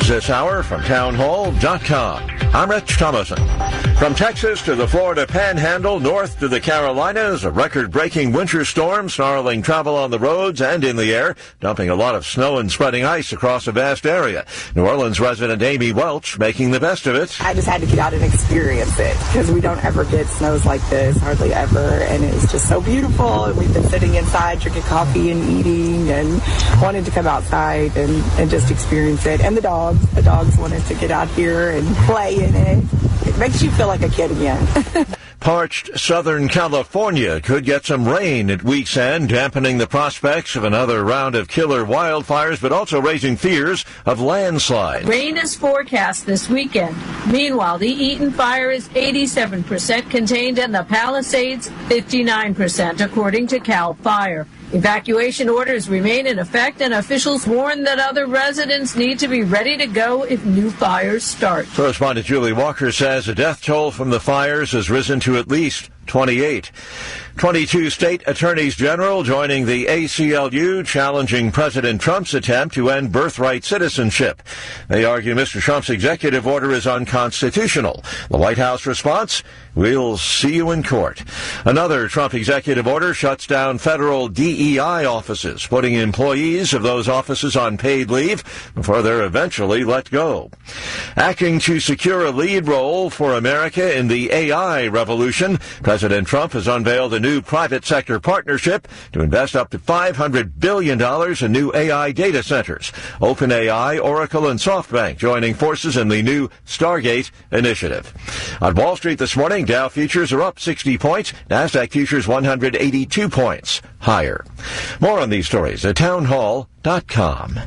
News this hour from townhall.com. I'm Rich Thomason. From Texas to the Florida Panhandle, north to the Carolinas, a record-breaking winter storm snarling travel on the roads and in the air, dumping a lot of snow and spreading ice across a vast area. New Orleans resident Amy Welch making the best of it. I just had to get out and experience it because we don't ever get snows like this, hardly ever, and it's just so beautiful. And we've been sitting inside drinking coffee and eating and wanted to come outside and just experience it. And the dogs wanted to get out here and play in it. It makes you feel like a kid again. Parched Southern California could get some rain at week's end, dampening the prospects of another round of killer wildfires, but also raising fears of landslides. Rain is forecast this weekend. Meanwhile, the Eaton fire is 87% contained and the Palisades 59%, according to CAL FIRE. Evacuation orders remain in effect, and officials warn that other residents need to be ready to go if new fires start. Correspondent Julie Walker says the death toll from the fires has risen to at least 28. 22 state attorneys general joining the ACLU challenging President Trump's attempt to end birthright citizenship. They argue Mr. Trump's executive order is unconstitutional. The White House response, we'll see you in court. Another Trump executive order shuts down federal DEI offices, putting employees of those offices on paid leave before they're eventually let go. Acting to secure a lead role for America in the AI revolution, President Trump has unveiled a new private sector partnership to invest up to $500 billion in new AI data centers. OpenAI, Oracle, and SoftBank joining forces in the new Stargate initiative. On Wall Street this morning, Dow futures are up 60 points, NASDAQ futures 182 points higher. More on these stories at townhall.com.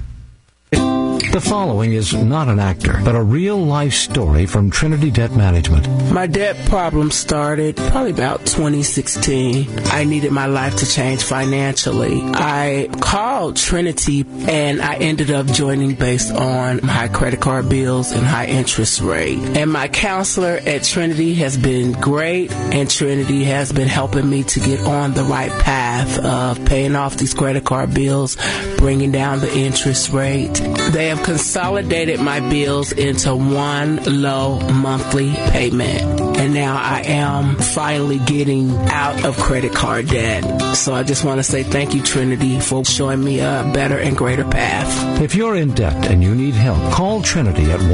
The following is not an actor, but a real-life story from Trinity Debt Management. My debt problem started probably about 2016. I needed my life to change financially. I called Trinity, and I ended up joining based on high credit card bills and high interest rate. And my counselor at Trinity has been great, and Trinity has been helping me to get on the right path of paying off these credit card bills, bringing down the interest rate. They have consolidated my bills into one low monthly payment. And now I am finally getting out of credit card debt. So I just want to say thank you, Trinity, for showing me a better and greater path. If you're in debt and you need help, call Trinity at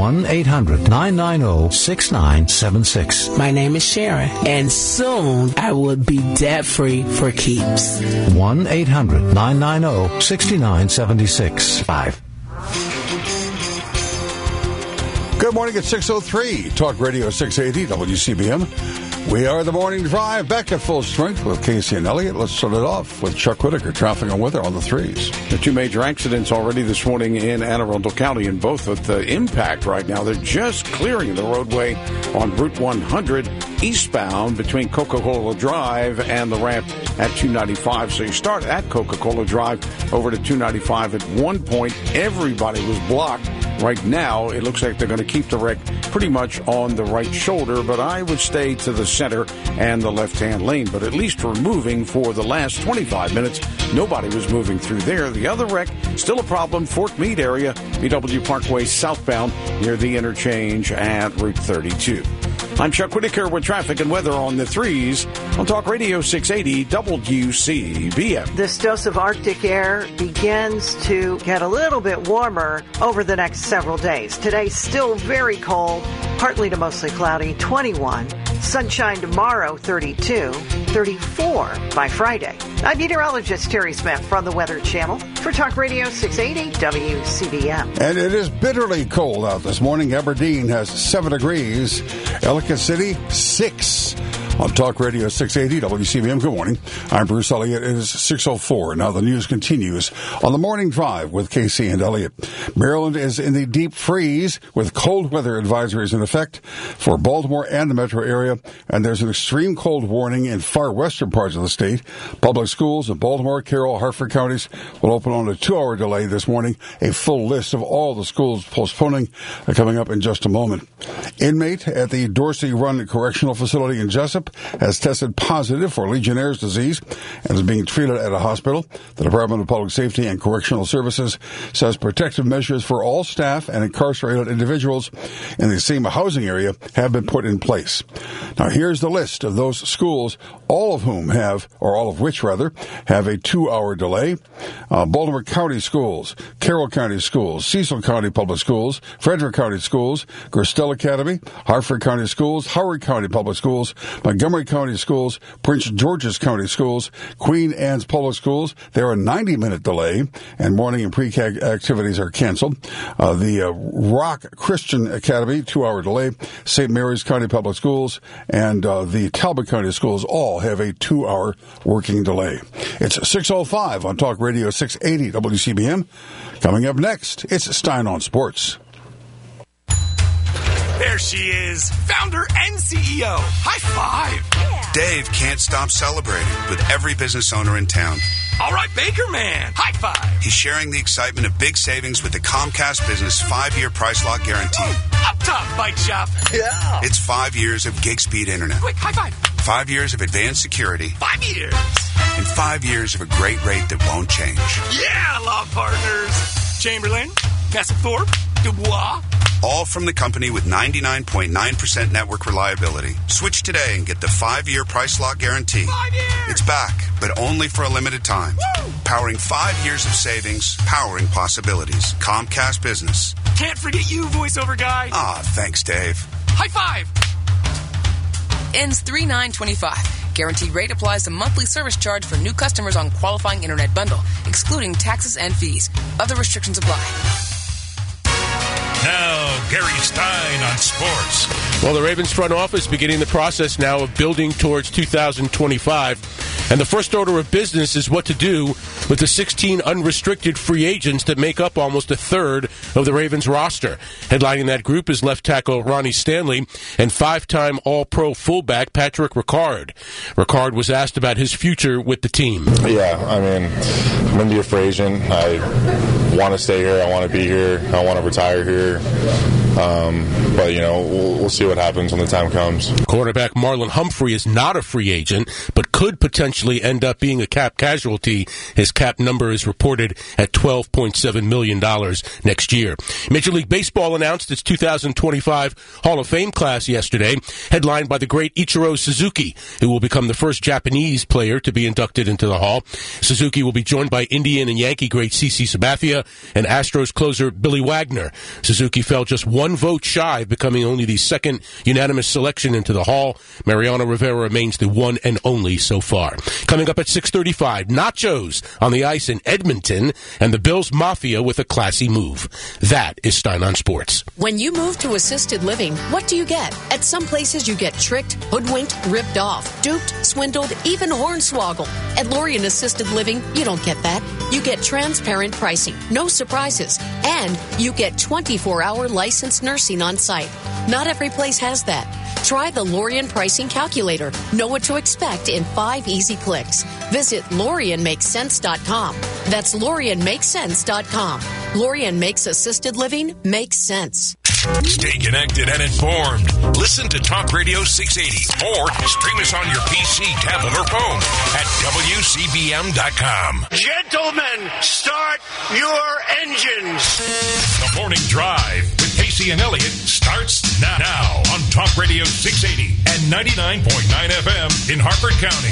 1-800-990-6976. My name is Sharon, and soon I will be debt-free for keeps. 1-800-990-6976. 5. Good morning at 6:03. Talk Radio 680 WCBM. We are the Morning Drive, back at full strength with Casey and Elliott. Let's start it off with Chuck Whitaker, traffic and weather on the threes. The two major accidents already this morning in Anne Arundel County, and both with the impact right now. They're just clearing the roadway on Route 100 eastbound between Coca-Cola Drive and the ramp at 295. So you start at Coca-Cola Drive over to 295. At one point, everybody was blocked. Right now, it looks like they're going to keep the wreck pretty much on the right shoulder, but I would stay to the center and the left-hand lane. But at least we're moving for the last 25 minutes. Nobody was moving through there. The other wreck, still a problem, Fort Meade area, BW Parkway southbound near the interchange at Route 32. I'm Chuck Whitaker with traffic and weather on the threes on Talk Radio 680 WCBM. This dose of Arctic air begins to get a little bit warmer over the next several days. Today, still very cold, partly to mostly cloudy, 21. Sunshine tomorrow, 32. 34 by Friday. I'm meteorologist Terry Smith from the Weather Channel for Talk Radio 680 WCBM. And it is bitterly cold out this morning. Aberdeen has 7 degrees. Ellicott City, 6. On Talk Radio 680 WCBM. Good morning. I'm Bruce Elliott. It is 6:04. Now the news continues on the Morning Drive with Casey and Elliott. Maryland is in the deep freeze with cold weather advisories in effect for Baltimore and the metro area. And there's an extreme cold warning in far western parts of the state. Public schools in Baltimore, Carroll, Harford counties will open on a 2-hour delay this morning. A full list of all the schools postponing coming up in just a moment. Inmate at the Dorsey Run Correctional Facility in Jessup Pope has tested positive for Legionnaire's disease and is being treated at a hospital. The Department of Public Safety and Correctional Services says protective measures for all staff and incarcerated individuals in the same housing area have been put in place. Now, here's the list of those schools, all of which have a 2-hour delay. Baltimore County Schools, Carroll County Schools, Cecil County Public Schools, Frederick County Schools, Gerstel Academy, Hartford County Schools, Howard County Public Schools, Montgomery County Schools, Prince George's County Schools, Queen Anne's Public Schools. There are a 90-minute delay, and morning and pre-K activities are canceled. The Rock Christian Academy, 2-hour delay. St. Mary's County Public Schools and the Talbot County Schools all have a 2-hour working delay. It's 6:05 on Talk Radio 680 WCBM. Coming up next, it's Stein on Sports. There she is, founder and CEO. High five. Yeah. Dave can't stop celebrating with every business owner in town. All right, Baker Man. High five. He's sharing the excitement of big savings with the Comcast Business 5-year price lock guarantee. Up top, bike shop. Yeah. It's 5 years of gig speed internet. Quick, high five. 5 years of advanced security. 5 years. And 5 years of a great rate that won't change. Yeah, law partners. Chamberlain, Thorpe, Dubois. All from the company with 99.9% network reliability. Switch today and get the 5-year price lock guarantee. 5 years! It's back, but only for a limited time. Woo! Powering 5 years of savings, powering possibilities. Comcast Business. Can't forget you, voiceover guy. Thanks, Dave. High five! Ends 3/9/25. Guaranteed rate applies to monthly service charge for new customers on qualifying internet bundle, excluding taxes and fees. Other restrictions apply. Now, Gary Stein on sports. Well, the Ravens front office beginning the process now of building towards 2025. And the first order of business is what to do with the 16 unrestricted free agents that make up almost a third of the Ravens roster. Headlining that group is left tackle Ronnie Stanley and 5-time All-Pro fullback Patrick Ricard. Ricard was asked about his future with the team. Yeah, I mean, I'm going to be a free agent. I want to stay here. I want to be here. I want to retire here. But, you know, we'll see what happens when the time comes. Cornerback Marlon Humphrey is not a free agent, but could potentially end up being a cap casualty. His cap number is reported at $12.7 million next year. Major League Baseball announced its 2025 Hall of Fame class yesterday, headlined by the great Ichiro Suzuki, who will become the first Japanese player to be inducted into the Hall. Suzuki will be joined by Indian and Yankee great CC Sabathia and Astros closer Billy Wagner. Suzuki fell just one vote shy of becoming only the second unanimous selection into the Hall. Mariano Rivera remains the one and only so far. Coming up at 6:35, nachos on the ice in Edmonton, and the Bills Mafia with a classy move. That is Stein on Sports. When you move to assisted living, what do you get? At some places you get tricked, hoodwinked, ripped off, duped, swindled, even hornswoggled. At Lorien Assisted Living, you don't get that. You get transparent pricing, no surprises, and you get 24-hour licensed nursing on site. Not every place has that. Try the Lorien Pricing Calculator. Know what to expect in 5 easy clicks. Visit LorienMakesSense.com. That's LorienMakesSense.com. Lorien makes assisted living make sense. Stay connected and informed. Listen to Talk Radio 680 or stream us on your PC, tablet, or phone at WCBM.com. Gentlemen, start your engines. The Morning Drive with Casey and Elliott starts now on Talk Radio 680 and 99.9 FM in Harford County.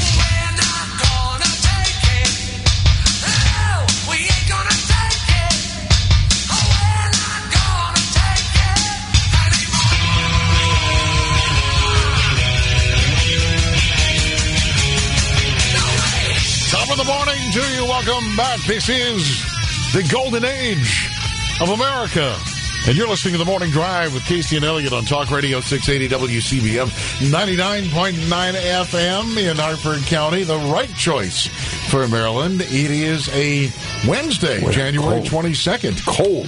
Top of the morning to you. Welcome back. This is the golden age of America. And you're listening to The Morning Drive with Casey and Elliott on Talk Radio 680 WCBM, 99.9 FM in Hartford County. The right choice for Maryland. It is a Wednesday, January 22nd. Cold.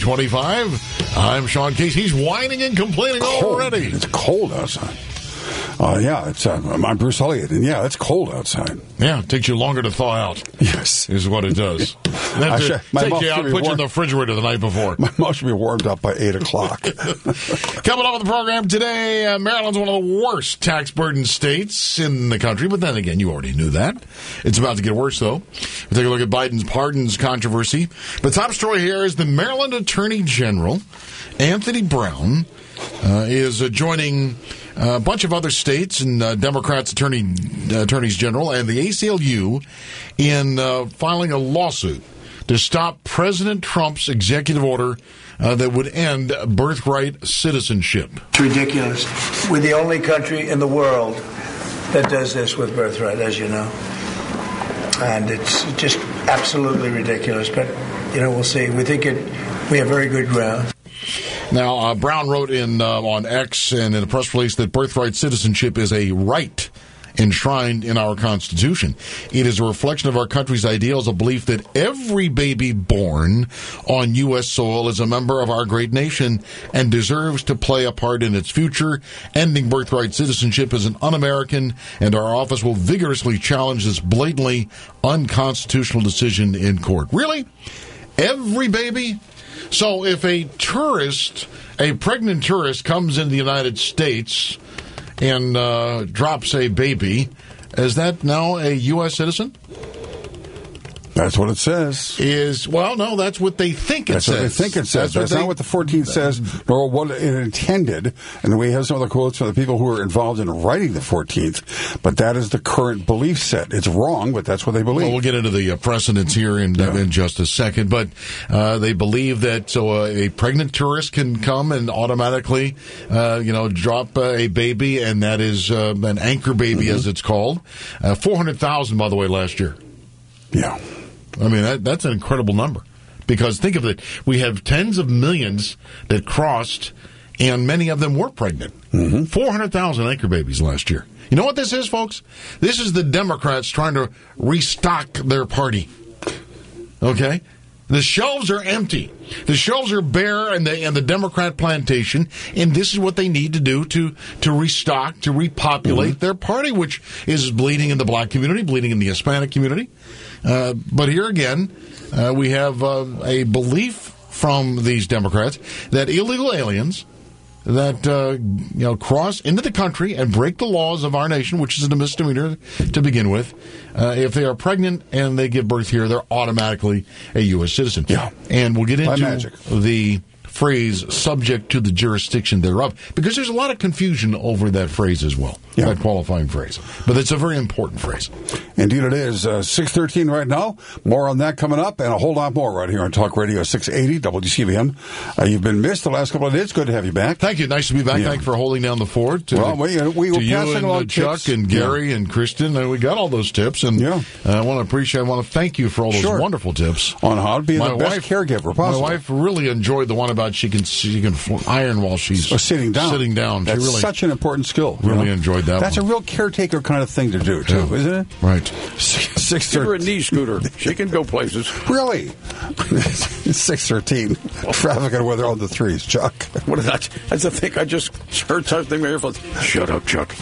2025. I'm Sean Casey. He's whining and complaining already. It's cold outside. I'm Bruce Elliott, and it's cold outside. Yeah, it takes you longer to thaw out. Yes. Is what it does. Take you out, put you in the refrigerator the night before. My mouth should be warmed up by 8 o'clock. Coming up on the program today, Maryland's one of the worst tax burden states in the country, but then again, you already knew that. It's about to get worse, though. We'll take a look at Biden's pardons controversy. The top story here is the Maryland Attorney General, Anthony Brown, is joining a bunch of other states and Democrats attorneys general and the ACLU in filing a lawsuit to stop President Trump's executive order that would end birthright citizenship. It's ridiculous. We're the only country in the world that does this with birthright, as you know. And it's just absolutely ridiculous. But, we'll see. We have very good grounds. Now, Brown wrote on X and in a press release that birthright citizenship is a right enshrined in our Constitution. It is a reflection of our country's ideals, a belief that every baby born on U.S. soil is a member of our great nation and deserves to play a part in its future. Ending birthright citizenship is an un-American, and our office will vigorously challenge this blatantly unconstitutional decision in court. Really? Every baby? So if a pregnant tourist comes into the United States and drops a baby, is that now a U.S. citizen? That's what it says. No, that's what they think it says. That's what they think it says. That's not what the 14th says, nor what it intended. And we have some other quotes from the people who were involved in writing the 14th. But that is the current belief set. It's wrong, but that's what they believe. Well, we'll get into the precedents here in just a second. But they believe that a pregnant tourist can come and automatically, drop a baby, and that is an anchor baby, as it's called. 400,000, by the way, last year. Yeah. I mean, that's an incredible number. Because think of it, we have tens of millions that crossed, and many of them were pregnant. 400,000 anchor babies last year. You know what this is, folks? This is the Democrats trying to restock their party. Okay? The shelves are empty. The shelves are bare in the Democrat plantation, and this is what they need to do to restock, to repopulate their party, which is bleeding in the black community, bleeding in the Hispanic community. But here again, we have a belief from these Democrats that illegal aliens that cross into the country and break the laws of our nation, which is a misdemeanor to begin with, if they are pregnant and they give birth here, they're automatically a U.S. citizen. Yeah. And we'll get into the phrase subject to the jurisdiction thereof, because there's a lot of confusion over that phrase as well, that qualifying phrase. But it's a very important phrase. Indeed it is. 6:13 right now. More on that coming up, and a whole lot more right here on Talk Radio 680 WCBM. You've been missed the last couple of days. Good to have you back. Thank you. Nice to be back. Thank you for holding down the fort. We were passing along Chuck tips. and Gary and Kristen. We got all those tips, and I want to thank you for all those wonderful tips on how to be the best caregiver possible. My wife really enjoyed the one about she can iron while she's sitting down. That's such an important skill. Really enjoyed that. That's a real caretaker kind of thing to do too, isn't it? Right. 6:13. Give her a knee scooter. She can go places. Really? 6:13. Traffic and weather on the threes. Chuck. What is that? That's the thing. I just heard something in my earphones. Shut up, Chuck.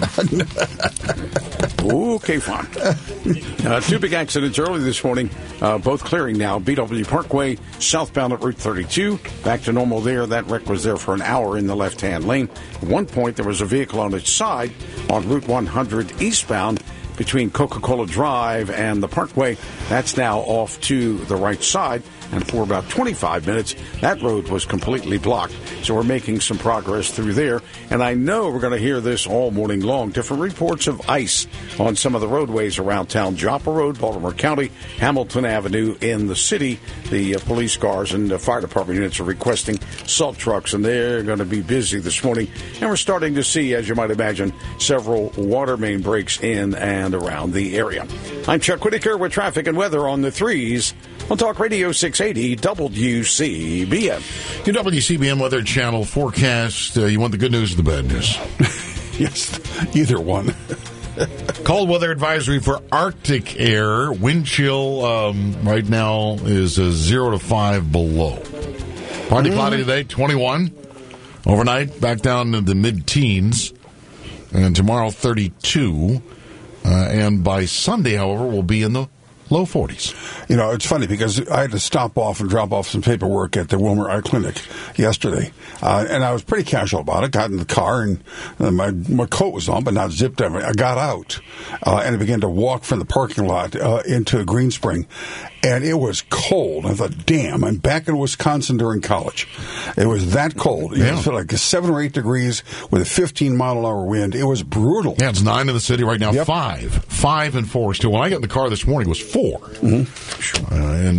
Okay, fine. Two big accidents early this morning, both clearing now. BW Parkway, southbound at Route 32. Back to normal there. That wreck was there for an hour in the left-hand lane. At one point, there was a vehicle on its side on Route 100 eastbound between Coca-Cola Drive and the Parkway. That's now off to the right side. And for about 25 minutes, that road was completely blocked. So we're making some progress through there. And I know we're going to hear this all morning long. Different reports of ice on some of the roadways around town. Joppa Road, Baltimore County, Hamilton Avenue in the city. The police cars and the fire department units are requesting salt trucks, and they're going to be busy this morning. And we're starting to see, as you might imagine, several water main breaks in and around the area. I'm Chuck Whitaker with traffic and weather on the threes on Talk Radio 680 WCBM. Your WCBM Weather Channel forecast. You want the good news or the bad news? Yes, either one. Cold weather advisory for Arctic air. Wind chill right now is 0 to 5 below. Partly cloudy today, 21. Overnight, back down to the mid-teens. And tomorrow, 32. And by Sunday, however, we'll be in the low 40s. You know, it's funny because I had to stop off and drop off some paperwork at the Wilmer Eye Clinic yesterday. And I was pretty casual about it. Got in the car and my coat was on, but not zipped everything. I got out and I began to walk from the parking lot into Greenspring. And it was cold. I thought, damn, I'm back in Wisconsin during college. It was that cold. It felt like 7 or 8 degrees with a 15-mile-an-hour wind. It was brutal. Yeah, it's 9 in the city right now. 5. 5 and 4 still. When I got in the car this morning, it was 4. Mm-hmm. And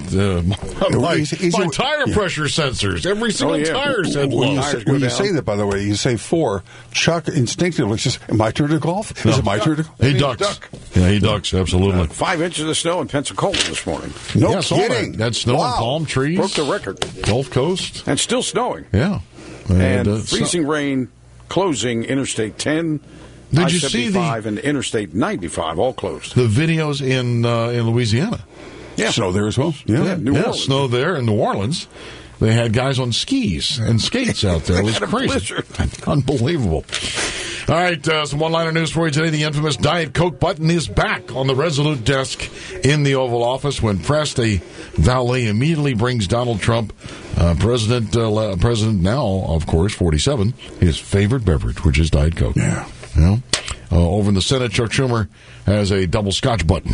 my tire pressure sensors, every single tire said low. When you say that, by the way, you say 4. Chuck instinctively says, am I turn to golf? No. Is it my turn to golf? He ducks. Yeah, he ducks, absolutely. 5 inches of snow in Pensacola this morning. No kidding. That's snow and palm trees. Broke the record. Gulf Coast. And still snowing. Yeah. And freezing rain closing Interstate 10, Did you see and Interstate 95 all closed. The videos in Louisiana. Yeah. Snow there as well. Yeah. New Orleans. Snow there in New Orleans. They had guys on skis and skates out there. It was crazy. Unbelievable. All right, some one-liner news for you today. The infamous Diet Coke button is back on the Resolute desk in the Oval Office. When pressed, a valet immediately brings Donald Trump, President now, of course, 47, his favorite beverage, which is Diet Coke. Yeah. Over in the Senate, Chuck Schumer has a double Scotch button.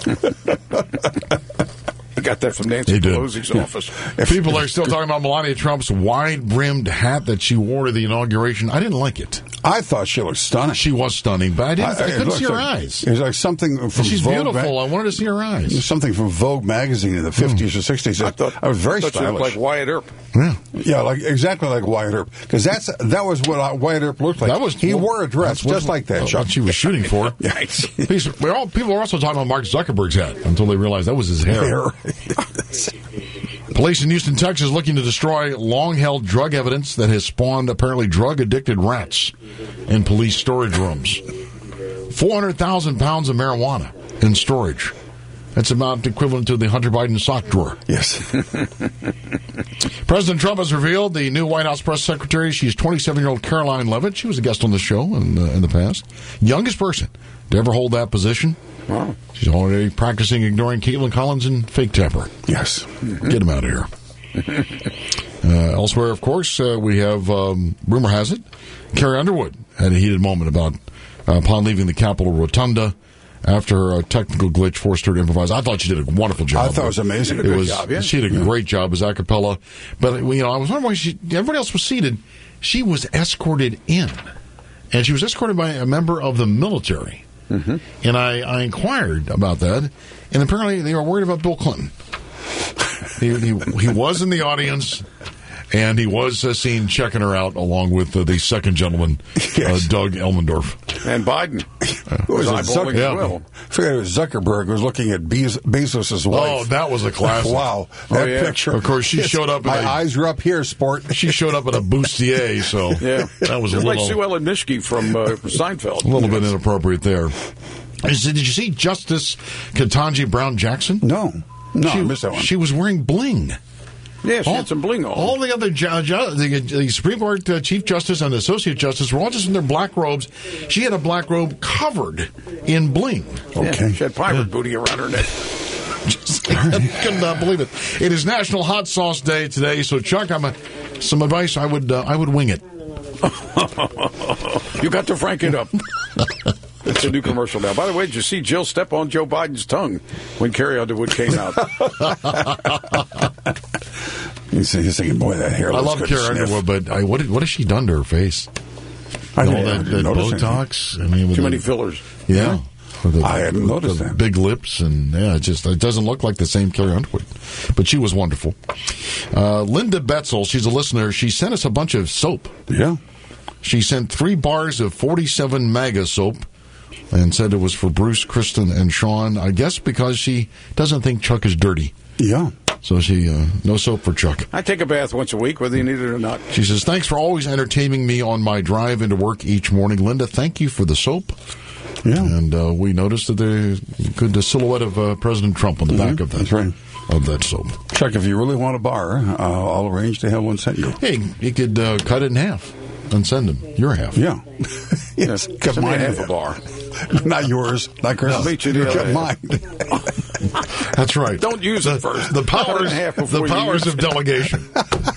He got that from Nancy Pelosi's office. People are still talking about Melania Trump's wide-brimmed hat that she wore to the inauguration. I didn't like it. I thought she looked stunning. She was stunning, but I couldn't see her eyes. It was like something from She's Vogue beautiful. I wanted to see her eyes. Something from Vogue magazine in the 50s or 60s. I was very stylish. She looked like Wyatt Earp. Yeah, exactly like Wyatt Earp. Because that was what Wyatt Earp looked like. He wore a dress just like that, Chuck. What she was shooting for. People were also talking about Mark Zuckerberg's hat until they realized that was his hair. Police in Houston, Texas, looking to destroy long-held drug evidence that has spawned apparently drug-addicted rats in police storage rooms. 400,000 pounds of marijuana in storage. That's about equivalent to the Hunter Biden sock drawer. Yes. President Trump has revealed the new White House press secretary. She's 27-year-old Caroline Leavitt. She was a guest on the show in the past. Youngest person to ever hold that position. Wow. She's already practicing ignoring Caitlin Collins and fake temper. Yes. Get him out of here. Elsewhere, of course, we have, rumor has it, Carrie Underwood had a heated moment upon leaving the Capitol Rotunda after a technical glitch forced her to improvise. I thought she did a wonderful job. I thought it was amazing. She did a great job as a cappella. But, I was wondering why everybody else was seated. She was escorted in. And she was escorted by a member of the military. Mm-hmm. And I inquired about that, and apparently they were worried about Bill Clinton. He was in the audience, and he was seen checking her out along with the second gentleman, Doug Elmendorf. And Biden. Was eyeballing as well. I forget it was Zuckerberg was looking at Bezos' wife. Oh, that was a classic. Wow. That picture. Of course, she showed up. My eyes were up here, sport. She showed up at a bustier, so that was a little... like Sue Ellen Mischke from Seinfeld. A little bit inappropriate there. Did you see Justice Ketanji Brown Jackson? No, I missed that one. She was wearing bling. Yeah, she had some bling on. All the other the Supreme Court Chief Justice and Associate Justice were all just in their black robes. She had a black robe covered in bling. Okay. She had pirate booty around her neck. Could not believe it. It is National Hot Sauce Day today, so Chuck, some advice. I would wing it. You got to frank it up. It's a new commercial now. By the way, did you see Jill step on Joe Biden's tongue when Carrie Underwood came out? He's thinking, boy, that hair. I love Carrie Underwood, but what has she done to her face? All that Botox. Too many fillers. Yeah. I hadn't noticed that. Big lips, and it doesn't look like the same Carrie Underwood. But she was wonderful. Linda Betzel, she's a listener. She sent us a bunch of soap. Yeah. She sent 3 bars of 47 MAGA soap and said it was for Bruce, Kristen, and Sean. I guess because she doesn't think Chuck is dirty. Yeah. So she, no soap for Chuck. I take a bath once a week, whether you need it or not. She says, thanks for always entertaining me on my drive into work each morning. Linda, thank you for the soap. Yeah. And we noticed that there's a silhouette of President Trump on the back of that. That's right. Of that soap. Chuck, if you really want a bar, I'll arrange to have one sent you. Hey, you could cut it in half. and send him your half. Yeah. Yes. Cut mine half a bar. Not yours. Not Chris. You cut mine. That's right. Don't use it first. The powers of delegation.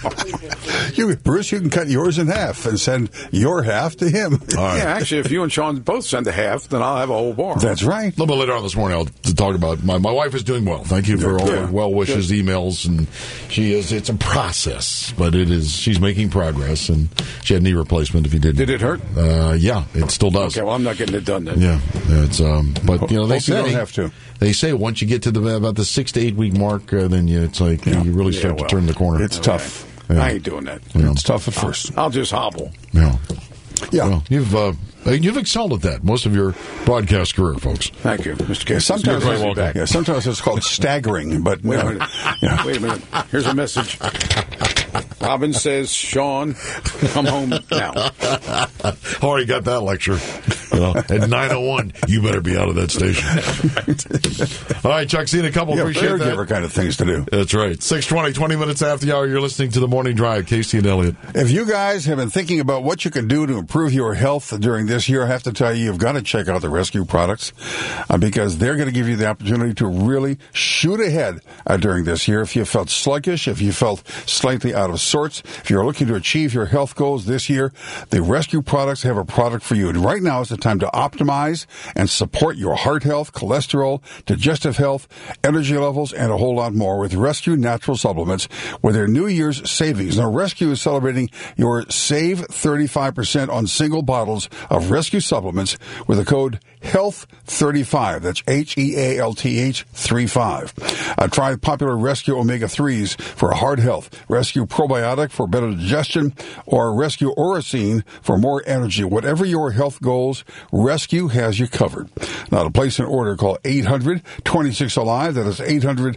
Bruce, you can cut yours in half and send your half to him. Right. Yeah, actually, if you and Sean both send a half, then I'll have a whole bar. That's right. A little bit later on this morning, I'll talk about my wife is doing well. Thank you for all the well wishes, emails, and it's a process, but she's making progress, and she had knee replacement. If you didn't, did it hurt? Yeah, it still does. Okay, well, I'm not getting it done then. Yeah, it's but they say you don't have to. They say once you get to about the 6 to 8 week mark, then it's like you really start to turn the corner. It's tough. Yeah. I ain't doing that. It's tough at first. I'll just hobble. Yeah. Yeah. Well, you've excelled at that most of your broadcast career, folks. Thank you, Mr. Casey. Sometimes it's called staggering, but Wait a minute. Here's a message. Robin says, Sean, come home now. Already got that lecture. At 9:01, you better be out of that station. All right, Chuck, see you in a couple. Appreciate that. Caregiver kind of things to do. That's right. 6:20, 20 minutes after the hour. You're listening to The Morning Drive, Casey and Elliot. If you guys have been thinking about what you can do to improve your health during this year, I have to tell you, you've got to check out the Rescue products because they're going to give you the opportunity to really shoot ahead during this year. If you felt sluggish, if you felt slightly out of sorts, if you're looking to achieve your health goals this year, the Rescue products have a product for you. And right now is the time to optimize and support your heart health, cholesterol, digestive health, energy levels, and a whole lot more with Rescue Natural Supplements with their New Year's savings. Now, Rescue is celebrating your save 35% on single bottles of Rescue supplements with the code HEALTH35. That's HEALTH 35. Try popular Rescue Omega-3s for heart health, Rescue Probiotic for better digestion, or Rescue Oracine for more energy. Whatever your health goals, Rescue has you covered. Now, to place an order, call 800-26-ALIVE. That is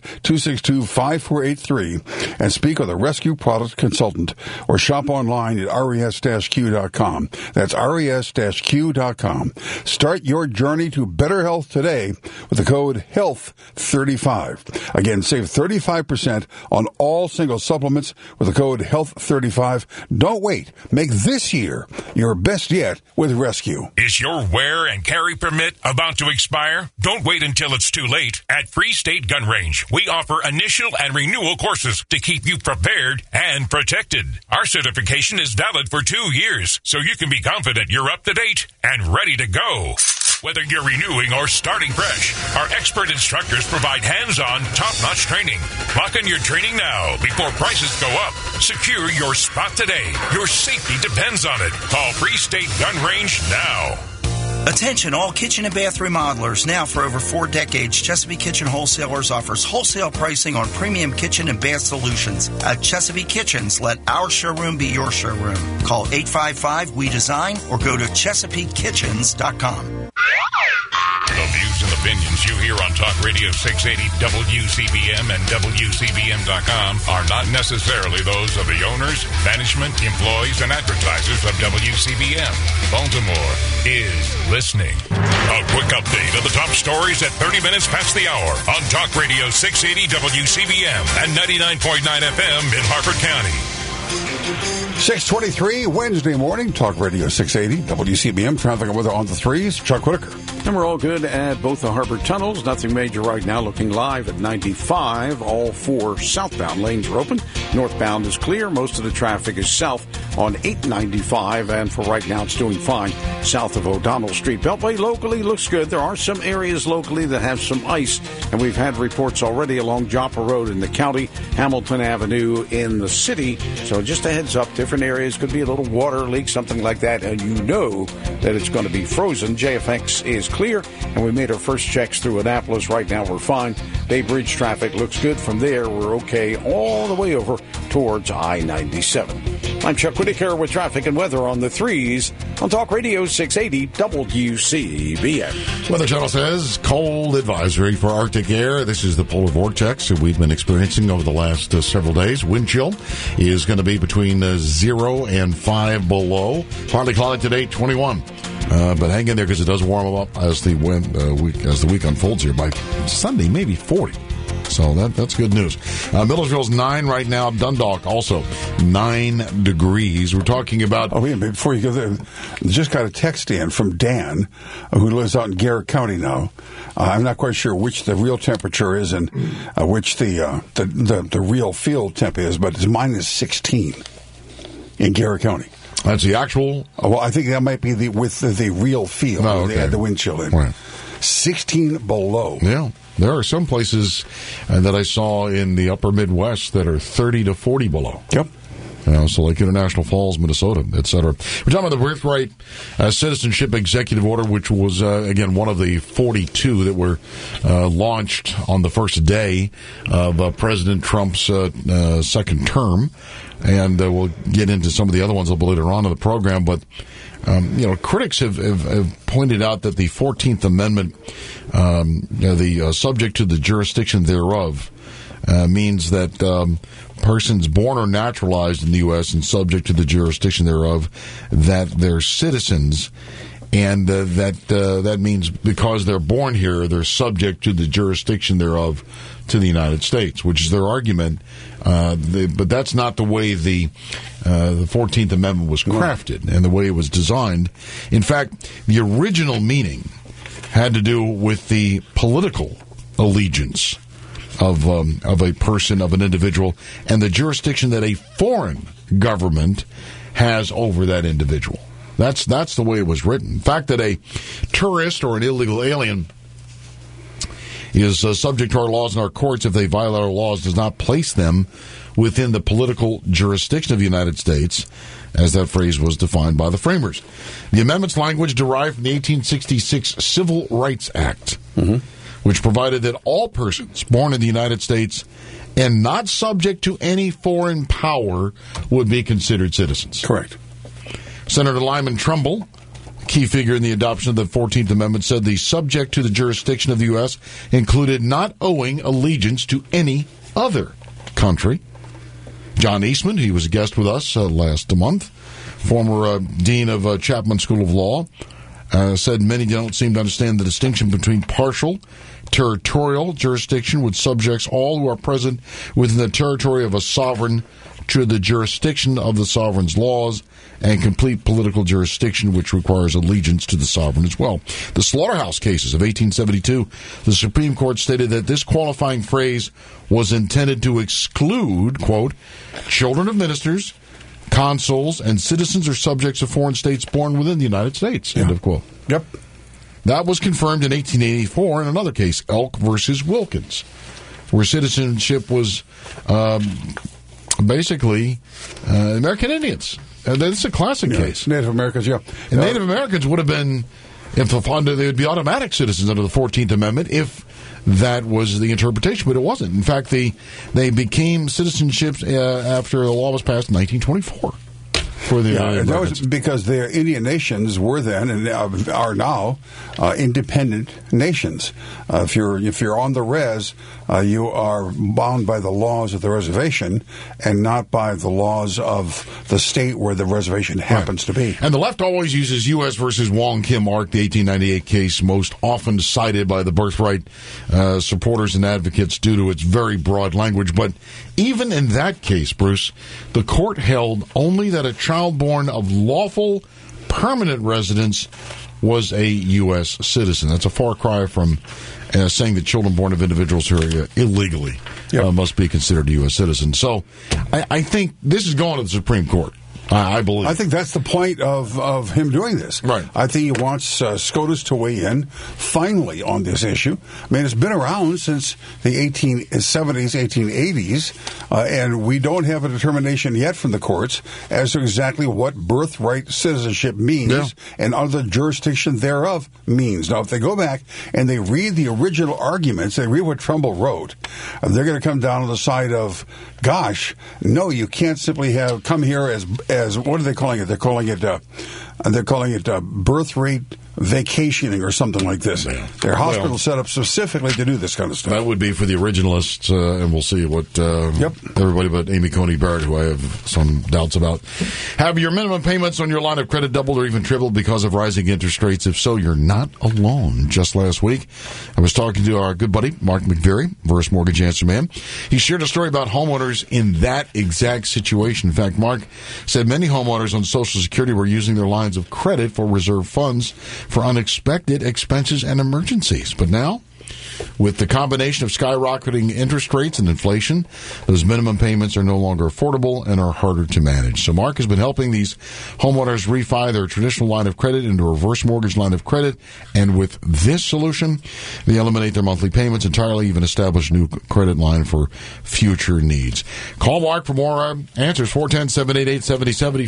800-262-5483. And speak with a Rescue product consultant or shop online at res-q.com. That's res-q.com. Start your journey to better health today with the code HEALTH35. Again, save 35% on all single supplements with the code HEALTH35. Don't wait. Make this year your best yet with Rescue. Is your wear and carry permit about to expire? Don't wait until it's too late. At Free State Gun Range, we offer initial and renewal courses to keep you prepared and protected. Our certification is valid for 2 years, so you can be confident you're up to date and ready to go. Whether you're renewing or starting fresh, our expert instructors provide hands-on, top-notch training. Lock in your training now before prices go up. Secure your spot today. Your safety depends on it. Call Free State Gun Range now. Attention all kitchen and bath remodelers. Now for over 4 decades, Chesapeake Kitchen Wholesalers offers wholesale pricing on premium kitchen and bath solutions. At Chesapeake Kitchens, let our showroom be your showroom. Call 855-WE-DESIGN or go to ChesapeakeKitchens.com. The views and opinions you hear on Talk Radio 680 WCBM and WCBM.com are not necessarily those of the owners, management, employees, and advertisers of WCBM. Baltimore is listening. A quick update of the top stories at 30 minutes past the hour on Talk Radio 680 WCBM and 99.9 FM in Harford County. 6:23 Wednesday morning, Talk Radio 680, WCBM, traffic and weather on the threes. Chuck Whitaker. And we're all good at both the Harbor tunnels. Nothing major right now. Looking live at 95. All 4 southbound lanes are open. Northbound is clear. Most of the traffic is south on 895. And for right now, it's doing fine south of O'Donnell Street. Beltway locally looks good. There are some areas locally that have some ice. And we've had reports already along Joppa Road in the county, Hamilton Avenue in the city. So just a heads up, different areas could be a little water leak, something like that. And you know that it's going to be frozen. JFX is clear, and we made our first checks through Annapolis. Right now, we're fine. Bay Bridge traffic looks good. From there, we're okay all the way over towards I-97. I'm Chuck Whitaker with traffic and weather on the threes on Talk Radio 680 WCBM. Weather Channel says cold advisory for Arctic air. This is the polar vortex that we've been experiencing over the last several days. Wind chill is going to be between 0 and 5 below. Partly cloudy today, 21. But hang in there because it does warm up as the week unfolds here. By Sunday, maybe 40. So that's good news. Millersville's 9 right now. Dundalk also 9 degrees. We're talking about... Oh, wait a minute. Before you go there, just got a text in from Dan, who lives out in Garrett County now. I'm not quite sure which the real temperature is and which the real field temp is, but it's minus 16 in Garrett County. That's the actual... Well, I think that might be with the real field. Oh, okay. They had the wind chill in. Right. 16 below. Yeah. There are some places that I saw in the upper Midwest that are 30 to 40 below. Yep. So like International Falls, Minnesota, et cetera. We're talking about the Birthright Citizenship Executive Order, which was, again, one of the 42 that were launched on the first day of President Trump's second term. And we'll get into some of the other ones a little later on in the program. But, critics have pointed out that the 14th Amendment, the subject to the jurisdiction thereof, means that persons born or naturalized in the U.S. and subject to the jurisdiction thereof, that they're citizens, and that means because they're born here, they're subject to the jurisdiction thereof to the United States, which is their argument. But that's not the way the 14th Amendment was crafted and the way it was designed. In fact, the original meaning had to do with the political allegiance of a person, of an individual, and the jurisdiction that a foreign government has over that individual. That's the way it was written. The fact that a tourist or an illegal alien is subject to our laws and our courts if they violate our laws does not place them within the political jurisdiction of the United States, as that phrase was defined by the framers. The amendment's language derived from the 1866 Civil Rights Act, which provided that all persons born in the United States and not subject to any foreign power would be considered citizens. Correct. Senator Lyman Trumbull, a key figure in the adoption of the 14th Amendment, said the subject to the jurisdiction of the U.S. included not owing allegiance to any other country. John Eastman, he was a guest with us last month, former dean of Chapman School of Law, said many don't seem to understand the distinction between partial territorial jurisdiction, which subjects all who are present within the territory of a sovereign to the jurisdiction of the sovereign's laws, and complete political jurisdiction, which requires allegiance to the sovereign as well. The slaughterhouse cases of 1872, the Supreme Court stated that this qualifying phrase was intended to exclude, quote, children of ministers, consuls, and citizens or subjects of foreign states born within the United States, end of quote. Yep. That was confirmed in 1884 in another case, Elk versus Wilkins, where citizenship was basically American Indians. That's a classic case. Native Americans, yeah. And Native Americans would have been, they would be automatic citizens under the 14th Amendment if that was the interpretation, but it wasn't. In fact, they became citizenships after the law was passed in 1924. That was because their Indian nations were then and are now independent nations. If you're on the res, you are bound by the laws of the reservation and not by the laws of the state where the reservation happens to be. And the left always uses U.S. versus Wong Kim Ark, the 1898 case, most often cited by the birthright supporters and advocates due to its very broad language. But even in that case, Bruce, the court held only that a child born of lawful permanent residence was a U.S. citizen. That's a far cry from saying that children born of individuals who are illegally must be considered a U.S. citizen. So I think this is going to the Supreme Court. I believe. I think that's the point of him doing this. Right. I think he wants SCOTUS to weigh in finally on this issue. I mean, it's been around since the 1870s, 1880s, and we don't have a determination yet from the courts as to exactly what birthright citizenship means and other jurisdiction thereof means. Now, if they go back and they read the original arguments, they read what Trumbull wrote, they're going to come down on the side of, gosh, no, you can't simply come here as what are they calling it? They're calling it They're calling it birth rate vacationing or something like this. Their hospital set up specifically to do this kind of stuff. That would be for the originalists, and we'll see what everybody but Amy Coney Barrett, who I have some doubts about. Have your minimum payments on your line of credit doubled or even tripled because of rising interest rates? If so, you're not alone. Just last week, I was talking to our good buddy, Mark McVeary, Verse Mortgage Answer Man. He shared a story about homeowners in that exact situation. In fact, Mark said many homeowners on Social Security were using their lines of credit for reserve funds for unexpected expenses and emergencies. But now, with the combination of skyrocketing interest rates and inflation, those minimum payments are no longer affordable and are harder to manage. So Mark has been helping these homeowners refi their traditional line of credit into a reverse mortgage line of credit. And with this solution, they eliminate their monthly payments entirely, even establish a new credit line for future needs. Call Mark for more answers. 410-788-7070.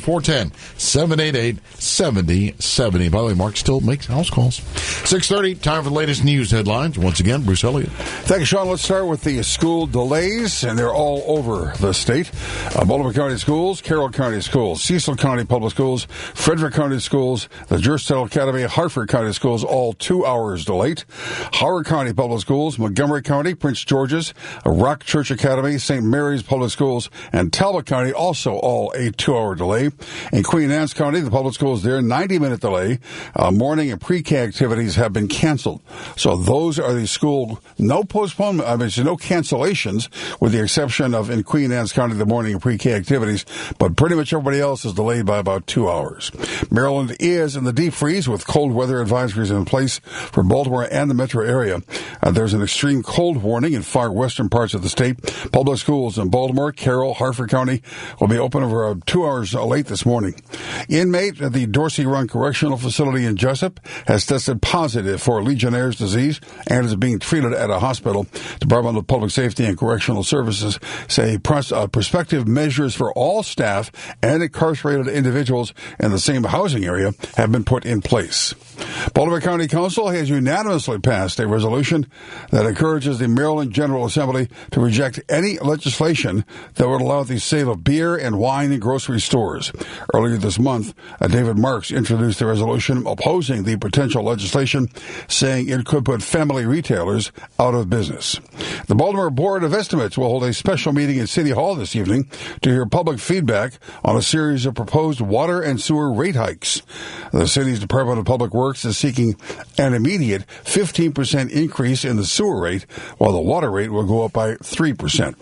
410-788-7070. By the way, Mark still makes house calls. 6:30, time for the latest news headlines. Once again, Bruce Elliott. Thank you, Sean. Let's start with the school delays, and they're all over the state. Baltimore County Schools, Carroll County Schools, Cecil County Public Schools, Frederick County Schools, the Georgetown Academy, Hartford County Schools, all 2 hours delayed. Howard County Public Schools, Montgomery County, Prince George's, Rock Church Academy, St. Mary's Public Schools, and Talbot County, also all a 2-hour delay. In Queen Anne's County, the public schools there, 90-minute delay. Morning and pre-K activities have been canceled. So those are the school, no postponement, no cancellations, with the exception of in Queen Anne's County, the morning and pre-K activities, but pretty much everybody else is delayed by about 2 hours. Maryland is in the deep freeze with cold weather advisories in place for Baltimore and the metro area. There's an extreme cold warning in far western parts of the state. Public schools in Baltimore, Carroll, Hartford County will be open over 2 hours late this morning. Inmate at the Dorsey Run Correctional Facility in Jessup has tested positive for Legionnaire's disease and is being treated at a hospital. Department of Public Safety and Correctional Services say prospective measures for all staff and incarcerated individuals in the same housing area have been put in place. Baltimore County Council has unanimously passed a resolution that encourages the Maryland General Assembly to reject any legislation that would allow the sale of beer and wine in grocery stores. Earlier this month, David Marks introduced a resolution opposing the potential legislation, saying it could put family retailers out of business. The Baltimore Board of Estimates will hold a special meeting in City Hall this evening to hear public feedback on a series of proposed water and sewer rate hikes. The city's Department of Public Works is seeking an immediate 15% increase in the sewer rate, while the water rate will go up by 3%.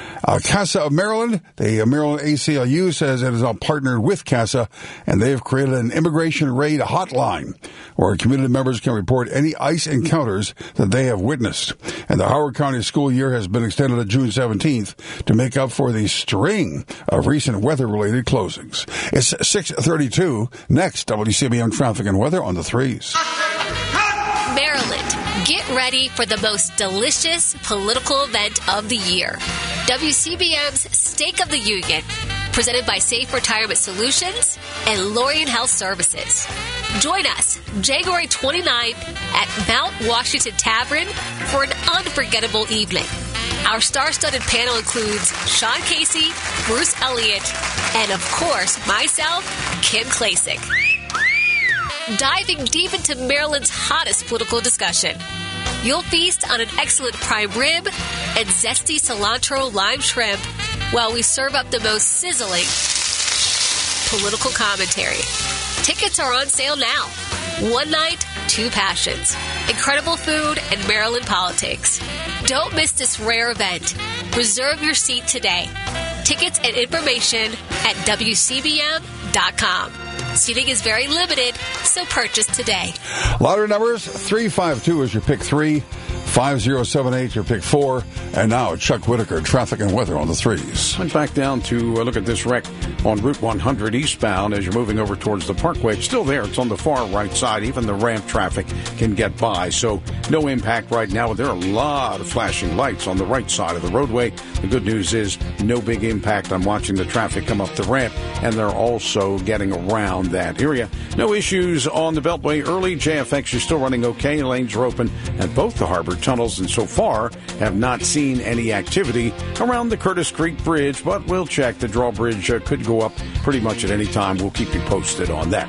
CASA of Maryland, the Maryland ACLU, says it is now partnered with CASA, and they have created an immigration raid hotline where community members can report any ICE encounters that they have witnessed. And the Howard County school year has been extended to June 17th to make up for the string of recent weather-related closings. It's 6:32. Next, WCBM traffic and weather on the 3s. Maryland, get ready for the most delicious political event of the year. WCBM's Stake of the Union, presented by Safe Retirement Solutions and Lorien Health Services. Join us January 29th at Mount Washington Tavern for an unforgettable evening. Our star-studded panel includes Sean Casey, Bruce Elliott, and of course, myself, Kim Klasick. Diving deep into Maryland's hottest political discussion. You'll feast on an excellent prime rib and zesty cilantro lime shrimp while we serve up the most sizzling political commentary. Tickets are on sale now. One night, two passions. Incredible food and Maryland politics. Don't miss this rare event. Reserve your seat today. Tickets and information at WCBM.com. Seating is very limited, so purchase today. Lottery numbers, 352 is your pick 3, 5078 your pick 4, and now Chuck Whitaker, traffic and weather on the 3s. Went back down to look at this wreck on Route 100 eastbound as you're moving over towards the Parkway. It's still there. It's on the far right side. Even the ramp traffic can get by, so no impact right now. There are a lot of flashing lights on the right side of the roadway. The good news is no big impact on watching the traffic come up the ramp, and they're also getting around that area. No issues on the Beltway early. JFX is still running okay. Lanes are open at both the harbor tunnels, and so far have not seen any activity around the Curtis Creek Bridge, but we'll check. The drawbridge could go up pretty much at any time. We'll keep you posted on that.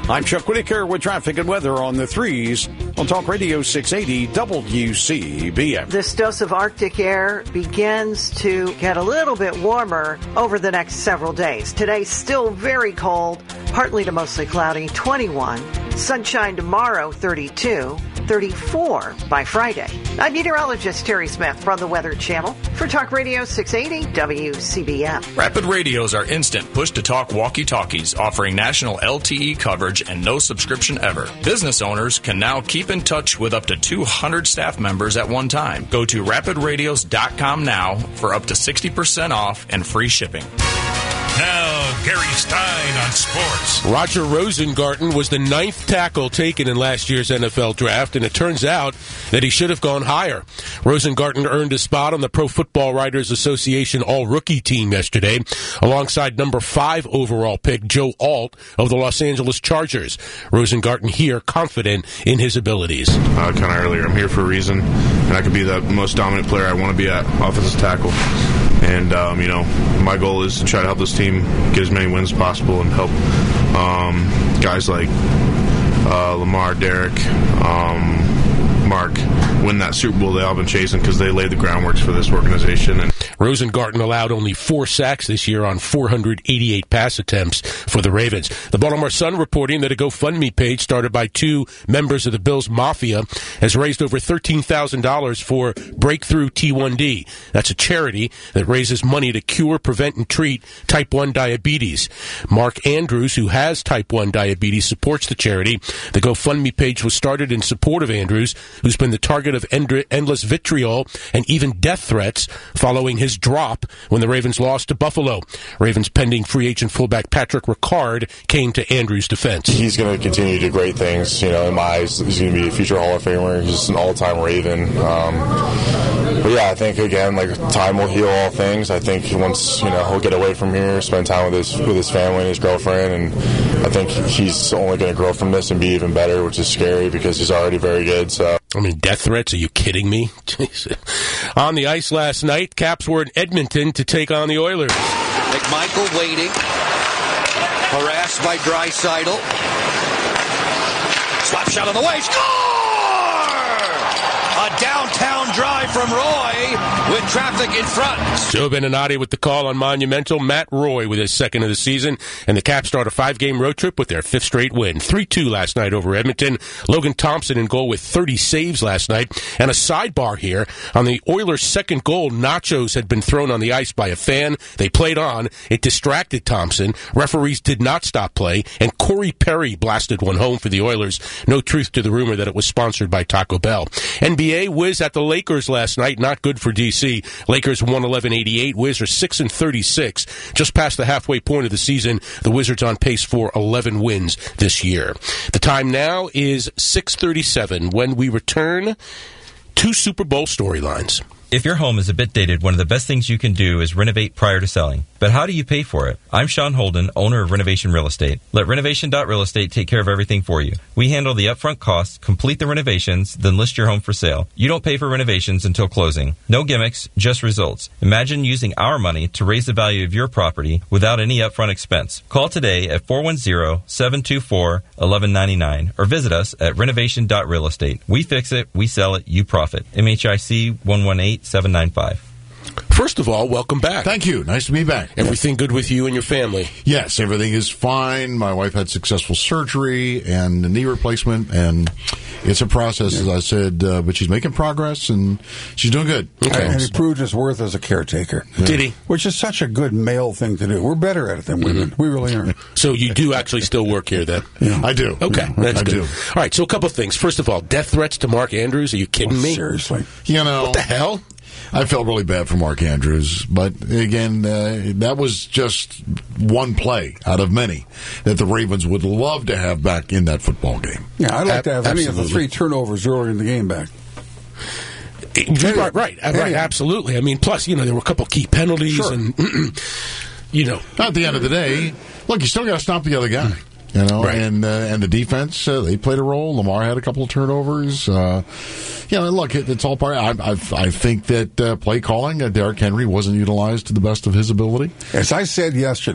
I'm Chuck Whitaker with traffic and weather on the 3s on Talk Radio 680 WCBM. This dose of Arctic air begins to get a little bit warmer over the next several days. Today, still very cold, partly to mostly cloudy, 21. Sunshine tomorrow, 32. 34 by Friday. I'm meteorologist Terry Smith from the Weather Channel for Talk Radio 680 WCBM. Rapid Radios are instant push-to-talk walkie-talkies offering national LTE coverage and no subscription ever. Business owners can now keep in touch with up to 200 staff members at one time. Go to rapidradios.com now for up to 60% off and free shipping. Now, Gary Stein on sports. Roger Rosengarten was the 9th tackle taken in last year's NFL draft, and it turns out that he should have gone higher. Rosengarten earned a spot on the Pro Football Writers Association All-Rookie team yesterday, alongside number 5 overall pick Joe Alt of the Los Angeles Chargers. Rosengarten here confident in his abilities. Kind of earlier, I'm here for a reason, and I could be the most dominant player I want to be at, offensive tackle. And, my goal is to try to help this team get as many wins as possible and help guys like Lamar, Derek, Mark win that Super Bowl they all been chasing because they laid the groundwork for this organization. And Rosengarten allowed only 4 sacks this year on 488 pass attempts for the Ravens. The Baltimore Sun reporting that a GoFundMe page started by 2 members of the Bills Mafia has raised over $13,000 for Breakthrough T1D. That's a charity that raises money to cure, prevent, and treat type 1 diabetes. Mark Andrews, who has type 1 diabetes, supports the charity. The GoFundMe page was started in support of Andrews, who's been the target of endless vitriol and even death threats following his drop when the Ravens lost to Buffalo. Ravens pending free agent fullback Patrick Ricard came to Andrews' defense. He's going to continue to do great things. In my eyes, he's going to be a future Hall of Famer. He's just an all-time Raven. But yeah, I think, again, time will heal all things. I think once, he'll get away from here, spend time with his family and his girlfriend, and I think he's only going to grow from this and be even better, which is scary because he's already very good. So, death threats? Are you kidding me? On the ice last night, Caps were in Edmonton to take on the Oilers. McMichael waiting, harassed by Draisaitl. Slap shot on the way, score! A downtown drive from Roy with traffic in front. Joe Beninati with the call on Monumental. Matt Roy with his second of the season. And the Caps start a 5-game road trip with their 5th straight win. 3-2 last night over Edmonton. Logan Thompson in goal with 30 saves last night. And a sidebar here. On the Oilers' second goal, nachos had been thrown on the ice by a fan. They played on. It distracted Thompson. Referees did not stop play. And Corey Perry blasted one home for the Oilers. No truth to the rumor that it was sponsored by Taco Bell. NBA Wiz at the Lakers last night. Not good for D.C. Lakers 111-88. Wiz are 6-36. Just past the halfway point of the season. The Wizards on pace for 11 wins this year. The time now is 6:37. When we return, 2 Super Bowl storylines. If your home is a bit dated, one of the best things you can do is renovate prior to selling. But how do you pay for it? I'm Sean Holden, owner of Renovation Real Estate. Let Renovation.Real Estate take care of everything for you. We handle the upfront costs, complete the renovations, then list your home for sale. You don't pay for renovations until closing. No gimmicks, just results. Imagine using our money to raise the value of your property without any upfront expense. Call today at 410-724-1199 or visit us at Renovation.Real Estate. We fix it, we sell it, you profit. MHIC 118795. First of all, welcome back. Thank you. Nice to be back. Everything good with you and your family? Yes, everything is fine. My wife had successful surgery and a knee replacement, and it's a process, as I said, but she's making progress, and she's doing good. Okay. And he proved his worth as a caretaker. Yeah. Did he? Which is such a good male thing to do. We're better at it than women. We really are. So you do actually still work here, then? Yeah. I do. Okay, that's good. All right, so a couple of things. First of all, death threats to Mark Andrews. Are you kidding me? Seriously. What the hell? I felt really bad for Mark Andrews, but again, that was just one play out of many that the Ravens would love to have back in that football game. Yeah, I'd like to have any of the 3 turnovers earlier in the game back. Right, absolutely. I mean, plus, there were a couple key penalties, and, At the end of the day, look, you still got to stop the other guy. Right. And the defense, they played a role. Lamar had a couple of turnovers. Look, it's all part. I think that play calling, Derrick Henry wasn't utilized to the best of his ability. As I said yesterday,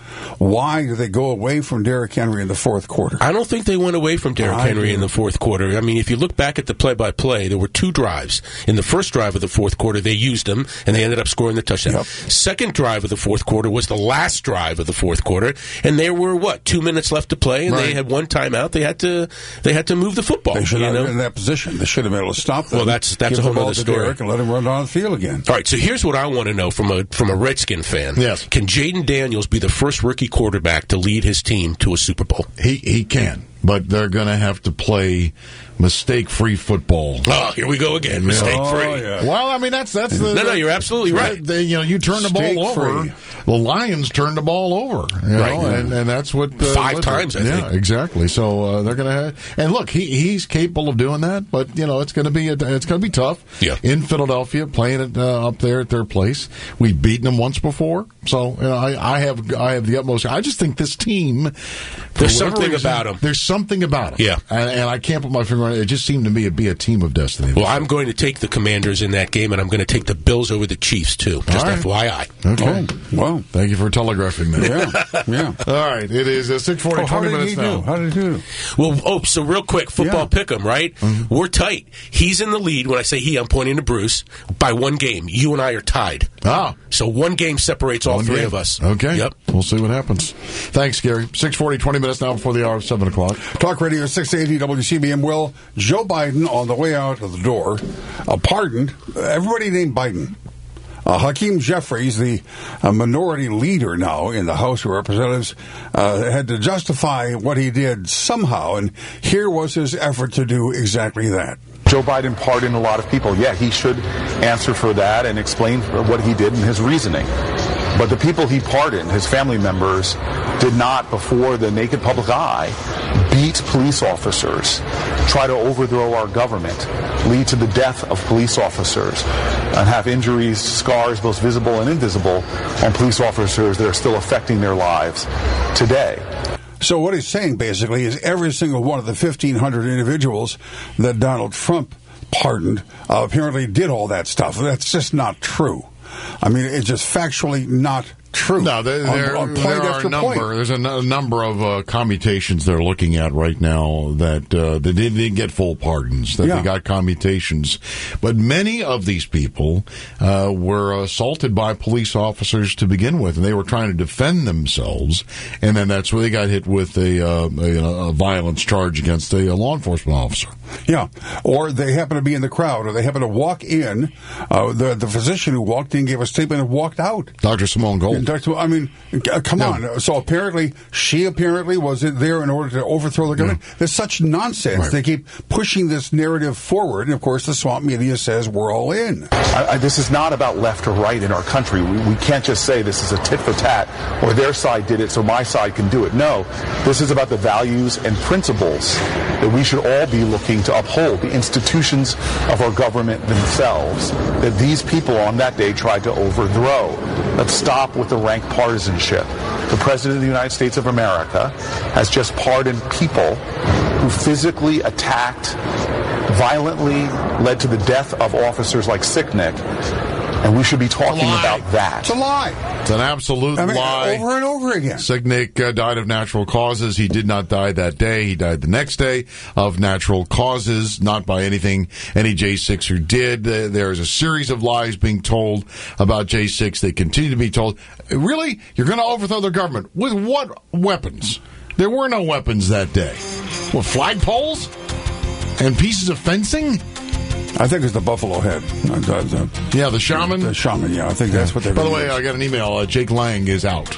why do they go away from Derrick Henry in the fourth quarter? I don't think they went away from Derrick Henry in the fourth quarter. I mean, if you look back at the play-by-play, there were 2 drives. In the first drive of the fourth quarter, they used him, and they ended up scoring the touchdown. Yep. Second drive of the fourth quarter was the last drive of the fourth quarter, and there were, 2 minutes left to play, and they had one timeout. They had to move the football. They should have been in that position. They should have been able to stop them. Well, that's a whole other story. And let him run on the field again. All right, so here's what I want to know from a Redskin fan. Yes. Can Jaden Daniels be the first rookie quarterback to lead his team to a Super Bowl? He can, but they're going to have to play mistake-free football. Oh, here we go again. Mistake-free. Yeah. Well, I mean, that's the... No, you're absolutely right. You turn the ball over. The Lions turned the ball over. And that's what... 5 times, I think. Yeah, exactly. So they're going to have... And look, he's capable of doing that, but, it's going to be tough. Yeah. In Philadelphia, playing it up there at their place. We've beaten them once before. So, I have the utmost... I just think this team... There's something about them. There's something about them. Yeah. And I can't put my finger on it. It just seemed to me to be a team of destiny. Well, I'm going to take the Commanders in that game, and I'm going to take the Bills over the Chiefs, too. Just FYI. Okay. Well, thank you for telegraphing that. Yeah. All right. It is 6:40, 20 minutes now. How did he do? Well, so real quick, football pick'em, right? Mm-hmm. We're tight. He's in the lead. When I say he, I'm pointing to Bruce, by 1 game. You and I are tied. So 1 game separates all 3 of us. Okay. Yep. We'll see what happens. Thanks, Gary. 6:40, 20 minutes now before the hour of 7 o'clock. Talk Radio 680 WCBM. Well, Joe Biden on the way out of the door pardoned everybody named Biden. Hakeem Jeffries, the minority leader now in the House of Representatives, had to justify what he did somehow, and here was his effort to do exactly that. Joe Biden pardoned a lot of people. Yeah, he should answer for that and explain what he did and his reasoning. But the people he pardoned, his family members, did not, before the naked public eye, beat police officers, try to overthrow our government, lead to the death of police officers, and have injuries, scars, both visible and invisible, on police officers that are still affecting their lives today. So what he's saying, basically, is every single one of the 1,500 individuals that Donald Trump pardoned apparently did all that stuff. That's just not true. I mean, it's just factually not true. No, there are a number. There's a number of commutations they're looking at right now that they didn't get full pardons, that they got commutations. But many of these people were assaulted by police officers to begin with, and they were trying to defend themselves, and then that's where they got hit with a violence charge against a law enforcement officer. Yeah, or they happen to be in the crowd, or they happen to walk in. The physician who walked in gave a statement and walked out. Dr. Simone Gold. I mean, come on. So she apparently was there in order to overthrow the government. Yeah. There's such nonsense. Right. They keep pushing this narrative forward, and of course the swamp media says we're all in. This is not about left or right in our country. We can't just say this is a tit for tat, or their side did it so my side can do it. No, this is about the values and principles that we should all be looking to uphold, the institutions of our government themselves, that these people on that day tried to overthrow. Let's stop with the rank partisanship. The President of the United States of America has just pardoned people who physically attacked, violently led to the death of officers like Sicknick, and we should be talking about that. It's a lie. It's an absolute lie. Over and over again. Sicknick died of natural causes. He did not die that day. He died the next day of natural causes, not by anything any J6er did. There's a series of lies being told about J6. They continue to be told. Really? You're going to overthrow the government? With what weapons? There were no weapons that day. What, flagpoles? And pieces of fencing? I think it's the buffalo head. Yeah, the shaman? The shaman, yeah. I think that's what they're By the way, I got an email. Jake Lang is out.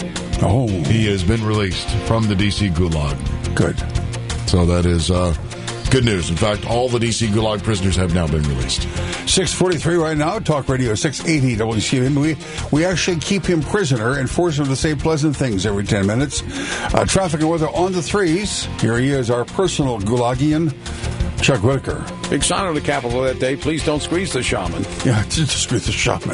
Oh. He has been released from the D.C. Gulag. Good. So that is good news. In fact, all the D.C. Gulag prisoners have now been released. 6:43 right now. Talk Radio 680 WCBM. We actually keep him prisoner and force him to say pleasant things every 10 minutes. Traffic and weather on the threes. Here he is, our personal Gulagian, Chuck Whitaker. Big sign on the Capitol that day, please don't squeeze the shaman. Yeah, just squeeze the shaman.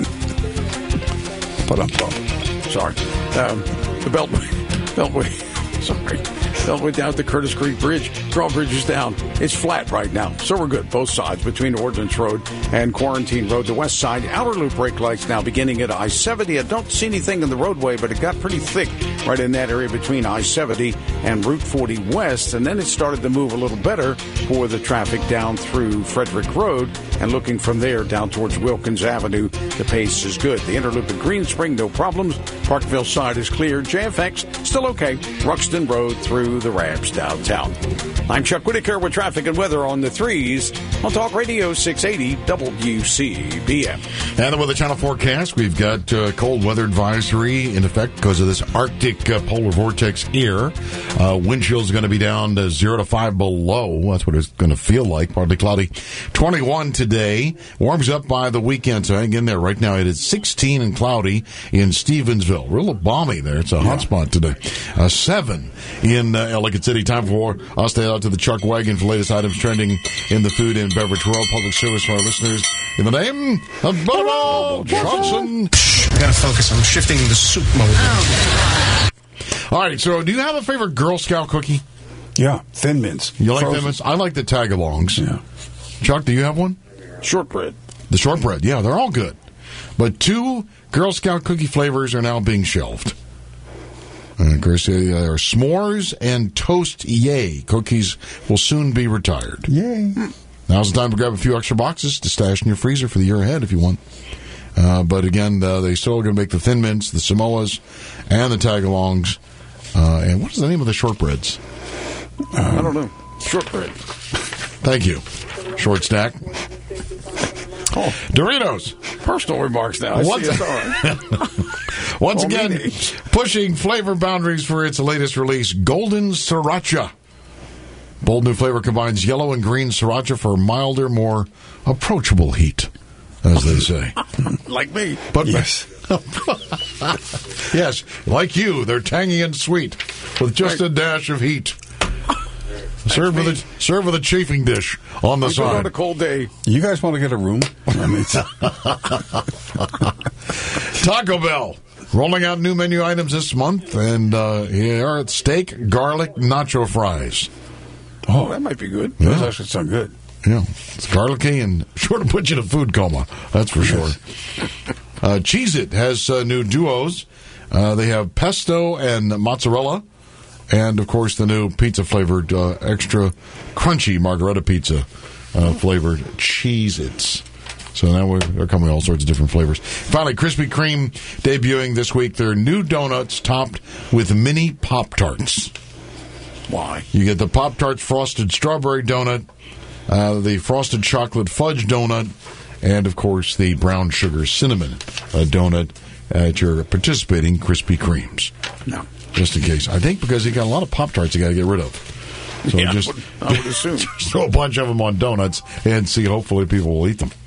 Sorry. The Beltway. Sorry. all the way down to Curtis Creek Bridge. Drawbridge is down. It's flat right now, so we're good. Both sides between Ordnance Road and Quarantine Road. The west side, outer loop brake lights now beginning at I-70. I don't see anything in the roadway, but it got pretty thick right in that area between I-70 and Route 40 West, and then it started to move a little better for the traffic down through Frederick Road, and looking from there down towards Wilkins Avenue, the pace is good. The interloop at Green Spring, no problems. Parkville side is clear. JFX, still okay. Ruxton Road through the ramps downtown. I'm Chuck Whitaker with traffic and weather on the 3s on Talk Radio 680 WCBM. And then with the channel forecast, we've got cold weather advisory in effect because of this Arctic polar vortex here. Wind chill is going to be down to 0 to 5 below. That's what it's going to feel like. Partly cloudy. 21 today. Warms up by the weekend, so hang in there. Right now it is 16 and cloudy in Stevensville. Real balmy there. It's a hot spot today. 7 in Ellicott City. Time for us to head out to the Chuck Wagon for latest items trending in the food and beverage world. Public service for our listeners. In the name of Bubba Johnson. I gotta focus. I'm shifting the soup mode. All right, so do you have a favorite Girl Scout cookie? Yeah, Thin Mints. You like Thin Mints? I like the Tagalongs. Yeah. Chuck, do you have one? Shortbread. The shortbread, yeah, they're all good. But 2 Girl Scout cookie flavors are now being shelved. Of course, there are s'mores and Toast Yay. Cookies will soon be retired. Yay. Now's the time to grab a few extra boxes to stash in your freezer for the year ahead if you want. But again, they still are going to make the Thin Mints, the Samoas, and the Tagalongs. And what is the name of the shortbreads? I don't know. Shortbread. Thank you. Short stack. Oh, Doritos. Personal remarks now. Once again, pushing flavor boundaries for its latest release, Golden Sriracha. Bold new flavor combines yellow and green sriracha for milder, more approachable heat, as they say. Like me. But yes. Yes, like you, they're tangy and sweet with just a dash of heat. Serve with a chafing dish on the side. On a cold day. You guys want to get a room? Taco Bell rolling out new menu items this month, and here are steak, garlic, nacho fries. Oh, that might be good. Yeah. That actually sound good. Yeah, it's garlicky and sure to put you in a food coma. That's for sure. Cheez-It has new duos. They have pesto and mozzarella. And, of course, the new pizza-flavored, extra crunchy margarita pizza flavored Cheez-Its. So now they're coming all sorts of different flavors. Finally, Krispy Kreme debuting this week their new donuts topped with mini Pop-Tarts. Why? You get the Pop-Tarts frosted strawberry donut, the frosted chocolate fudge donut, and, of course, the brown sugar cinnamon donut at your participating Krispy Kremes. No. Just in case. I think because you got a lot of Pop-Tarts you got to get rid of. So yeah, just, I would assume. Just throw a bunch of them on donuts and see, hopefully people will eat them.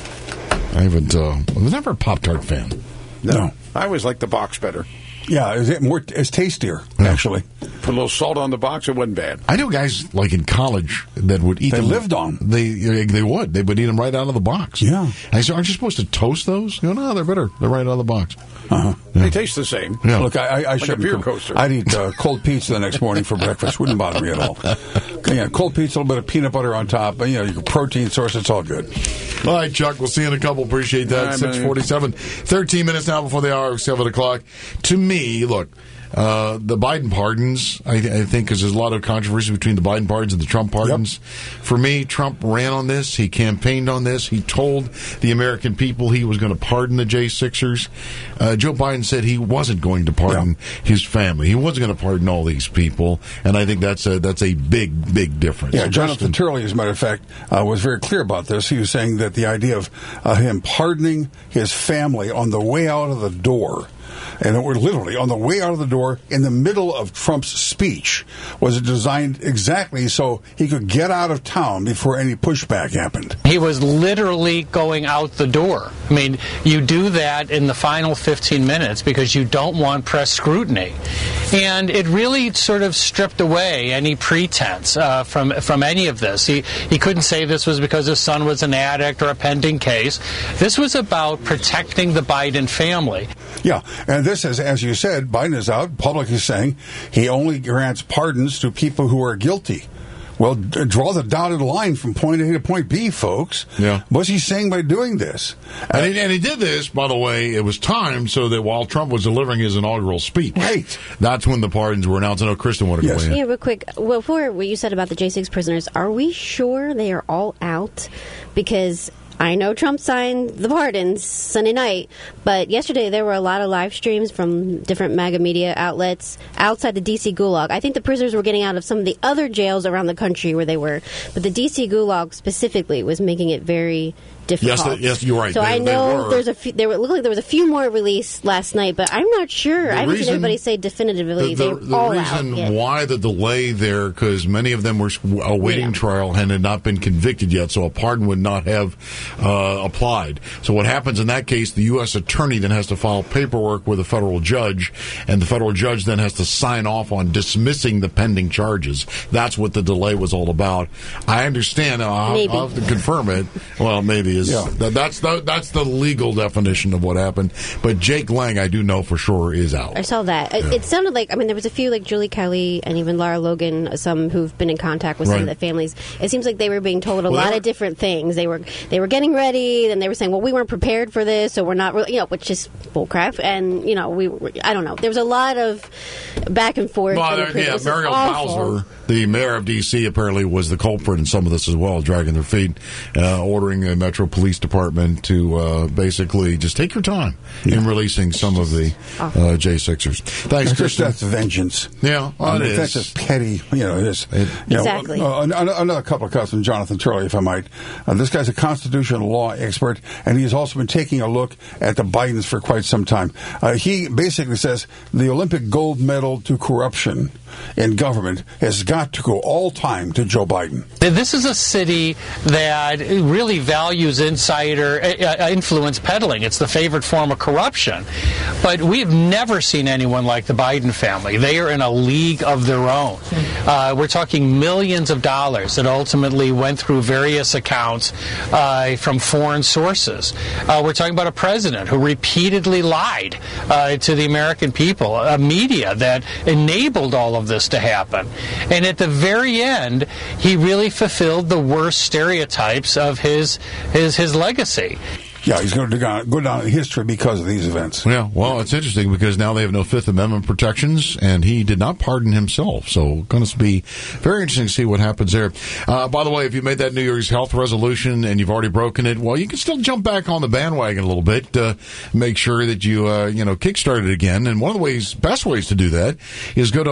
I haven't, I was never a Pop-Tart fan. No. I always like the box better. Yeah, it's tastier, actually. Put a little salt on the box, it wasn't bad. I know guys like in college that would eat them. They lived on them. They would. They would eat them right out of the box. Yeah. I said, aren't you supposed to toast those? You go, no, they're better. They're right out of the box. Uh-huh. Yeah. They taste the same. Yeah. Look, I like shouldn't. a beer coaster. I'd eat cold pizza the next morning for breakfast. Wouldn't bother me at all. Yeah, cold pizza, a little bit of peanut butter on top. Your protein source, it's all good. All right, Chuck, we'll see you in a couple. Appreciate that. 6:47. 13 minutes now before the hour of 7 o'clock. To me, look, the Biden pardons, I think, because there's a lot of controversy between the Biden pardons and the Trump pardons. Yep. For me, Trump ran on this. He campaigned on this. He told the American people he was going to pardon the J6ers. Joe Biden said he wasn't going to pardon his family. He wasn't going to pardon all these people, and I think that's a big, big difference. Yeah, Jonathan Turley, as a matter of fact, was very clear about this. He was saying that the idea of him pardoning his family on the way out of the door, and we're literally on the way out of the door in the middle of Trump's speech, was designed exactly so he could get out of town before any pushback happened. He was literally going out the door. I mean, you do that in the final 15 minutes because you don't want press scrutiny. And it really sort of stripped away any pretense from any of this. He couldn't say this was because his son was an addict or a pending case. This was about protecting the Biden family. Yeah, and this is, as you said, Biden is out publicly saying he only grants pardons to people who are guilty. Well, draw the dotted line from point A to point B, folks. Yeah. What's he saying by doing this? And he did this, by the way, it was timed so that while Trump was delivering his inaugural speech. Right. That's when the pardons were announced. I know Kristen wanted to weigh in. Yeah, real quick. Well, for what you said about the J6 prisoners, are we sure they are all out? Because I know Trump signed the pardons Sunday night, but yesterday there were a lot of live streams from different MAGA media outlets outside the D.C. Gulag. I think the prisoners were getting out of some of the other jails around the country where they were, but the D.C. Gulag specifically was making it very difficult. Yes, you're right. So I know there's a few. It looked like there was a few more released last night, but I'm not sure. I haven't seen anybody say definitively they're all out. The reason why the delay there, because many of them were awaiting trial and had not been convicted yet, so a pardon would not have applied. So what happens in that case, the U.S. attorney then has to file paperwork with a federal judge, and the federal judge then has to sign off on dismissing the pending charges. That's what the delay was all about. I understand. I'll have to confirm it. Well, maybe. That's the legal definition of what happened. But Jake Lang, I do know for sure, is out. I saw that. Yeah. It sounded like, there was a few, like Julie Kelly and even Lara Logan, some who've been in contact with some of the families. It seems like they were being told a lot of different things. They were getting ready, and they were saying, well, we weren't prepared for this, so we're not really, which is bullcrap. And, I don't know. There was a lot of back and forth. Muriel Bowser, the mayor of D.C., apparently was the culprit in some of this as well, dragging their feet, ordering a Metro Police Department to basically just take your time in releasing some of the J6ers. Thanks, Kristen. That's vengeance. Yeah, that's just petty. Exactly. Another couple of cuts from Jonathan Turley, if I might. This guy's a constitutional law expert, and he's also been taking a look at the Bidens for quite some time. He basically says the Olympic gold medal to corruption in government has got to go all time to Joe Biden. This is a city that really values insider influence peddling. It's the favorite form of corruption. But we've never seen anyone like the Biden family. They are in a league of their own. We're talking millions of dollars that ultimately went through various accounts from foreign sources. We're talking about a president who repeatedly lied to the American people, a media that enabled all of this to happen. And at the very end, he really fulfilled the worst stereotypes of his legacy. Yeah, he's going to go down in history because of these events. Yeah, well, it's interesting because now they have no Fifth Amendment protections, and he did not pardon himself. So going to be very interesting to see what happens there. By the way, if you made that New Year's health resolution and you've already broken it, well, you can still jump back on the bandwagon a little bit. Make sure that you kickstart it again. And one of the best ways to do that is go to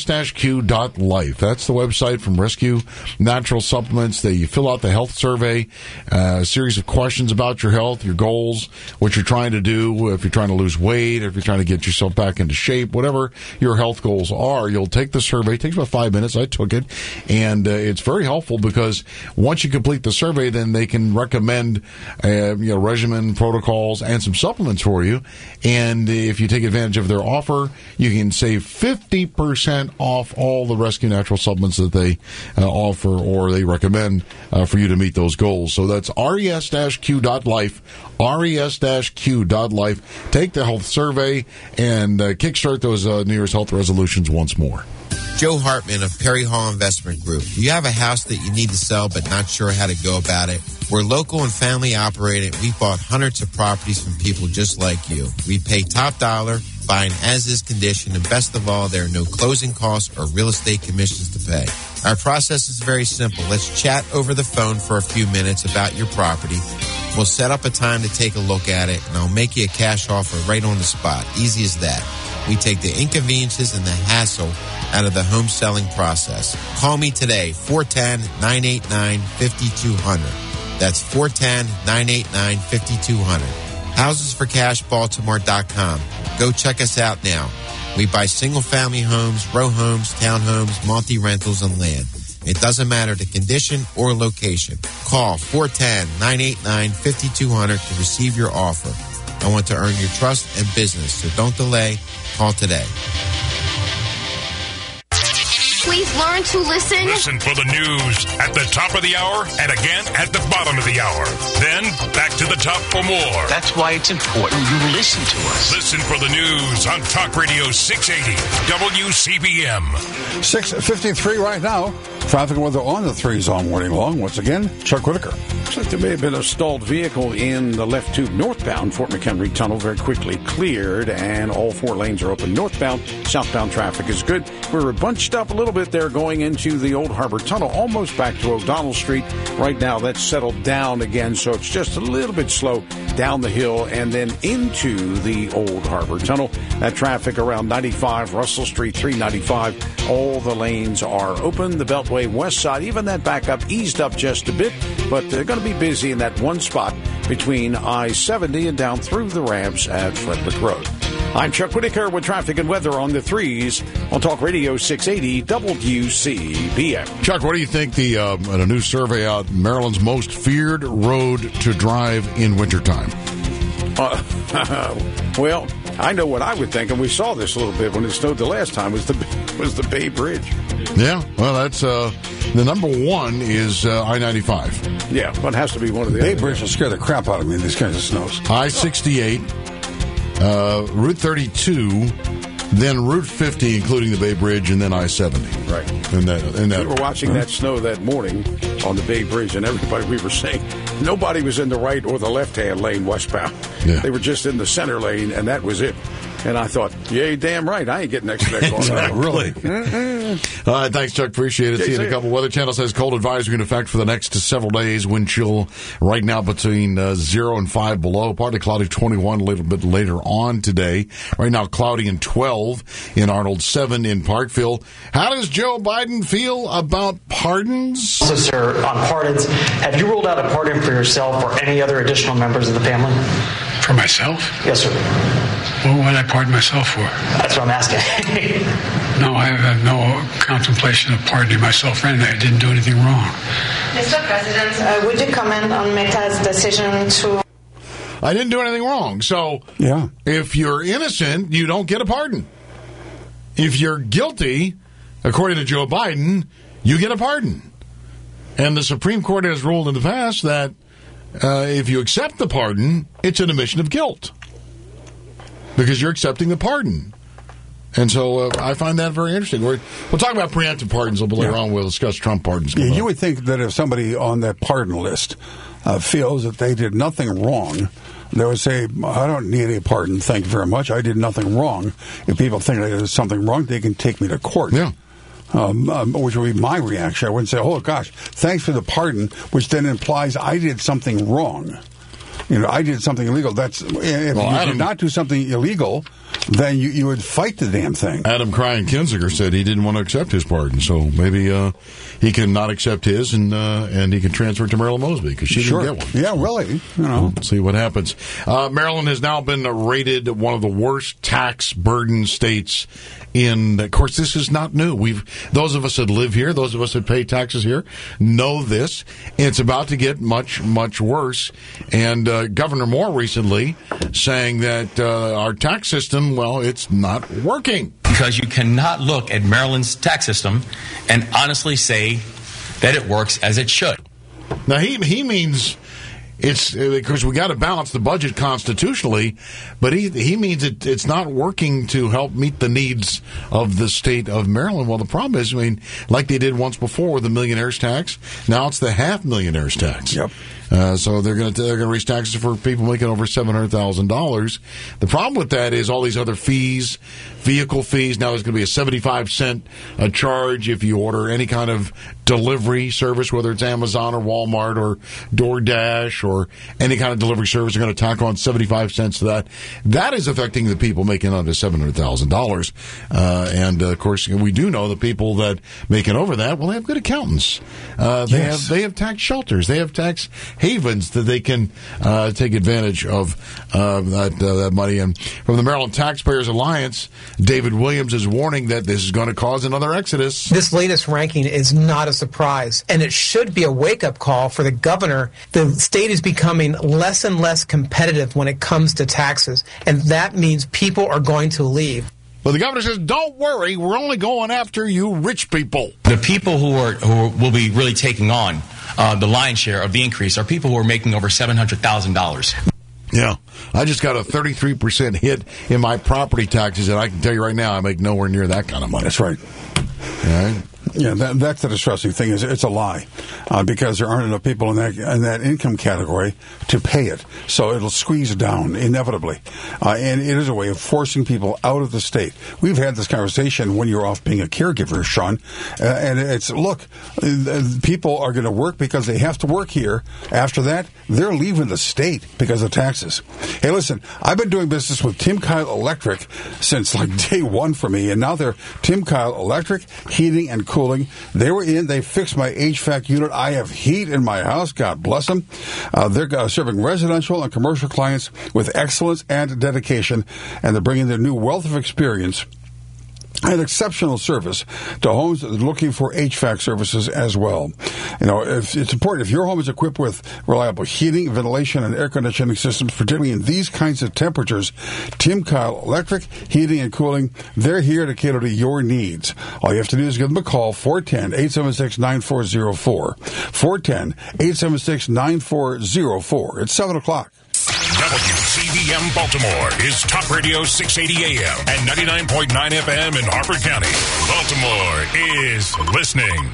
res-q.life. That's the website from Rescue Natural Supplements. You fill out the health survey, a series of questions about your health, your goals, what you're trying to do, if you're trying to lose weight, if you're trying to get yourself back into shape, whatever your health goals are, you'll take the survey. It takes about 5 minutes. I took it, and it's very helpful because once you complete the survey, then they can recommend regimen, protocols, and some supplements for you. And if you take advantage of their offer, you can save 50% off all the Rescue Natural Supplements that they offer or they recommend for you to meet those goals. So that's res-q.life. res-q.life. Take the health survey and kickstart those New Year's health resolutions once more. Joe Hartman of Perry Hall Investment Group. Do you have a house that you need to sell but not sure how to go about it? We're local and family operated. We've bought hundreds of properties from people just like you. We pay top dollar, buying as-is condition, and best of all, there are no closing costs or real estate commissions to pay. Our process is very simple. Let's chat over the phone for a few minutes about your property. We'll set up a time to take a look at it, and I'll make you a cash offer right on the spot. Easy as that. We take the inconveniences and the hassle out of the home selling process. Call me today, 410-989-5200. That's 410-989-5200. HousesForCashBaltimore.com. Go check us out now. We buy single-family homes, row homes, townhomes, multi-rentals, and land. It doesn't matter the condition or location. Call 410-989-5200 to receive your offer. I want to earn your trust and business, so don't delay. Call today. please learn to listen? Listen for the news at the top of the hour and again at the bottom of the hour. Then back to the top for more. That's why it's important you listen to us. Listen for the news on Talk Radio 680 WCBM. 6:53 right now. Traffic and weather on the 3s all morning long. Once again, Chuck Whitaker. Looks like there may have been a stalled vehicle in the left tube northbound Fort McHenry Tunnel. Very quickly cleared, and all 4 lanes are open northbound. Southbound traffic is good. We're bunched up a little bit there going into the Old Harbor Tunnel, almost back to O'Donnell Street. Right now, that's settled down again, so it's just a little bit slow down the hill and then into the Old Harbor Tunnel. That traffic around 95, Russell Street, 395. All the lanes are open. The Beltway west side, even that backup eased up just a bit, but they're going to be busy in that one spot between I-70 and down through the ramps at Frederick Road. I'm Chuck Whitaker with traffic and weather on the 3s on Talk Radio 680 WCBM. Chuck, what do you think in a new survey out, Maryland's most feared road to drive in wintertime? Well, I know what I would think, and we saw this a little bit when it snowed the last time, was the Bay Bridge. Yeah, well, that's the number one is I-95. Yeah, but it has to be one of the Bay Bridge will scare the crap out of me in these kinds of snows. I-68, Route 32, then Route 50, including the Bay Bridge, and then I-70. Right. In that we were watching that snow that morning on the Bay Bridge, and everybody, we were saying, nobody was in the right or the left-hand lane westbound. Yeah. They were just in the center lane, and that was it. And I thought, yeah, damn right, I ain't getting next to that corner. Really? All right, thanks, Chuck. Appreciate it. See you in a couple. Weather Channel says cold advisory in effect for the next several days. Wind chill right now between 0 and 5 below. Partly cloudy, 21 a little bit later on today. Right now, cloudy and 12 in Arnold, 7 in Parkville. How does Joe Biden feel about pardons? So, sir, on pardons, have you ruled out a pardon for yourself or any other additional members of the family? For myself? Yes, sir. What would I pardon myself for? That's what I'm asking. No, I have no contemplation of pardoning myself. Randy, I didn't do anything wrong. Mr. President, would you comment on Meta's decision to... I didn't do anything wrong. So, yeah, if you're innocent, you don't get a pardon. If you're guilty, according to Joe Biden, you get a pardon. And the Supreme Court has ruled in the past that if you accept the pardon, it's an admission of guilt because you're accepting the pardon. And so I find that very interesting. We'll talk about preemptive pardons a little later on. We'll discuss Trump pardons. Yeah, you would think that if somebody on that pardon list feels that they did nothing wrong, they would say, I don't need a pardon, thank you very much. I did nothing wrong. If people think I did something wrong, they can take me to court. Yeah. Which would be my reaction. I wouldn't say, oh, gosh, thanks for the pardon, which then implies I did something wrong. I did something illegal. If you did not do something illegal, then you would fight the damn thing. Adam Cryan Kinzinger said he didn't want to accept his pardon, so maybe he can not accept his and he can transfer it to Marilyn Mosby because she didn't get one. Yeah, really. We'll see what happens. Maryland has now been rated one of the worst tax burden states. Of course, this is not new. Those of us that live here, those of us that pay taxes here, know this. It's about to get much, much worse. And Governor Moore recently saying that our tax system, well, it's not working. Because you cannot look at Maryland's tax system and honestly say that it works as it should. Now, he means... It's because we got to balance the budget constitutionally, but he means it's not working to help meet the needs of the state of Maryland. Well, the problem is, like they did once before with the millionaire's tax, now it's the half millionaire's tax. Yep. So they're going to raise taxes for people making over $700,000. The problem with that is all these other fees, vehicle fees. Now there's going to be a 75-cent charge if you order any kind of delivery service, whether it's Amazon or Walmart or DoorDash or any kind of delivery service. They're going to tack on 75 cents to that. That is affecting the people making under $700,000. And of course, we do know the people that making over that, well, they have good accountants. They have tax shelters. They have tax havens that they can take advantage of that money. And from the Maryland Taxpayers Alliance, David Williams is warning that this is going to cause another exodus. This latest ranking is not a surprise, and it should be a wake-up call for the governor. The state is becoming less and less competitive when it comes to taxes, and that means people are going to leave. But the governor says, don't worry, we're only going after you rich people. The people who will be really taking on the lion's share of the increase are people who are making over $700,000. Yeah. I just got a 33% hit in my property taxes, and I can tell you right now, I make nowhere near that kind of money. That's right. All right. Yeah, that's the distressing thing. Is it's a lie because there aren't enough people in that income category to pay it. So it'll squeeze down inevitably, and it is a way of forcing people out of the state. We've had this conversation when you're off being a caregiver, Sean, and it's look, people are going to work because they have to work here. After that, they're leaving the state because of taxes. Hey, listen, I've been doing business with Tim Kyle Electric since like day one for me, and now they're Tim Kyle Electric Heating and Cooling. They fixed my HVAC unit. I have heat in my house. God bless them. They're serving residential and commercial clients with excellence and dedication, and they're bringing their new wealth of experience and exceptional service to homes that are looking for HVAC services as well. You know, it's important. If your home is equipped with reliable heating, ventilation, and air conditioning systems, particularly in these kinds of temperatures, Tim Kyle Electric Heating and Cooling, they're here to cater to your needs. All you have to do is give them a call, 410-876-9404. 410-876-9404. It's 7 o'clock. WCBM Baltimore is Talk Radio 680 AM and 99.9 FM in Harford County. Baltimore is listening.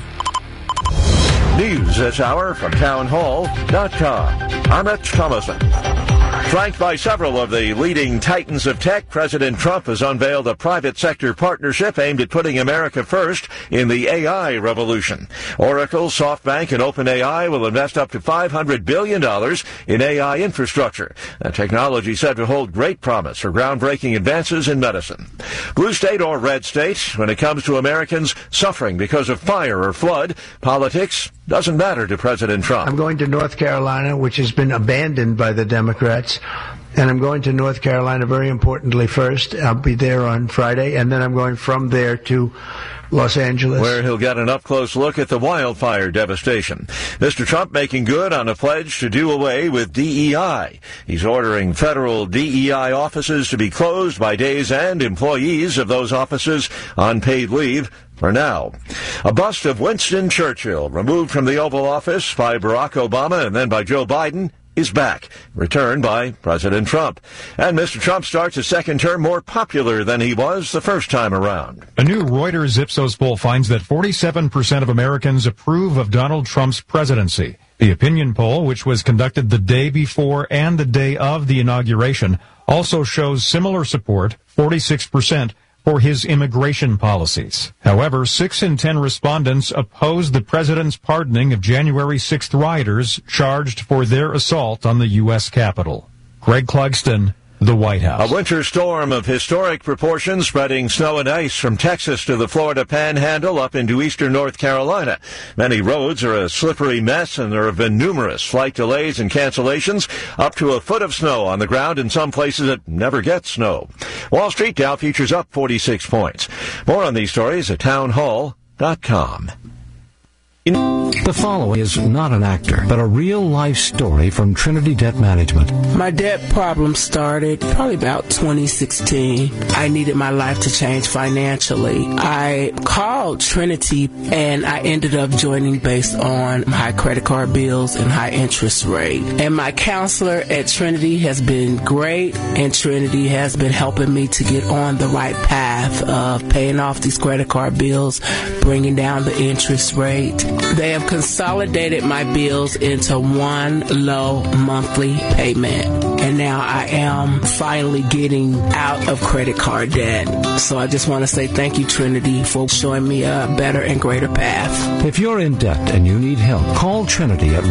News this hour from townhall.com. I'm Rich Thomason. Flanked by several of the leading titans of tech, President Trump has unveiled a private sector partnership aimed at putting America first in the AI revolution. Oracle, SoftBank, and OpenAI will invest up to $500 billion in AI infrastructure. A technology said to hold great promise for groundbreaking advances in medicine. Blue state or red state, when it comes to Americans suffering because of fire or flood, politics doesn't matter to President Trump. I'm going to North Carolina, which has been abandoned by the Democrats. And I'm going to North Carolina, very importantly, first. I'll be there on Friday, and then I'm going from there to Los Angeles, where he'll get an up-close look at the wildfire devastation. Mr. Trump making good on a pledge to do away with DEI. He's ordering federal DEI offices to be closed by days and employees of those offices on paid leave for now. A bust of Winston Churchill, removed from the Oval Office by Barack Obama and then by Joe Biden, is back, returned by President Trump. And Mr. Trump starts his second term more popular than he was the first time around. A new Reuters Ipsos poll finds that 47% of Americans approve of Donald Trump's presidency. The opinion poll, which was conducted the day before and the day of the inauguration, also shows similar support, 46%, for his immigration policies. However, 6 in 10 respondents opposed the president's pardoning of January 6th rioters charged for their assault on the U.S. Capitol. Greg Clugston, the White House. A winter storm of historic proportions spreading snow and ice from Texas to the Florida Panhandle up into eastern North Carolina. Many roads are a slippery mess, and there have been numerous flight delays and cancellations, up to a foot of snow on the ground in some places that never get snow. Wall Street Dow futures up 46 points. More on these stories at townhall.com. The following is not an actor, but a real-life story from Trinity Debt Management. My debt problem started probably about 2016. I needed my life to change financially. I called Trinity, and I ended up joining based on high credit card bills and high interest rate. And my counselor at Trinity has been great, and Trinity has been helping me to get on the right path of paying off these credit card bills, bringing down the interest rate. They have consolidated my bills into one low monthly payment. And now I am finally getting out of credit card debt. So I just want to say thank you, Trinity, for showing me a better and greater path. If you're in debt and you need help, call Trinity at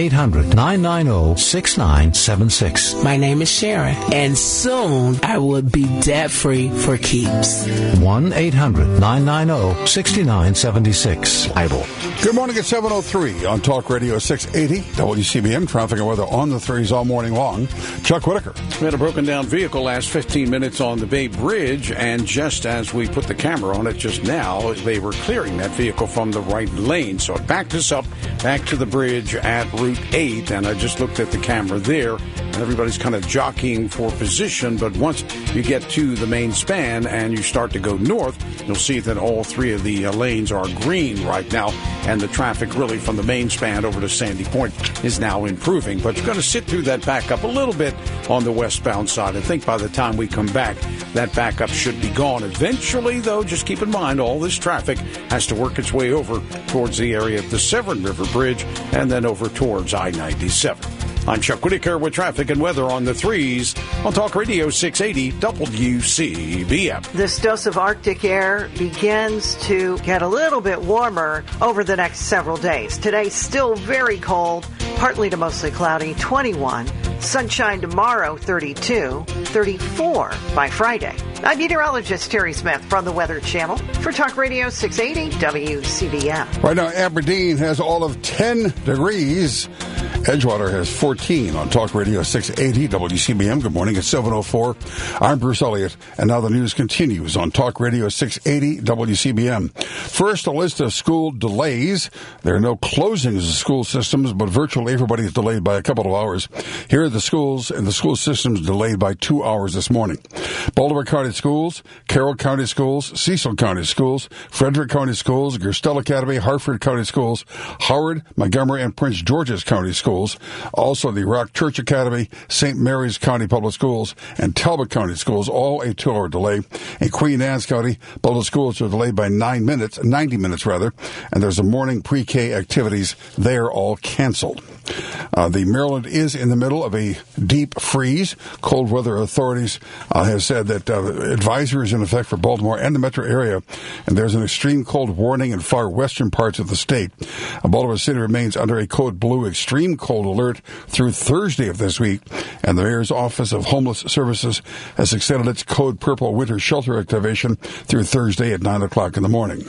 1-800-990-6976. My name is Sharon, and soon I will be debt-free for keeps. 1-800-990-6976. Good Good morning at 7:03 on Talk Radio 680 WCBM. Traffic and weather on the threes all morning long. Chuck Whitaker. We had a broken down vehicle last 15 minutes on the Bay Bridge, and just as we put the camera on it just now, they were clearing that vehicle from the right lane. So it backed us up back to the bridge at Route 8, and I just looked at the camera there, and everybody's kind of jockeying for position, but once you get to the main span and you start to go north, you'll see that all three of the lanes are green right now, and the traffic really from the main span over to Sandy Point is now improving. But you're going to sit through that backup a little bit on the westbound side. I think by the time we come back, that backup should be gone. Eventually, though, just keep in mind all this traffic has to work its way over towards the area of the Severn River Bridge and then over towards I-97. I'm Chuck Whitaker with traffic and weather on the threes on Talk Radio 680 WCBM. This dose of Arctic air begins to get a little bit warmer over the next several days. Today, still very cold, partly to mostly cloudy, 21. Sunshine tomorrow, 32. 34 by Friday. I'm meteorologist Terry Smith from the Weather Channel for Talk Radio 680 WCBM. Right now, Aberdeen has all of 10 degrees. Edgewater has 14 on Talk Radio 680 WCBM. Good morning. It's 7:04. I'm Bruce Elliott, and now the news continues on Talk Radio 680 WCBM. First, a list of school delays. There are no closings of school systems, but virtually everybody is delayed by a couple of hours. Here are the schools, and the school systems delayed by 2 hours this morning. Baltimore County Schools, Carroll County Schools, Cecil County Schools, Frederick County Schools, Gerstel Academy, Hartford County Schools, Howard, Montgomery, and Prince George's County Schools. Also, the Rock Church Academy, St. Mary's County Public Schools, and Talbot County Schools, all a 2-hour delay. In Queen Anne's County, both the schools are delayed by 90 minutes, and there's a morning pre-K activities. They're all canceled. The Maryland is in the middle of a deep freeze. Cold weather authorities have said that advisory is in effect for Baltimore and the metro area, and there's an extreme cold warning in far western parts of the state. Baltimore City remains under a code blue extreme cold alert through Thursday of this week, and the Mayor's Office of Homeless Services has extended its code purple winter shelter activation through Thursday at 9 o'clock in the morning.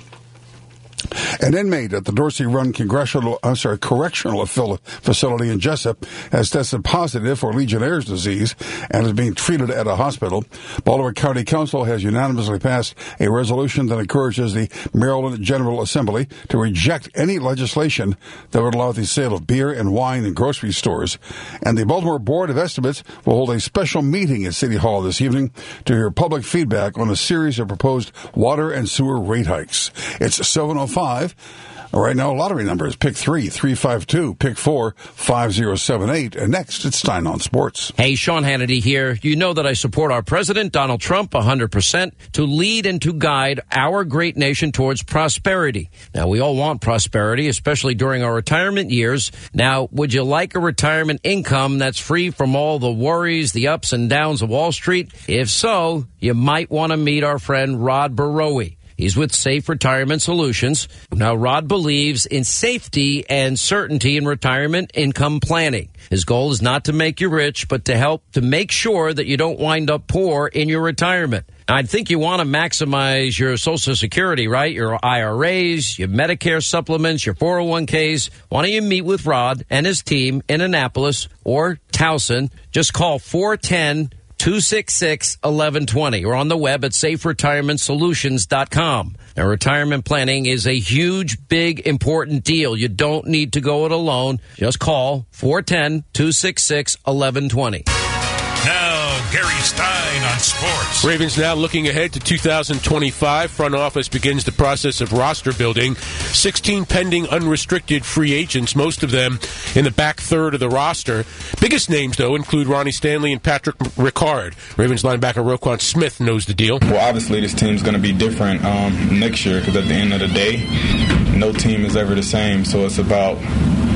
An inmate at the Dorsey Run Correctional Facility in Jessup has tested positive for Legionnaire's disease and is being treated at a hospital. Baltimore County Council has unanimously passed a resolution that encourages the Maryland General Assembly to reject any legislation that would allow the sale of beer and wine in grocery stores. And the Baltimore Board of Estimates will hold a special meeting at City Hall this evening to hear public feedback on a series of proposed water and sewer rate hikes. It's 7:05. Right now, lottery numbers, pick 3, 352, pick 4, 5078. And next, it's Stein on Sports. Hey, Sean Hannity here. You know that I support our president, Donald Trump, 100%, to lead and to guide our great nation towards prosperity. Now, we all want prosperity, especially during our retirement years. Now, would you like a retirement income that's free from all the worries, the ups and downs of Wall Street? If so, you might want to meet our friend Rod Barowie. He's with Safe Retirement Solutions. Now, Rod believes in safety and certainty in retirement income planning. His goal is not to make you rich, but to help to make sure that you don't wind up poor in your retirement. I think you want to maximize your Social Security, right? Your IRAs, your Medicare supplements, your 401ks. Why don't you meet with Rod and his team in Annapolis or Towson? Just call 410-266-1120 or on the web at saferetirementsolutions.com. Now, retirement planning is a huge, big, important deal. You don't need to go it alone. Just call 410-266-1120. Now, Gary Stein on sports. Ravens now looking ahead to 2025. Front office begins the process of roster building. 16 pending unrestricted free agents, most of them in the back third of the roster. Biggest names, though, include Ronnie Stanley and Patrick Ricard. Ravens linebacker Roquan Smith knows the deal. Well, obviously, this team's going to be different next year because at the end of the day, no team is ever the same. So it's about using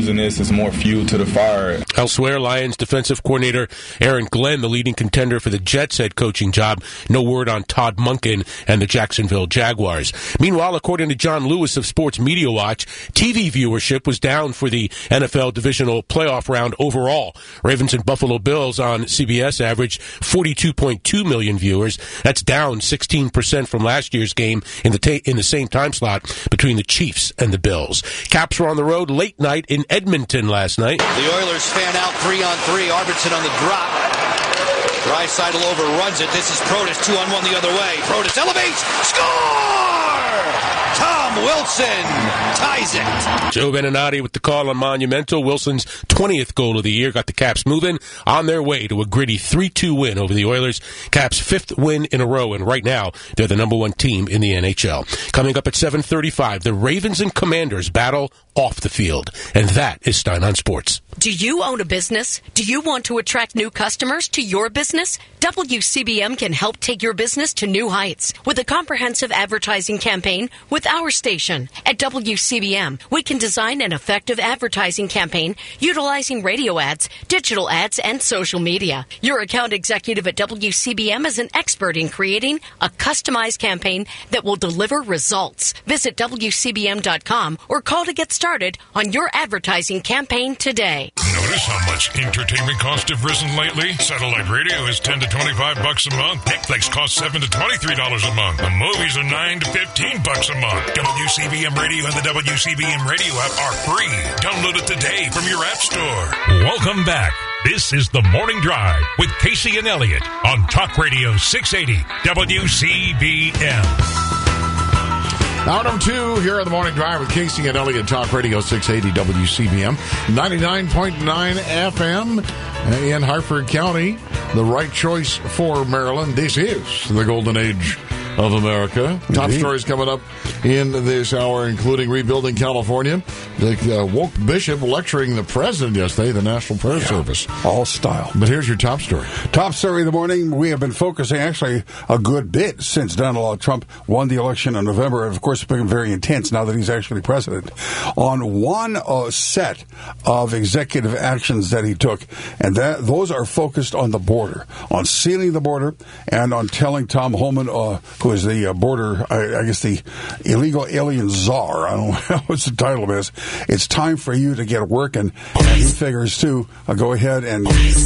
using this as more fuel to the fire. Elsewhere, Lions defensive coordinator Aaron Glenn, the leading contender for the Jets head coaching job. No word on Todd Monken and the Jacksonville Jaguars. Meanwhile, according to John Lewis of Sports Media Watch, TV viewership was down for the NFL divisional playoff round overall. Ravens and Buffalo Bills on CBS averaged 42.2 million viewers. That's down 16% from last year's game in the same time slot between the Chiefs and the Bills. Caps were on the road late night in Edmonton last night. The Oilers fan out 3-on-3. Arvidsson on the drop. Draisaitl overruns it. This is Protas 2-on-1 the other way. Protas elevates. Score! Tom Wilson ties it. Joe Beninati with the call on Monumental. Wilson's 20th goal of the year got the Caps moving on their way to a gritty 3-2 win over the Oilers. Caps' 5th win in a row, and right now they're the number 1 team in the NHL. Coming up at 7:35, the Ravens and Commanders battle off the field, and that is Stein on Sports. Do you own a business? Do you want to attract new customers to your business? WCBM can help take your business to new heights with a comprehensive advertising campaign with our station. At WCBM, we can design an effective advertising campaign utilizing radio ads, digital ads, and social media. Your account executive at WCBM is an expert in creating a customized campaign that will deliver results. Visit WCBM.com or call to get started on your advertising campaign today. Notice how much entertainment costs have risen lately? Satellite radio is $10 to $25 a month. Netflix costs $7 to $23 a month. The movies are $9 to $15 a month. WCBM Radio and the WCBM Radio app are free. Download it today from your app store. Welcome back. This is The Morning Drive with Casey and Elliott on Talk Radio 680 WCBM. Hour number 2 here on The Morning Drive with Casey and Elliott, Talk Radio 680 WCBM, 99.9 FM in Hartford County. The right choice for Maryland. This is the golden age of America. Top stories coming up in this hour, including rebuilding California. The woke bishop lecturing the president yesterday, the National Prayer Service. All style. But here's your top story. Top story of the morning. We have been focusing actually a good bit since Donald Trump won the election in November. And of course, it's become very intense now that he's actually president. On one set of executive actions that he took, and those are focused on the border, on sealing the border, and on telling Tom Homan, who is the border, I guess the illegal alien czar, I don't know what's the title of this, it's time for you to get working. And he figures to go ahead and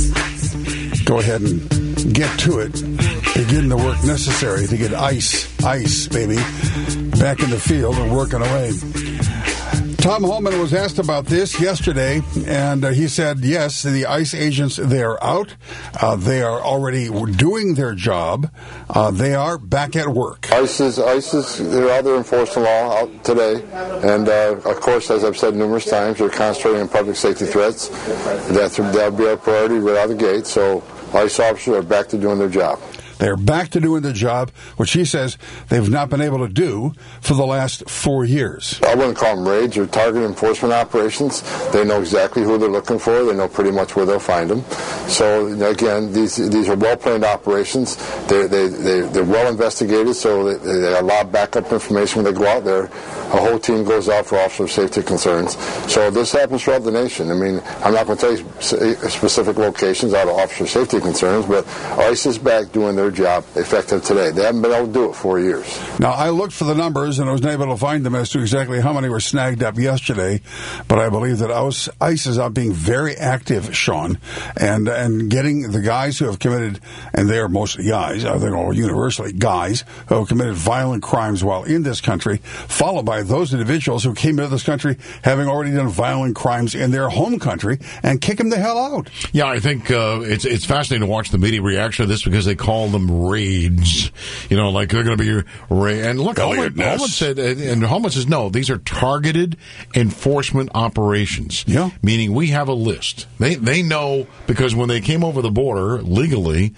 get to it, begin the work necessary to get ICE, baby, back in the field and working away. Tom Homan was asked about this yesterday, and he said, yes, the ICE agents, they are out. They are already doing their job. They are back at work. ICE is they're out there enforcing law out today. And, of course, as I've said numerous times, they're concentrating on public safety threats. That'll be our priority right out of the gate. So ICE officers are back to doing their job. They're back to doing the job, which he says they've not been able to do for the last 4 years. I wouldn't call them raids or target enforcement operations. They know exactly who they're looking for. They know pretty much where they'll find them. So, again, these are well-planned operations. They're well investigated, so they allow backup information when they go out there. A whole team goes out for officer safety concerns. So this happens throughout the nation. I mean, I'm not going to tell you specific locations out of officer safety concerns, but ICE is back doing their job effective today. They haven't been able to do it 4 years. Now, I looked for the numbers, and I was not able to find them as to exactly how many were snagged up yesterday, but I believe that ICE is out being very active, Sean, and getting the guys who have committed, and they are mostly guys, I think all universally guys, who have committed violent crimes while in this country, followed by those individuals who came into this country having already done violent crimes in their home country, and kick them the hell out. Yeah, I think it's fascinating to watch the media reaction to this because they call them raids. You know, like they're going to be raid. And look, Homan said, and Homan says, no, these are targeted enforcement operations. Yeah. Meaning we have a list. They know because when they came over the border legally,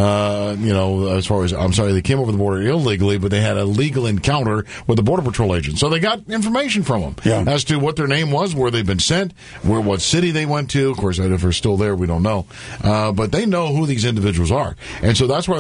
as far as, I'm sorry, they came over the border illegally, but they had a legal encounter with the Border Patrol agent. So they got information from them as to what their name was, where they've been sent, what city they went to. Of course, if they're still there, we don't know. But they know who these individuals are. And so that's why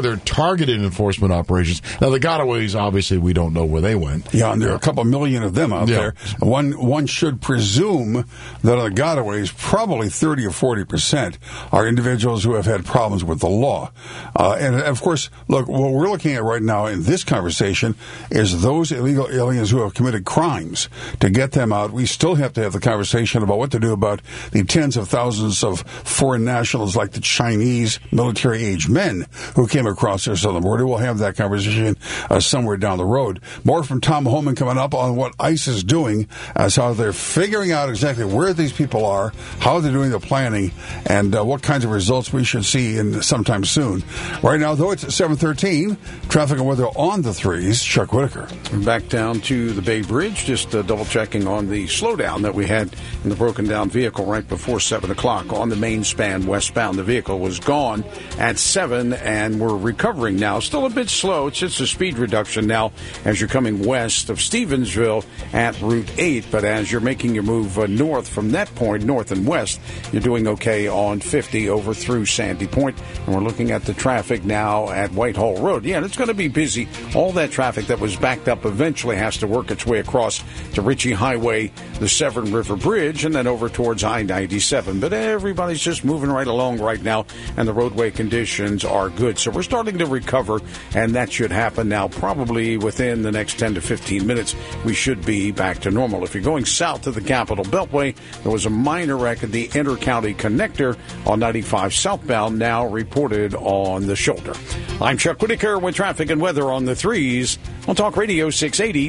they're targeted enforcement operations. Now, the gotaways, obviously, we don't know where they went. Yeah, and there are a couple million of them out there. One should presume that on the gotaways, probably 30 or 40% are individuals who have had problems with the law. And, of course, look, what we're looking at right now in this conversation is those illegal aliens who have committed crimes. To get them out, we still have to have the conversation about what to do about the tens of thousands of foreign nationals like the Chinese military-age men who came across our southern border. We'll have that conversation somewhere down the road. More from Tom Homan coming up on what ICE is doing as how they're figuring out exactly where these people are, how they're doing the planning, and what kinds of results we should see in sometime soon. Right now, though, it's 7:13. Traffic and weather on the threes. Chuck Whitaker. Back down to the Bay Bridge, just double-checking on the slowdown that we had in the broken-down vehicle right before 7 o'clock on the main span westbound. The vehicle was gone at 7, and we're recovering now. Still a bit slow. It's just a speed reduction now as you're coming west of Stevensville at Route 8, but as you're making your move north from that point, north and west, you're doing okay on 50 over through Sandy Point. And we're looking at the traffic now at Whitehall Road. Yeah, it's going to be busy. All that traffic that was backed up eventually has to work its way across to Ritchie Highway, the Severn River Bridge, and then over towards I-97. But everybody's just moving right along right now, and the roadway conditions are good. So we're starting to recover, and that should happen now probably within the next 10 to 15 minutes. We should be back to normal. If you're going south to the Capitol Beltway, there was a minor wreck at the Inter-County Connector on 95 southbound, now reported on the shoulder. I'm Chuck Whitaker with traffic and weather on the threes on Talk Radio 680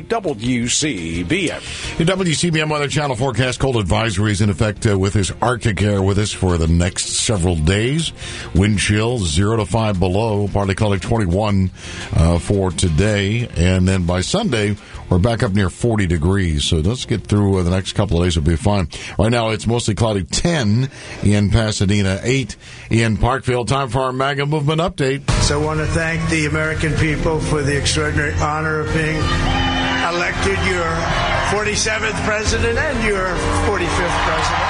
WCBM. Your WCBM Weather Channel forecast cold advisories in effect with this Arctic air with us for the next several days. Wind chill 0 to 5 below, partly cloudy 21 for today. And then by Sunday, we're back up near 40 degrees. So let's get through the next couple of days. It'll be fine. Right now, it's mostly cloudy 10 in Pasadena, 8 in Parkville. Time for our MAGA movement update. So I want to thank the American people for the extraordinary honor of being elected your 47th president and your 45th president.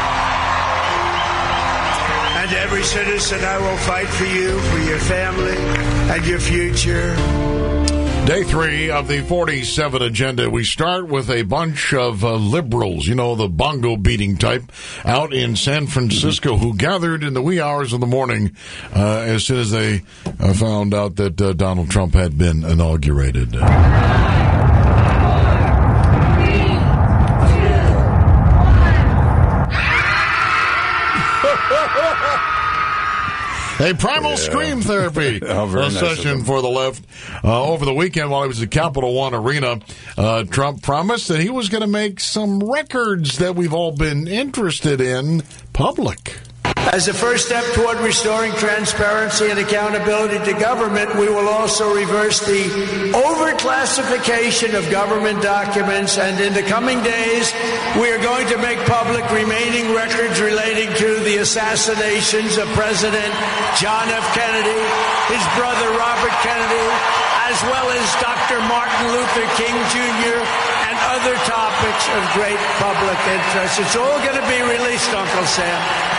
And to every citizen, I will fight for you, for your family, and your future. Day 3 of the 47 agenda. We start with a bunch of liberals, you know, the bongo beating type, out in San Francisco who gathered in the wee hours of the morning as soon as they found out that Donald Trump had been inaugurated. A primal scream therapy session for the left. Over the weekend, while he was at Capital One Arena, Trump promised that he was going to make some records that we've all been interested in public. As a first step toward restoring transparency and accountability to government, we will also reverse the overclassification of government documents, and in the coming days, we are going to make public remaining records relating to the assassinations of President John F. Kennedy, his brother Robert Kennedy, as well as Dr. Martin Luther King Jr., and other topics of great public interest. It's all going to be released, Uncle Sam.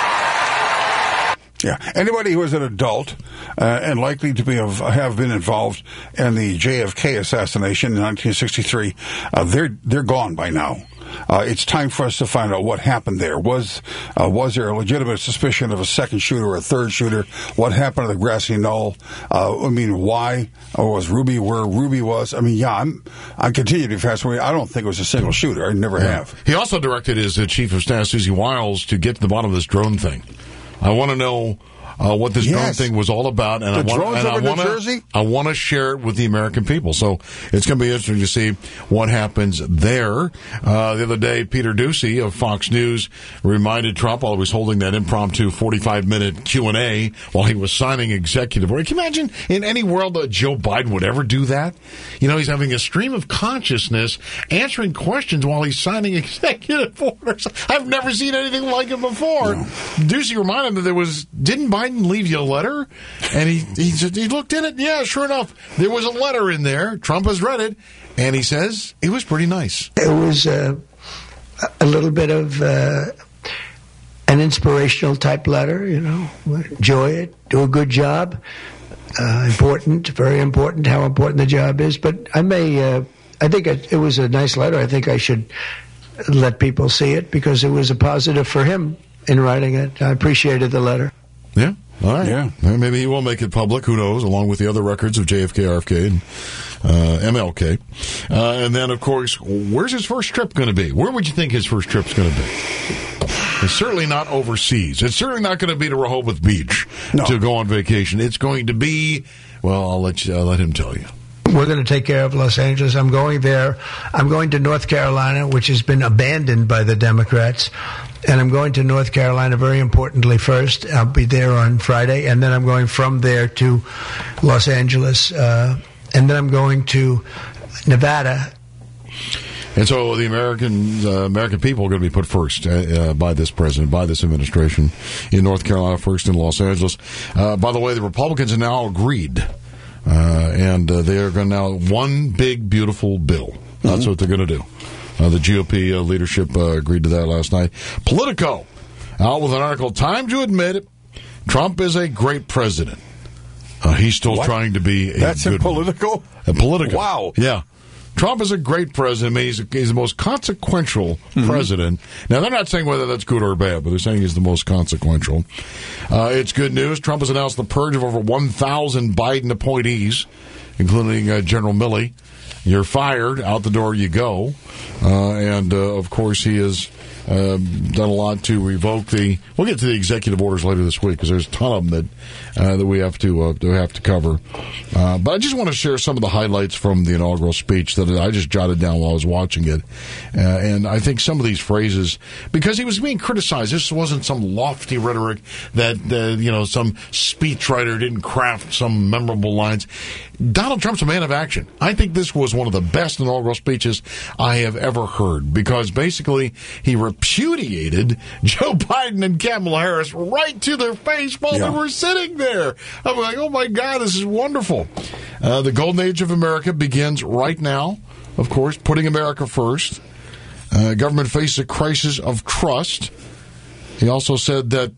Yeah, anybody who is an adult and likely to have been involved in the JFK assassination in 1963, they're gone by now. It's time for us to find out what happened there. Was there a legitimate suspicion of a second shooter or a third shooter? What happened at the Grassy Knoll? Why? Or was Ruby where Ruby was? I continue to be fascinated. I don't think it was a single shooter. I never have. He also directed his chief of staff, Susie Wiles, to get to the bottom of this drone thing. I want to know what this drone thing was all about, and I want to share it with the American people. So it's going to be interesting to see what happens there. The other day, Peter Doocy of Fox News reminded Trump while he was holding that impromptu 45-minute Q&A while he was signing executive orders. Can you imagine in any world that Joe Biden would ever do that? You know, he's having a stream of consciousness, answering questions while he's signing executive orders. I've never seen anything like it before. No. Doocy reminded him that didn't Biden leave you a letter? And he looked in it. Yeah, sure enough, there was a letter in there. Trump has read it, and he says it was pretty nice. It was a little bit of an inspirational type letter, you know. Enjoy it, do a good job. important, very important, how important the job is. But I think it was a nice letter. I think I should let people see it because it was a positive for him in writing it. I appreciated the letter. Yeah. All right. Yeah. Maybe he will make it public. Who knows? Along with the other records of JFK, RFK, and MLK. And then, of course, where's his first trip going to be? Where would you think his first trip's going to be? It's certainly not overseas. It's certainly not going to be to Rehoboth Beach to go on vacation. It's going to be, well, I'll let him tell you. We're going to take care of Los Angeles. I'm going there. I'm going to North Carolina, which has been abandoned by the Democrats. And I'm going to North Carolina, very importantly, first. I'll be there on Friday. And then I'm going from there to Los Angeles. And then I'm going to Nevada. And so the American people are going to be put first by this president, by this administration, in North Carolina, first in Los Angeles. By the way, the Republicans have now agreed. And they are going to now one big, beautiful bill. That's what they're going to do. The GOP leadership agreed to that last night. Politico out with an article, time to admit it, Trump is a great president. He's still trying to be a That's good in Politico? Politico. Wow. Yeah. Trump is a great president. I mean, he's the most consequential president. Now, they're not saying whether that's good or bad, but they're saying he's the most consequential. It's good news. Trump has announced the purge of over 1,000 Biden appointees, including General Milley. You're fired. Out the door you go. And, of course, he has done a lot to revoke the... We'll get to the executive orders later this week because there's a ton of them that we have to cover. But I just want to share some of the highlights from the inaugural speech that I just jotted down while I was watching it. And I think some of these phrases... Because he was being criticized. This wasn't some lofty rhetoric that, some speechwriter didn't craft some memorable lines. Donald Trump's a man of action. I think this was one of the best inaugural speeches I have ever heard because basically he repudiated Joe Biden and Kamala Harris right to their face while they were sitting there. I'm like, oh my God, this is wonderful. The golden age of America begins right now, of course, putting America first. Government faces a crisis of trust. He also said that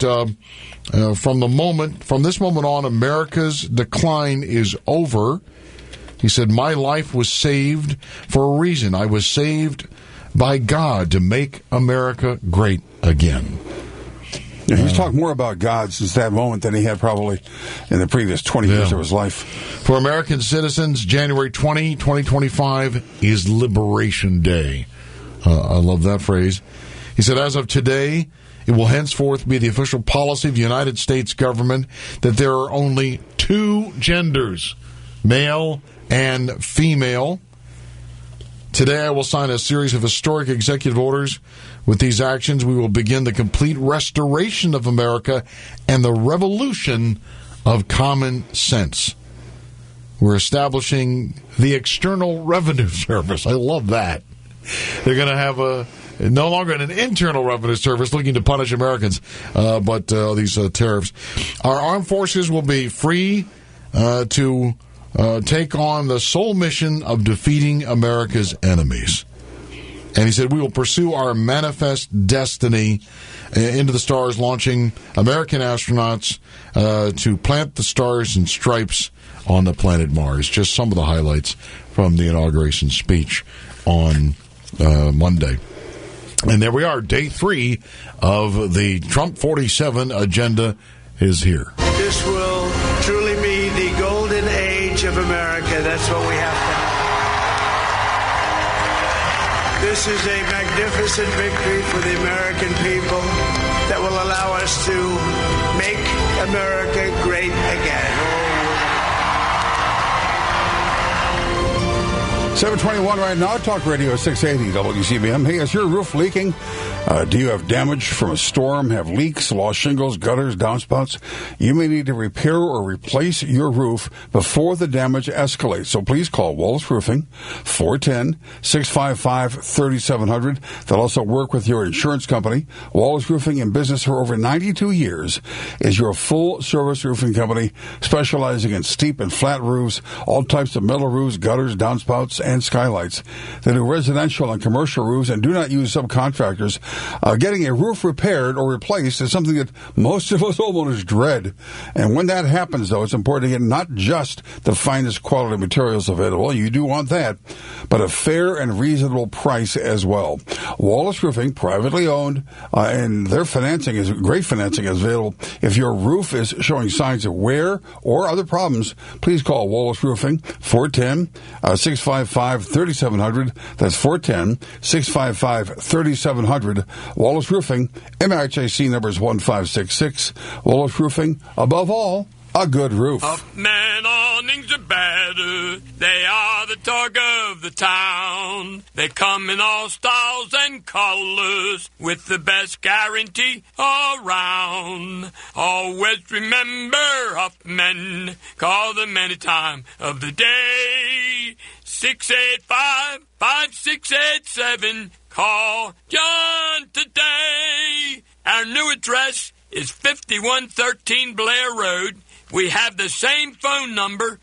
from this moment on, America's decline is over. He said, my life was saved for a reason. I was saved by God to make America great again. Yeah, he's talked more about God since that moment than he had probably in the previous 20 years of his life. For American citizens, January 20, 2025 is Liberation Day. I love that phrase. He said, as of today, it will henceforth be the official policy of the United States government that there are only two genders, male and female. Today I will sign a series of historic executive orders. With these actions, we will begin the complete restoration of America and the revolution of common sense. We're establishing the External Revenue Service. I love that. They're going to have no longer an internal revenue service looking to punish Americans, but these tariffs. Our armed forces will be free to take on the sole mission of defeating America's enemies. And he said, we will pursue our manifest destiny into the stars, launching American astronauts to plant the stars and stripes on the planet Mars. Just some of the highlights from the inauguration speech on Monday. And there we are. Day 3 of the Trump 47 agenda is here. This will truly be the golden age of America. That's what we have to have. This is a magnificent victory for the American people that will allow us to make America great again. 7:21 right now, Talk Radio 680 WCBM. Hey, is your roof leaking? Do you have damage from a storm, have leaks, lost shingles, gutters, downspouts? You may need to repair or replace your roof before the damage escalates. So please call Wallace Roofing, 410-655-3700. They'll also work with your insurance company. Wallace Roofing, in business for over 92 years, is your full-service roofing company specializing in steep and flat roofs, all types of metal roofs, gutters, downspouts, and skylights. They do residential and commercial roofs and do not use subcontractors. Getting a roof repaired or replaced is something that most of us homeowners dread. And when that happens, though, it's important to get not just the finest quality materials available, you do want that, but a fair and reasonable price as well. Wallace Roofing, privately owned, and their financing is great. Financing is available. If your roof is showing signs of wear or other problems, please call Wallace Roofing, 410-655-3700. That's 410-655-3700. Wallace Roofing, MHIC numbers 1566. Wallace Roofing, above all, a good roof. Huffman awnings are better. They are the talk of the town. They come in all styles and colors with the best guarantee around. Always remember Huffman. Call them any time of the day. 685-5687. Call John today. Our new address is 5113 Blair Road. We have the same phone number,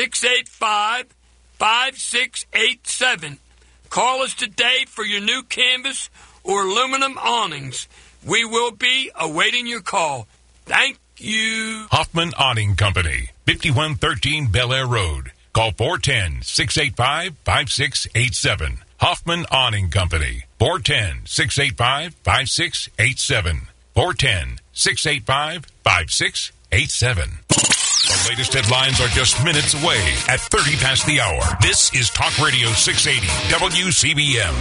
685-5687. Call us today for your new canvas or aluminum awnings. We will be awaiting your call. Thank you. Hoffman Awning Company, 5113 Bel Air Road. Call 410-685-5687. Hoffman Awning Company, 410-685-5687. 410-685-5687. The latest headlines are just minutes away at 30 past the hour. This is Talk Radio 680 WCBM.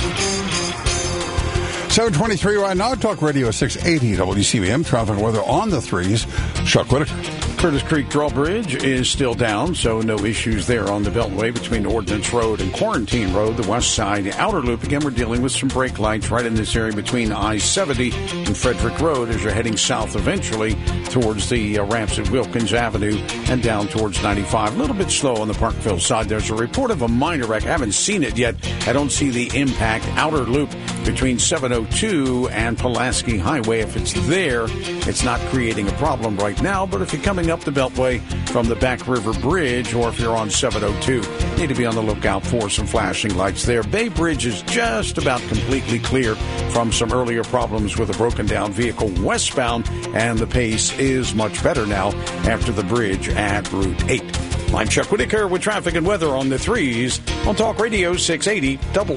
7:23 right now. Talk Radio 680 WCBM. Traffic and weather on the threes. Chuck Whitaker. Curtis Creek Drawbridge is still down, so no issues there on the Beltway between Ordnance Road and Quarantine Road, the west side outer loop. Again, we're dealing with some brake lights right in this area between I-70 and Frederick Road as you're heading south eventually towards the ramps at Wilkins Avenue and down towards 95. A little bit slow on the Parkville side. There's a report of a minor wreck. I haven't seen it yet. I don't see the impact. Outer loop between 702 and Pulaski Highway. If it's there, it's not creating a problem right now, but if you're coming up the Beltway from the Back River Bridge, or if you're on 702, need to be on the lookout for some flashing lights there. Bay Bridge is just about completely clear from some earlier problems with a broken down vehicle westbound, and the pace is much better now after the bridge at Route 8. I'm Chuck Whitaker with traffic and weather on the threes on Talk Radio 680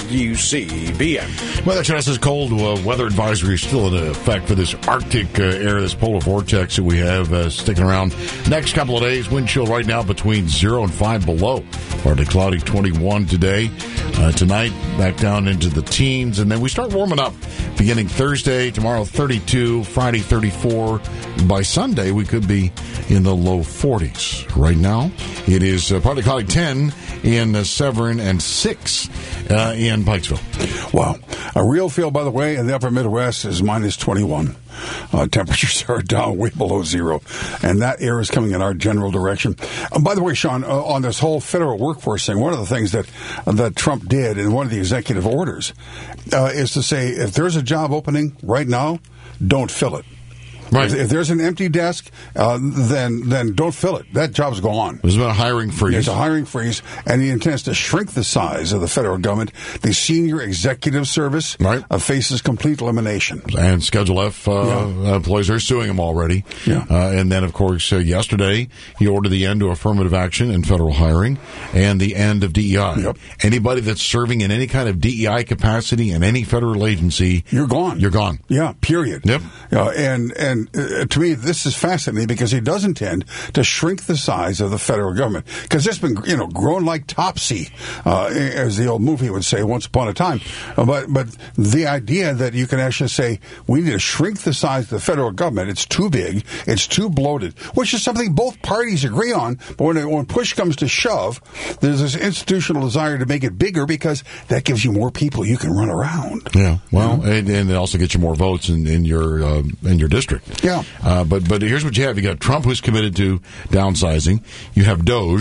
WCBM. Weather Channel says cold weather advisory is still in effect for this Arctic area, this polar vortex that we have sticking around. Next couple of days, wind chill right now between 0 and 5 below. Partly cloudy, 21 today. Tonight, back down into the teens. And then we start warming up beginning Thursday, tomorrow 32, Friday 34. By Sunday, we could be in the low 40s. Right now, it is partly cloudy, 10 in Severn and 6 in Pikesville. Wow. A real feel, by the way, in the upper Midwest is minus 21. Temperatures are down way below zero, and that air is coming in our general direction. By the way, Sean, on this whole federal workforce thing, one of the things that Trump did in one of the executive orders is to say, if there's a job opening right now, don't fill it. Right. If there's an empty desk, then don't fill it. That job's gone. There's been a hiring freeze. There's a hiring freeze, and he intends to shrink the size of the federal government. The Senior Executive Service faces complete elimination. And Schedule F employees are suing him already. Yeah. And then, of course, yesterday, he ordered the end to affirmative action in federal hiring and the end of DEI. Yep. Anybody that's serving in any kind of DEI capacity in any federal agency, you're gone. You're gone. Yeah, period. Yep. And to me, this is fascinating because he does intend to shrink the size of the federal government because it's been, grown like Topsy, as the old movie would say once upon a time. But the idea that you can actually say we need to shrink the size of the federal government, it's too big, it's too bloated, which is something both parties agree on. But when push comes to shove, there's this institutional desire to make it bigger because that gives you more people you can run around. Yeah, well, and it also gets you more votes in your district. Yeah. But here's what you have. You got Trump, who's committed to downsizing. You have DOJ.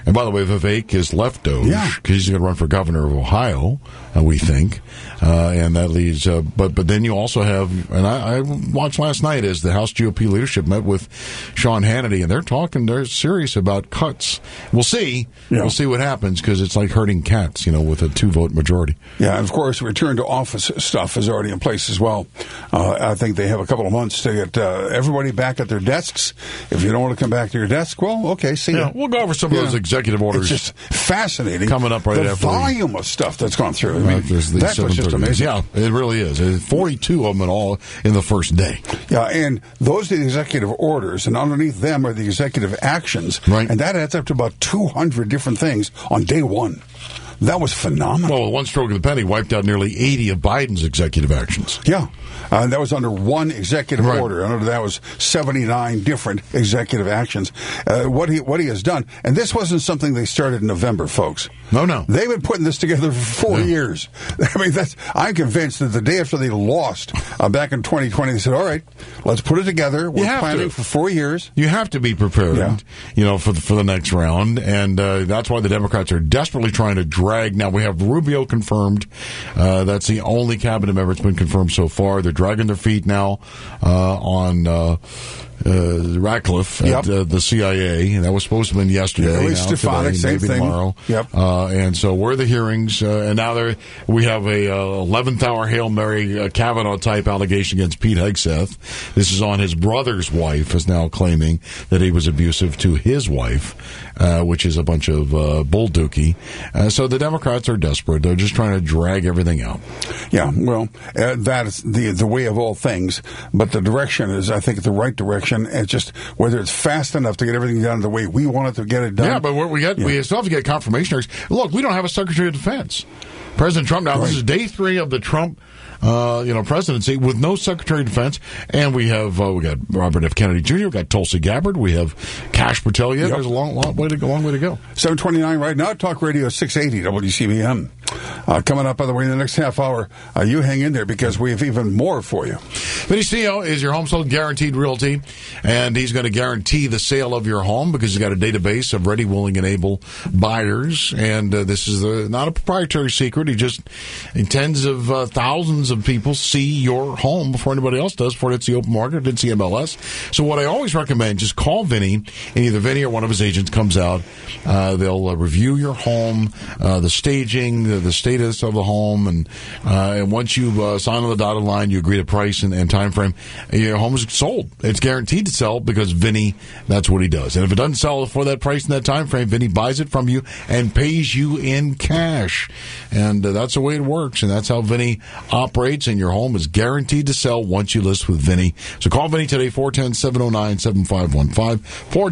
And by the way, Vivek is left Doge because he's going to run for governor of Ohio, we think. And that leads, but then you also have, and I watched last night as the House GOP leadership met with Sean Hannity, and they're serious about cuts. We'll see. Yeah. We'll see what happens because it's like herding cats, with a 2-vote majority. Yeah, and of course, return to office stuff is already in place as well. I think they have a couple of months to get everybody back at their desks. If you don't want to come back to your desk, well, okay, see you. We'll go over some of those executive orders. It's just fascinating. Coming up right the after. The volume of stuff that's gone through. I mean, that was just amazing. Yeah, it really is. 42 of them all in the first day. Yeah, and those are the executive orders, and underneath them are the executive actions. Right. And that adds up to about 200 different things on day one. That was phenomenal. Well, one stroke of the pen, he wiped out nearly 80 of Biden's executive actions. Yeah. That was under one executive order. Under that was 79 different executive actions. What he has done, and this wasn't something they started in November, folks. No. They've been putting this together for 4 years. I mean, I'm convinced that the day after they lost back in 2020, they said, all right, let's put it together. We're planning for 4 years. You have to be prepared, for the next round. And that's why the Democrats are desperately trying to drag. Now, we have Rubio confirmed. That's the only cabinet member that's been confirmed so far. They're dragging their feet now on Ratcliffe at the CIA. That was supposed to have been yesterday. At least Stefanik, same maybe thing. Tomorrow. Yep. And so where are the hearings? And now we have a 11th hour Hail Mary Kavanaugh-type allegation against Pete Hegseth. This is on his brother's wife, is now claiming that he was abusive to his wife, which is a bunch of bull dookie. So the Democrats are desperate. They're just trying to drag everything out. Yeah, well, that is the way of all things. But the direction is, I think, the right direction. It's just whether it's fast enough to get everything done the way we want it to get it done. Yeah, but we still have to get confirmation. Look, we don't have a Secretary of Defense. President Trump, now this is day 3 of the Trump presidency with no Secretary of Defense, and we got Robert F. Kennedy Jr., we've got Tulsi Gabbard, we have Kash Patel. Yeah, there's a long way to go. 7:29 right now. Talk Radio 680 WCBM. Coming up, by the way, in the next half hour, you hang in there because we have even more for you. Vinny Stio is your home sold guaranteed realty, and he's going to guarantee the sale of your home because he's got a database of ready, willing, and able buyers. And this is not a proprietary secret. Tens of thousands of people see your home before anybody else does, before it's the open market, it's the MLS. So what I always recommend, just call Vinny, and either Vinny or one of his agents comes out. They'll review your home, the staging, the status of the home, and once you sign on the dotted line, you agree to price and time frame, your home is sold. It's guaranteed to sell because Vinny, that's what he does. And if it doesn't sell for that price in that time frame, Vinny buys it from you and pays you in cash. And that's the way it works, and that's how Vinny operates, and your home is guaranteed to sell once you list with Vinny. So call Vinny today, 410-709-7515,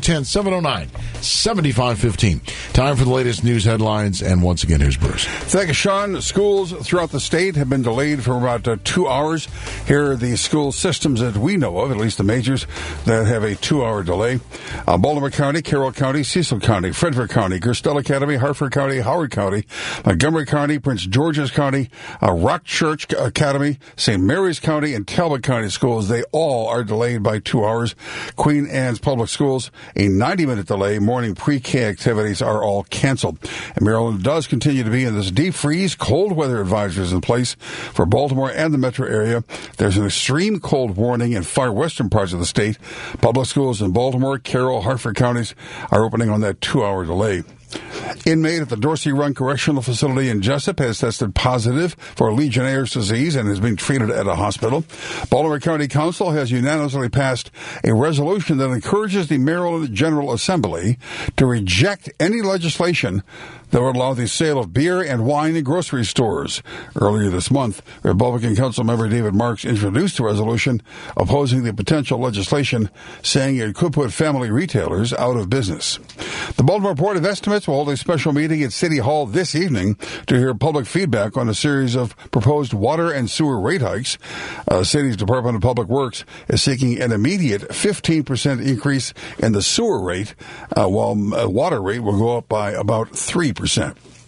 410-709-7515. Time for the latest news headlines, and once again, here's Bruce. Thank you, Sean. Schools throughout the state have been delayed for about 2 hours. Here are the school systems that we know of, at least the majors, that have a 2-hour delay. Baltimore County, Carroll County, Cecil County, Frederick County, Gerstel Academy, Hartford County, Howard County, Montgomery County, Prince George's County, Rock Church Academy, St. Mary's County, and Talbot County schools. They all are delayed by 2 hours. Queen Anne's Public Schools, a 90-minute delay. Morning pre-K activities are all canceled. And Maryland does continue to be in this deep freeze. Cold weather advisories in place for Baltimore and the metro area. There's an extreme cold warning in far western parts of the state. Public schools in Baltimore, Carroll, Hartford counties are opening on that 2-hour delay. Inmate at the Dorsey Run Correctional Facility in Jessup has tested positive for Legionnaire's disease and is being treated at a hospital. Baltimore County Council has unanimously passed a resolution that encourages the Maryland General Assembly to reject any legislation that would allow the sale of beer and wine in grocery stores. Earlier this month, Republican Council member David Marks introduced a resolution opposing the potential legislation, saying it could put family retailers out of business. The Baltimore Board of Estimates will hold a special meeting at City Hall this evening to hear public feedback on a series of proposed water and sewer rate hikes. City's Department of Public Works is seeking an immediate 15% increase in the sewer rate, while water rate will go up by about 3%.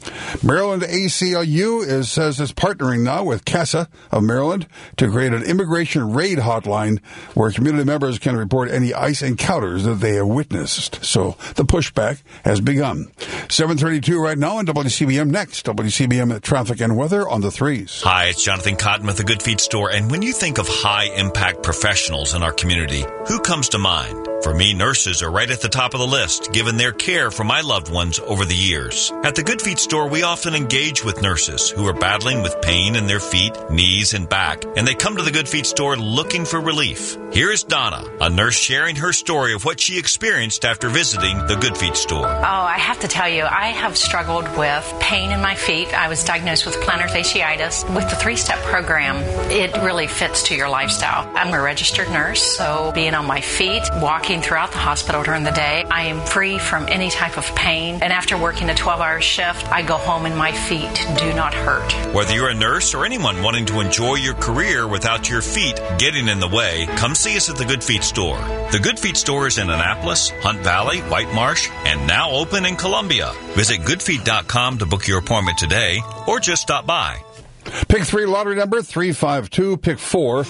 Maryland ACLU says it's partnering now with CASA of Maryland to create an immigration raid hotline where community members can report any ICE encounters that they have witnessed. So the pushback has begun. 7:32 right now on WCBM. Next, WCBM traffic and weather on the threes. Hi, it's Jonathan Cotton with the Good Feet Store. And when you think of high-impact professionals in our community, who comes to mind? For me, nurses are right at the top of the list, given their care for my loved ones over the years. At the Good Feet Store, we often engage with nurses who are battling with pain in their feet, knees, and back, and they come to the Good Feet Store looking for relief. Here is Donna, a nurse sharing her story of what she experienced after visiting the Good Feet Store. Oh, I have to tell you, I have struggled with pain in my feet. I was diagnosed with plantar fasciitis. With the 3-step program, it really fits to your lifestyle. I'm a registered nurse, so being on my feet, walking throughout the hospital during the day, I am free from any type of pain. And after working a 12-hour shift, I go home and my feet do not hurt. Whether you're a nurse or anyone wanting to enjoy your career without your feet getting in the way, come see us at the Good Feet Store. The Good Feet Store is in Annapolis, Hunt Valley, White Marsh, and now open in Columbia. Visit goodfeet.com to book your appointment today or just stop by. Pick 3 lottery number 352, pick 4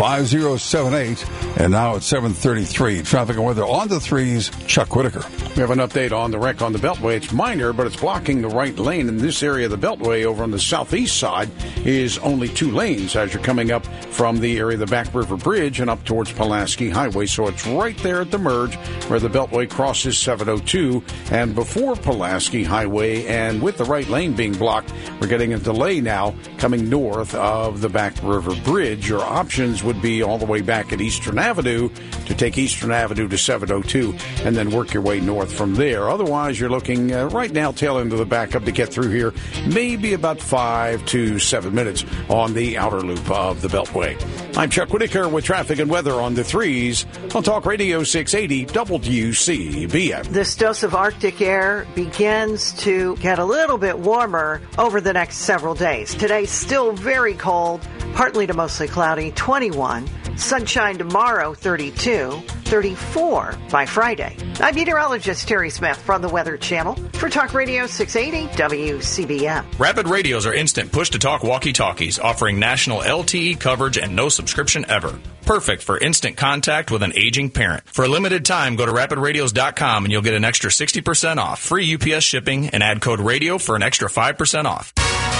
5078, and now at 7:33. Traffic and weather on the threes. Chuck Whitaker. We have an update on the wreck on the Beltway. It's minor, but it's blocking the right lane. In this area of the Beltway over on the southeast side is only 2 lanes as you're coming up from the area of the Back River Bridge and up towards Pulaski Highway. So it's right there at the merge where the Beltway crosses 702 and before Pulaski Highway. And with the right lane being blocked, we're getting a delay now coming north of the Back River Bridge. Your options would be all the way back at Eastern Avenue to take Eastern Avenue to 702 and then work your way north from there. Otherwise, you're looking right now tail end of the backup to get through here, maybe about 5 to 7 minutes on the outer loop of the Beltway. I'm Chuck Whitaker with traffic and weather on the threes on Talk Radio 680 WCBM. This dose of Arctic air begins to get a little bit warmer over the next several days. Today, still very cold, partly to mostly cloudy, 21. Sunshine tomorrow, 32. 34 by Friday. I'm meteorologist Terry Smith from the Weather Channel for Talk Radio 680 WCBM. Rapid Radios are instant push-to-talk walkie-talkies offering national LTE coverage and no subscription ever. Perfect for instant contact with an aging parent. For a limited time, go to rapidradios.com and you'll get an extra 60% off, free UPS shipping, and add code RADIO for an extra 5% off.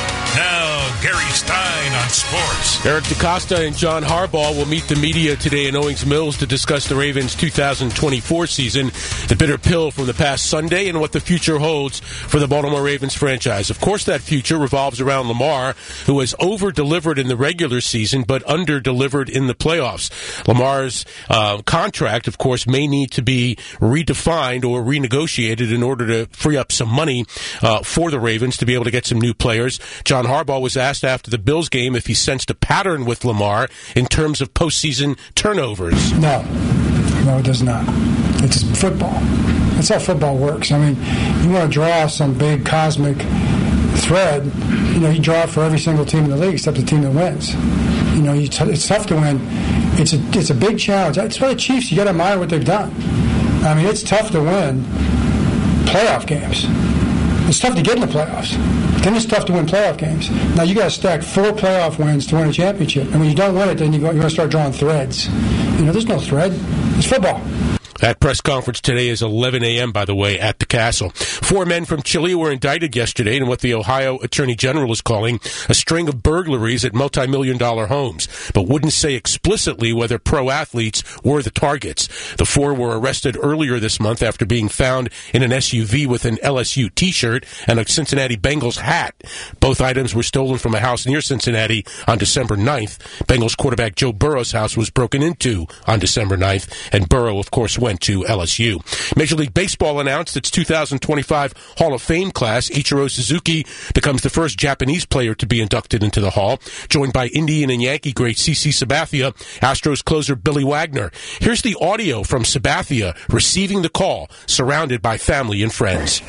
Now, Gary Stein on sports. Eric DeCosta and John Harbaugh will meet the media today in Owings Mills to discuss the Ravens' 2024 season, the bitter pill from the past Sunday, and what the future holds for the Baltimore Ravens franchise. Of course, that future revolves around Lamar, who has over-delivered in the regular season but under-delivered in the playoffs. Lamar's contract, of course, may need to be redefined or renegotiated in order to free up some money for the Ravens to be able to get some new players. John Harbaugh was asked after the Bills game if he sensed a pattern with Lamar in terms of postseason turnovers. No, it does not. It's football. That's how football works. I mean, you want to draw some big cosmic thread, you draw it for every single team in the league except the team that wins. It's tough to win. It's a big challenge. That's why the Chiefs, you got to admire what they've done. I mean, it's tough to win playoff games. It's tough to get in the playoffs. Then it's tough to win playoff games. Now you got to stack 4 playoff wins to win a championship. And when you don't win it, then you're going to start drawing threads. There's no thread. It's football. That press conference today is 11 a.m., by the way, at the Castle. 4 men from Chile were indicted yesterday in what the Ohio Attorney General is calling a string of burglaries at multi-million-dollar homes, but wouldn't say explicitly whether pro athletes were the targets. The 4 were arrested earlier this month after being found in an SUV with an LSU T-shirt and a Cincinnati Bengals hat. Both items were stolen from a house near Cincinnati on December 9th. Bengals quarterback Joe Burrow's house was broken into on December 9th, and Burrow, of course, went to LSU. Major League Baseball announced its 2025 Hall of Fame class. Ichiro Suzuki becomes the first Japanese player to be inducted into the Hall, joined by Indian and Yankee great CC Sabathia, Astros closer Billy Wagner. Here's the audio from Sabathia receiving the call, surrounded by family and friends.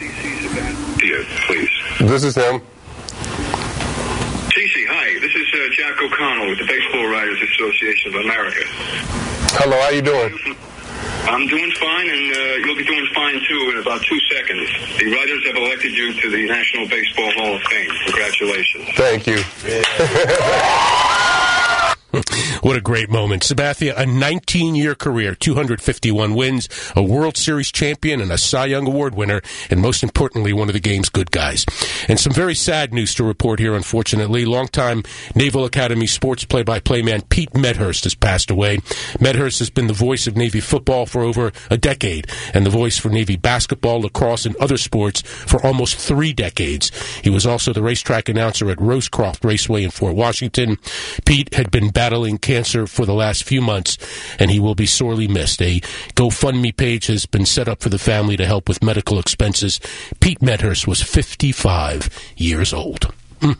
CC Sabathia, please. This is him. CC, hi. This is Jack O'Connell with the Baseball Writers Association of America. Hello, how you doing? I'm doing fine, and you'll be doing fine, too, in about 2 seconds. The writers have elected you to the National Baseball Hall of Fame. Congratulations. Thank you. What a great moment. Sabathia, a 19-year career, 251 wins, a World Series champion, and a Cy Young Award winner, and most importantly, one of the game's good guys. And some very sad news to report here, unfortunately. Longtime Naval Academy sports play-by-play man Pete Medhurst has passed away. Medhurst has been the voice of Navy football for over a decade, and the voice for Navy basketball, lacrosse, and other sports for almost 3 decades. He was also the racetrack announcer at Rosecroft Raceway in Fort Washington. Pete had been battling cancer for the last few months, and he will be sorely missed. A GoFundMe page has been set up for the family to help with medical expenses. Pete Medhurst was 55 years old.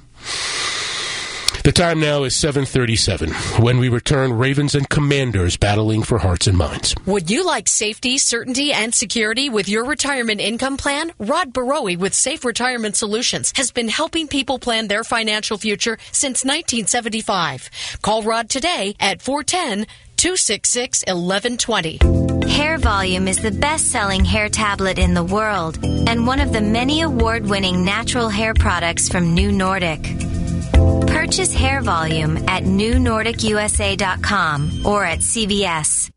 The time now is 7:37. When we return, Ravens and Commanders battling for hearts and minds. Would you like safety, certainty, and security with your retirement income plan? Rod Barowie with Safe Retirement Solutions has been helping people plan their financial future since 1975. Call Rod today at 410-266-1120. Hair Volume is the best-selling hair tablet in the world and one of the many award-winning natural hair products from New Nordic. Purchase Hair Volume at newnordicusa.com or at CVS.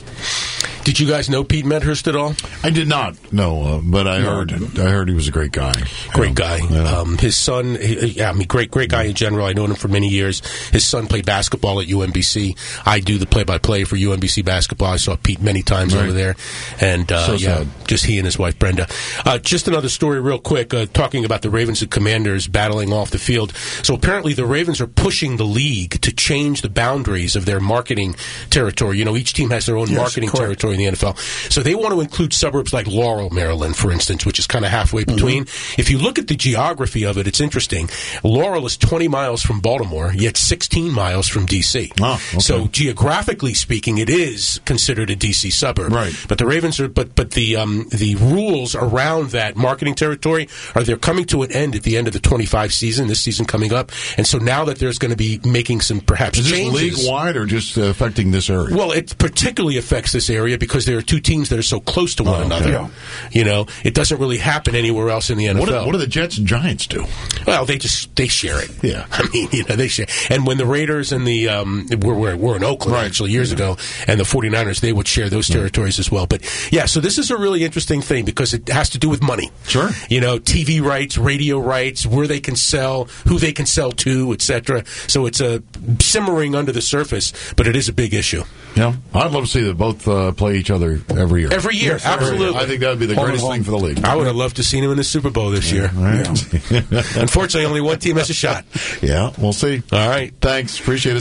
Did you guys know Pete Medhurst at all? I did not know, but I heard he was a great guy. Great guy. Yeah. His son, great guy in general. I've known him for many years. His son played basketball at UMBC. I do the play-by-play for UMBC basketball. I saw Pete many times over there. And, just he and his wife, Brenda. Just another story real quick, talking about the Ravens and Commanders battling off the field. So apparently the Ravens are pushing the league to change the boundaries of their marketing territory. You know, each team has their own marketing territory in the NFL. So they want to include suburbs like Laurel, Maryland, for instance, which is kind of halfway between. Mm-hmm. If you look at the geography of it, it's interesting. Laurel is 20 miles from Baltimore, yet 16 miles from D.C. Oh, okay. So geographically speaking, it is considered a D.C. suburb. Right. But the Ravens are, but the rules around that marketing territory they're coming to an end at the end of the 25 season, this season coming up. And so now that there's going to be making some perhaps changes. Is this league-wide or just affecting this area? Well, it particularly affects this area because there are 2 teams that are so close to one another. Yeah. You know, it doesn't really happen anywhere else in the NFL. What do the Jets and Giants do? Well, they share it. Yeah. I mean, they share. And when the Raiders and the were in Oakland actually years ago, and the 49ers, they would share those territories as well. But yeah, so this is a really interesting thing because it has to do with money. Sure. You know, TV rights, radio rights, where they can sell, who they can sell to, etc. So it's simmering under the surface, but it is a big issue. Yeah, I'd love to see them both play each other every year. Every year, yes, absolutely. I think that would be the greatest thing for the league. I would have loved to see him in the Super Bowl this year. Right. Unfortunately, only one team has a shot. Yeah, we'll see. All right. Thanks. Appreciate it.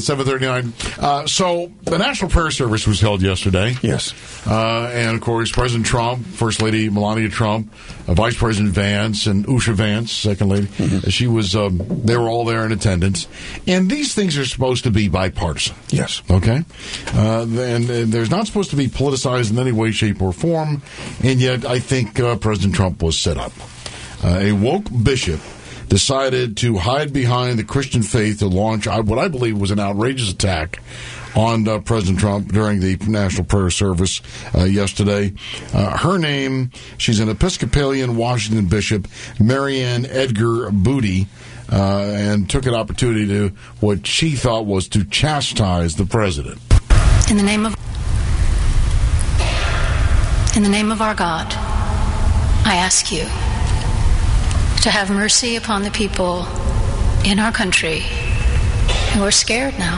7:39. So the National Prayer Service was held yesterday. Yes. And, of course, President Trump, First Lady Melania Trump, Vice President Vance, and Usha Vance, Second Lady. Mm-hmm. She was. They were all there in attendance. And these things are supposed to be bipartisan. Yes. Okay? And there's not supposed to be politicized in any way, shape, or form. And yet, I think President Trump was set up. A woke bishop decided to hide behind the Christian faith to launch what I believe was an outrageous attack on President Trump during the National Prayer Service yesterday. Her name, she's an Episcopalian Washington bishop, Marianne Edgar Booty, and took an opportunity to what she thought was to chastise the president. In the name of our God, I ask you to have mercy upon the people in our country who are scared now.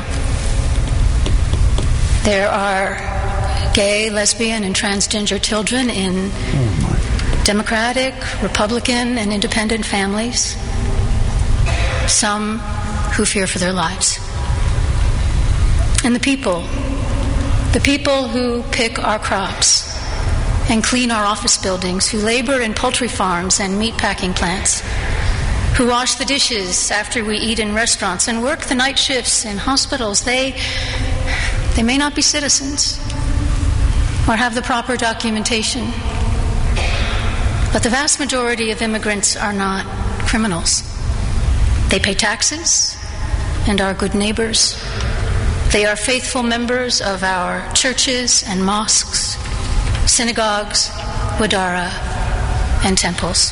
There are gay, lesbian, and transgender children in Democratic, Republican, and independent families. Some who fear for their lives. And the people who pick our crops and clean our office buildings, who labor in poultry farms and meatpacking plants, who wash the dishes after we eat in restaurants and work the night shifts in hospitals, they may not be citizens or have the proper documentation, but the vast majority of immigrants are not criminals. They pay taxes and are good neighbors. They are faithful members of our churches and mosques. synagogues, wadara, and temples.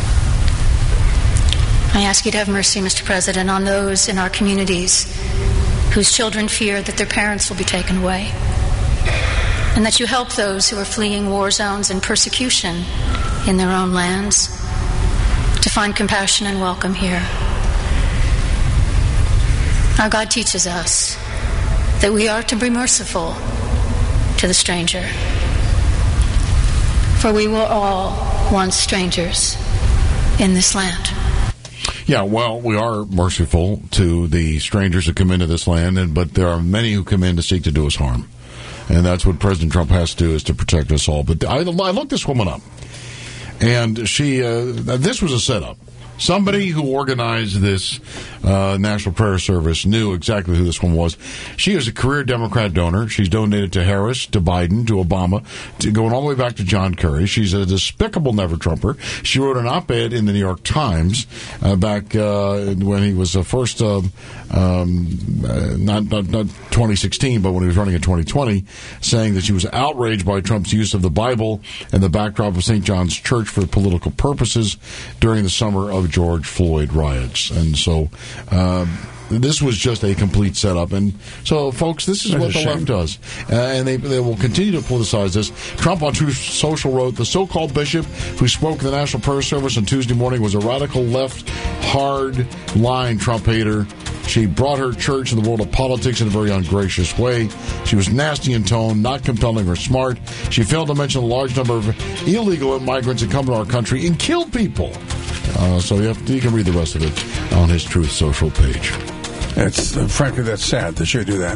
I ask you to have mercy, Mr. President, on those in our communities whose children fear that their parents will be taken away, and that you help those who are fleeing war zones and persecution in their own lands to find compassion and welcome here. Our God teaches us that we are to be merciful to the stranger, for we were all once strangers in this land. Yeah, well, we are merciful to the strangers who come into this land, but there are many who come in to seek to do us harm. And that's what President Trump has to do, is to protect us all. But I looked this woman up, and she this was a setup. Somebody who organized this National Prayer Service knew exactly who this one was. She is a career Democrat donor. She's donated to Harris, to Biden, to Obama, going all the way back to John Kerry. She's a despicable never-Trumper. She wrote an op-ed in the New York Times back when he was first, not 2016, but when he was running in 2020, saying that she was outraged by Trump's use of the Bible and the backdrop of St. John's Church for political purposes during the summer of George Floyd riots. And so this was just a complete setup. And so, folks, this is what the left does. And they will continue to politicize this. Trump on Truth Social wrote, the so-called bishop who spoke at the National Prayer Service on Tuesday morning was a radical left, hard-line Trump hater. She brought her church in the world of politics in a very ungracious way. She was nasty in tone, not compelling or smart. She failed to mention a large number of illegal migrants that come to our country and kill people. So you can read the rest of it on his Truth Social page. It's frankly, that's sad that she do that.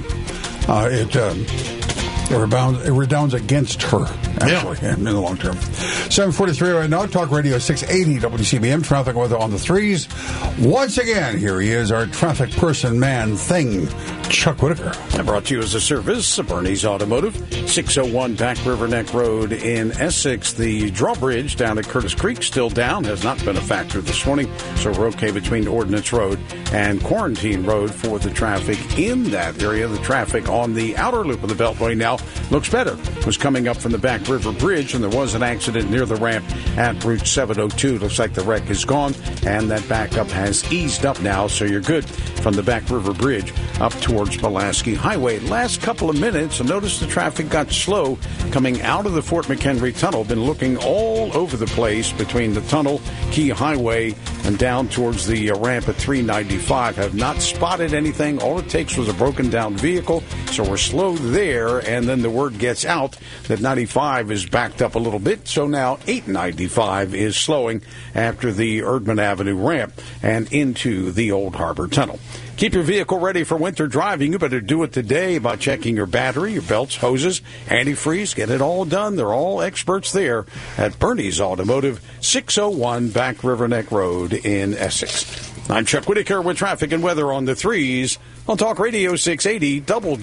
It redounds against her, actually, in the long term. 7:43 right now. Talk Radio 680 WCBM. Traffic weather on the threes. Once again, here he is, our traffic person, man, thing, Chuck Whitaker. And brought to you as a service of Bernie's Automotive, 601 Back River Neck Road in Essex. The drawbridge down at Curtis Creek still down, has not been a factor this morning, so we're okay between Ordnance Road and Quarantine Road for the traffic in that area. The traffic on the outer loop of the Beltway now looks better. It was coming up from the Back River Bridge, and there was an accident near the ramp at Route 702. Looks like the wreck is gone, and that backup has eased up now, so you're good from the Back River Bridge up towards Pulaski Highway. Last couple of minutes, and notice the traffic got slow coming out of the Fort McHenry Tunnel. Been looking all over the place between the tunnel, Key Highway, and down towards the ramp at 395. Have not spotted anything. All it takes was a broken down vehicle, so we're slow there, and then the word gets out that 95 is backed up a little bit, so now 895 is slowing after the Erdman Avenue ramp and into the Old Harbor Tunnel. Keep your vehicle ready for winter driving. You better do it today by checking your battery, your belts, hoses, antifreeze. Get it all done. They're all experts there at Bernie's Automotive, 601 Back River Neck Road in Essex. I'm Chuck Whitaker with traffic and weather on the threes on Talk Radio 680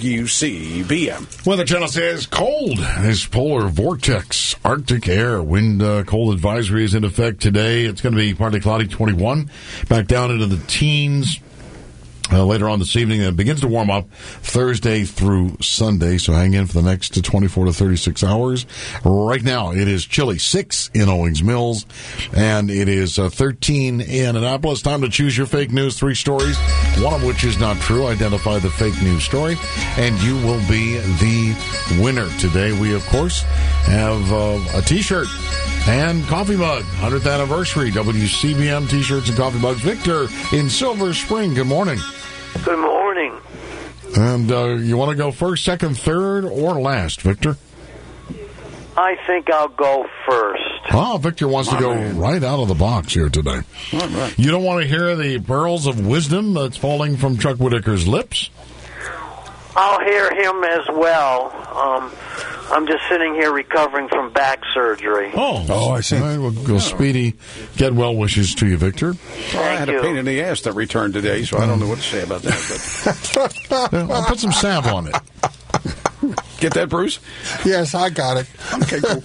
WCBM. Weather Channel says cold. This polar vortex, Arctic air, wind cold advisory is in effect today. It's going to be partly cloudy, 21, back down into the teens. Later on this evening, it begins to warm up Thursday through Sunday, so hang in for the next 24 to 36 hours. Right now, it is chilly, 6 in Owings Mills, and it is 13 in Annapolis. Time to choose your fake news. 3 stories, one of which is not true. Identify the fake news story, and you will be the winner. Today, we, of course, have a T-shirt and coffee mug. 100th anniversary, WCBM T-shirts and coffee mugs. Victor in Silver Spring, good morning. Good morning. And you want to go first, second, third, or last, Victor? I think I'll go first. Oh, Victor wants to go right out of the box here today. All right. You don't want to hear the pearls of wisdom that's falling from Chuck Whitaker's lips? I'll hear him as well. I'm just sitting here recovering from back surgery. Oh, I see. All right, we'll go speedy. Get well wishes to you, Victor. Well, I had a pain in the ass that returned today, so I don't know what to say about that. But I'll put some salve on it. Get that, Bruce? Yes, I got it. Okay, cool.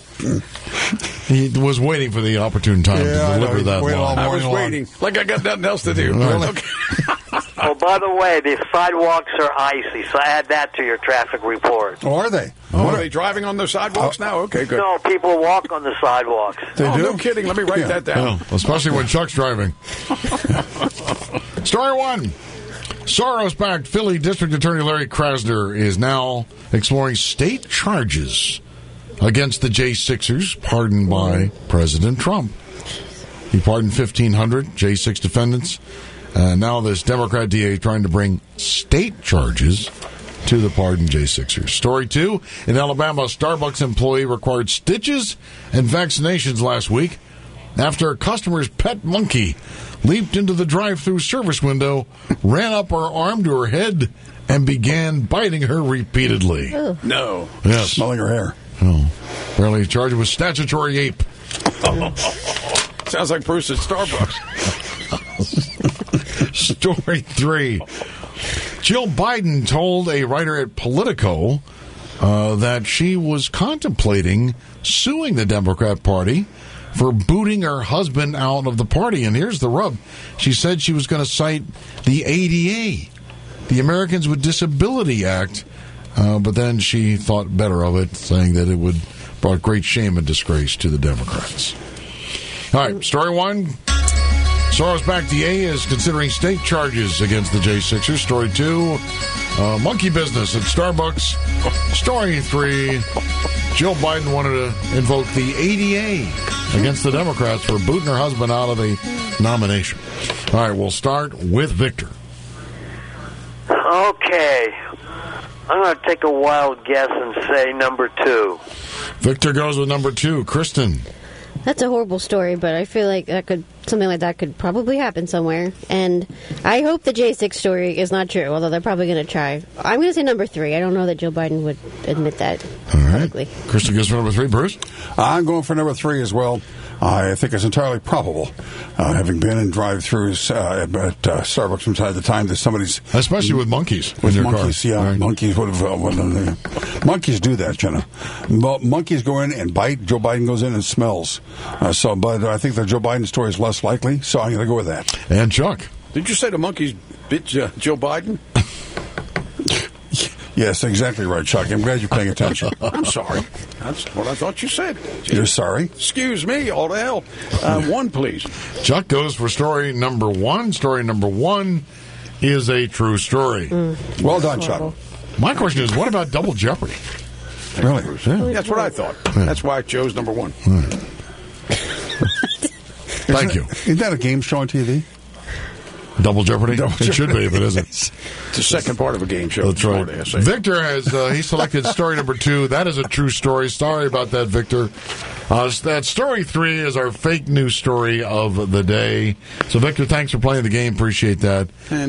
He was waiting for the opportune time to deliver that line. I was waiting, like I got nothing else to do. Right. Well, By the way, the sidewalks are icy, so add that to your traffic report. Oh, are they? Oh. Are they driving on the sidewalks now? Okay, good. No, people walk on the sidewalks. They do? No kidding. Let me write that down. Well, especially when Chuck's driving. Story 1. Soros-backed Philly District Attorney Larry Krasner is now exploring state charges against the J6ers pardoned by President Trump. He pardoned 1,500 J6 defendants. Now this Democrat DA trying to bring state charges to the pardoned J6ers. Story 2. In Alabama, a Starbucks employee required stitches and vaccinations last week after a customer's pet monkey leaped into the drive-thru service window, ran up her arm to her head, and began biting her repeatedly. Ooh. No. Yes. Smelling her hair. Oh. Apparently charged with statutory ape. Sounds like Bruce at Starbucks. Story 3. Jill Biden told a writer at Politico that she was contemplating suing the Democrat Party for booting her husband out of the party. And here's the rub. She said she was going to cite the ADA, the Americans with Disability Act, but then she thought better of it, saying that it would brought great shame and disgrace to the Democrats. All right, story 1. Soros-backed DA is considering state charges against the J6ers. Story 2, monkey business at Starbucks. Story 3, Jill Biden wanted to invoke the ADA against the Democrats for booting her husband out of a nomination. All right, we'll start with Victor. Okay. I'm going to take a wild guess and say number 2. Victor goes with number 2. Kristen. That's a horrible story, but I feel like something like that could probably happen somewhere. And I hope the J6 story is not true, although they're probably going to try. I'm going to say number 3. I don't know that Joe Biden would admit that publicly. Kristen goes for number 3. Bruce? I'm going for number 3 as well. I think it's entirely probable, having been in drive-thrus at Starbucks from time to time, that somebody's... Especially with monkeys. With monkeys, yeah. Right. Monkeys would have... monkeys do that, Jenna. Monkeys go in and bite. Joe Biden goes in and smells. But I think the Joe Biden story is less likely, so I'm going to go with that. And Chuck? Did you say the monkeys bit Joe Biden? Yes, exactly right, Chuck. I'm glad you're paying attention. I'm sorry. That's what I thought you said. You're sorry? Excuse me, all the hell. 1, please. Chuck goes for story number 1. Story number 1 is a true story. Well done, Chuck. My question is, what about Double Jeopardy? Really? Yeah. That's what I thought. Yeah. That's why I chose number 1. Thank you. Isn't that a game show on TV? Double Jeopardy? It should be if it isn't. It's the second part of a game show. That's right. Victor has he selected story number 2. That is a true story. Sorry about that, Victor. That story 3 is our fake news story of the day. So, Victor, thanks for playing the game. Appreciate that.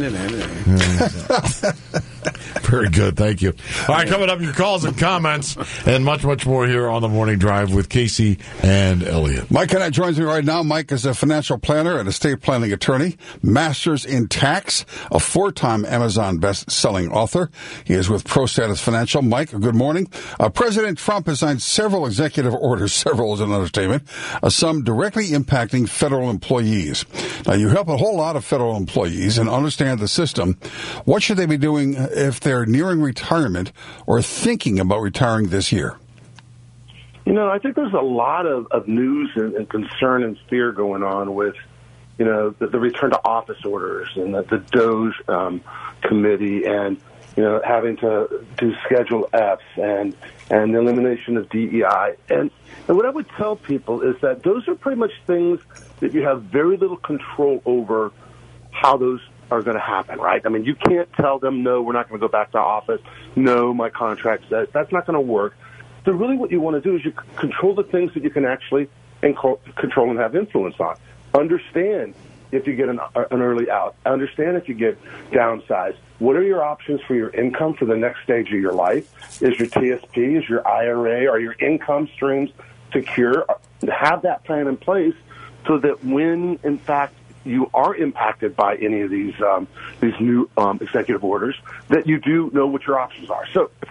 Very good. Thank you. All right, coming up, your calls and comments and much, much more here on the Morning Drive with Casey and Elliot. Mike Kennett joins me right now. Mike is a financial planner and estate planning attorney, master's in tax, a 4-time Amazon best-selling author. He is with ProStatus Financial. Mike, good morning. President Trump has signed several executive orders, several is an understatement, some directly impacting federal employees. Now, you help a whole lot of federal employees and understand the system. What should they be doing if they're nearing retirement or thinking about retiring this year? You know, I think there's a lot of news and concern and fear going on with, you know, the return to office orders and the DOJ committee and, you know, having to do Schedule Fs and the elimination of DEI. And what I would tell people is that those are pretty much things that you have very little control over how those are going to happen, right? I mean, you can't tell them, no, we're not going to go back to office. No, my contract says that's not going to work. So really what you want to do is you control the things that you can actually control and have influence on. Understand if you get an early out. Understand if you get downsized. What are your options for your income for the next stage of your life? Is your TSP, is your IRA, are your income streams secure? Have that plan in place so that when, in fact, you are impacted by any of these new executive orders, that you do know what your options are. So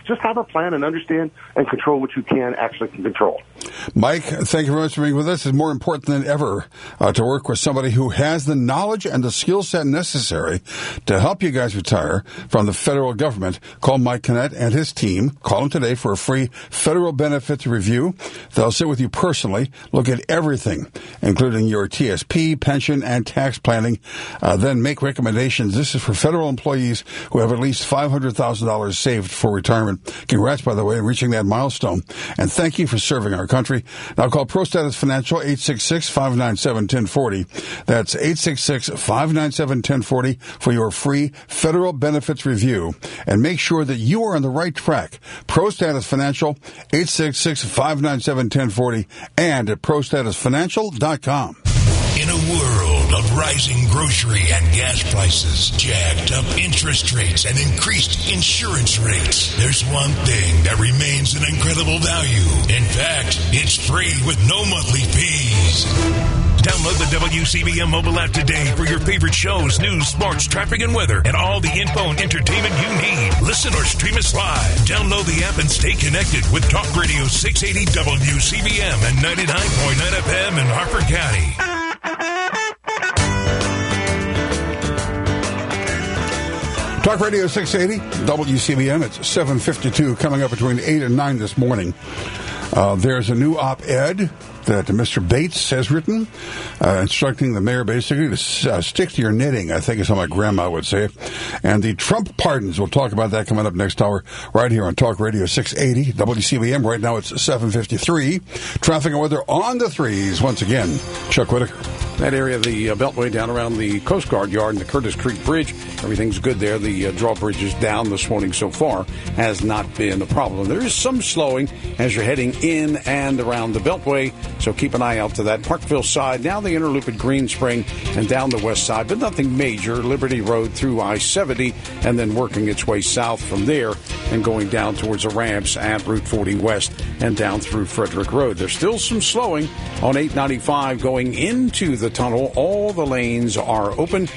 just have a plan and understand and control what you can actually control. Mike, thank you very much for being with us. It's more important than ever to work with somebody who has the knowledge and the skill set necessary to help you guys retire from the federal government. Call Mike Kinnett and his team. Call them today for a free federal benefits review. They'll sit with you personally, look at everything, including your TSP, pension, and tax planning, then make recommendations. This is for federal employees who have at least $500,000 saved for retirement. Congrats, by the way, on reaching that milestone. And thank you for serving our country. Now call ProStatus Financial, 866-597-1040. That's 866-597-1040 for your free federal benefits review. And make sure that you are on the right track. ProStatus Financial, 866-597-1040 and at ProStatusFinancial.com. In a world of rising grocery and gas prices, jacked up interest rates, and increased insurance rates, there's one thing that remains an incredible value. In fact, it's free with no monthly fees. Download the WCBM mobile app today for your favorite shows, news, sports, traffic, and weather, and all the info and entertainment you need. Listen or stream us live. Download the app and stay connected with Talk Radio 680 WCBM and 99.9 FM in Harford County. Talk Radio 680, WCBM. It's 7:52, coming up between 8 and 9 this morning. There's a new op-ed that Mr. Bates has written, instructing the mayor basically to stick to your knitting, I think is how my grandma would say it. And the Trump pardons, we'll talk about that coming up next hour right here on Talk Radio 680, WCBM. Right now it's 7:53. Traffic and weather on the threes. Once again, Chuck Whitaker. That area of the Beltway down around the Coast Guard Yard and the Curtis Creek Bridge, everything's good there. The drawbridge is down this morning so far, has not been a problem. There is some slowing as you're heading in and around the Beltway, so keep an eye out to that. Parkville side, now the Interloop at Green Spring and down the west side, but nothing major. Liberty Road through I-70 and then working its way south from there and going down towards the ramps at Route 40 West and down through Frederick Road. There's still some slowing on 895 going into the tunnel. All the lanes are open.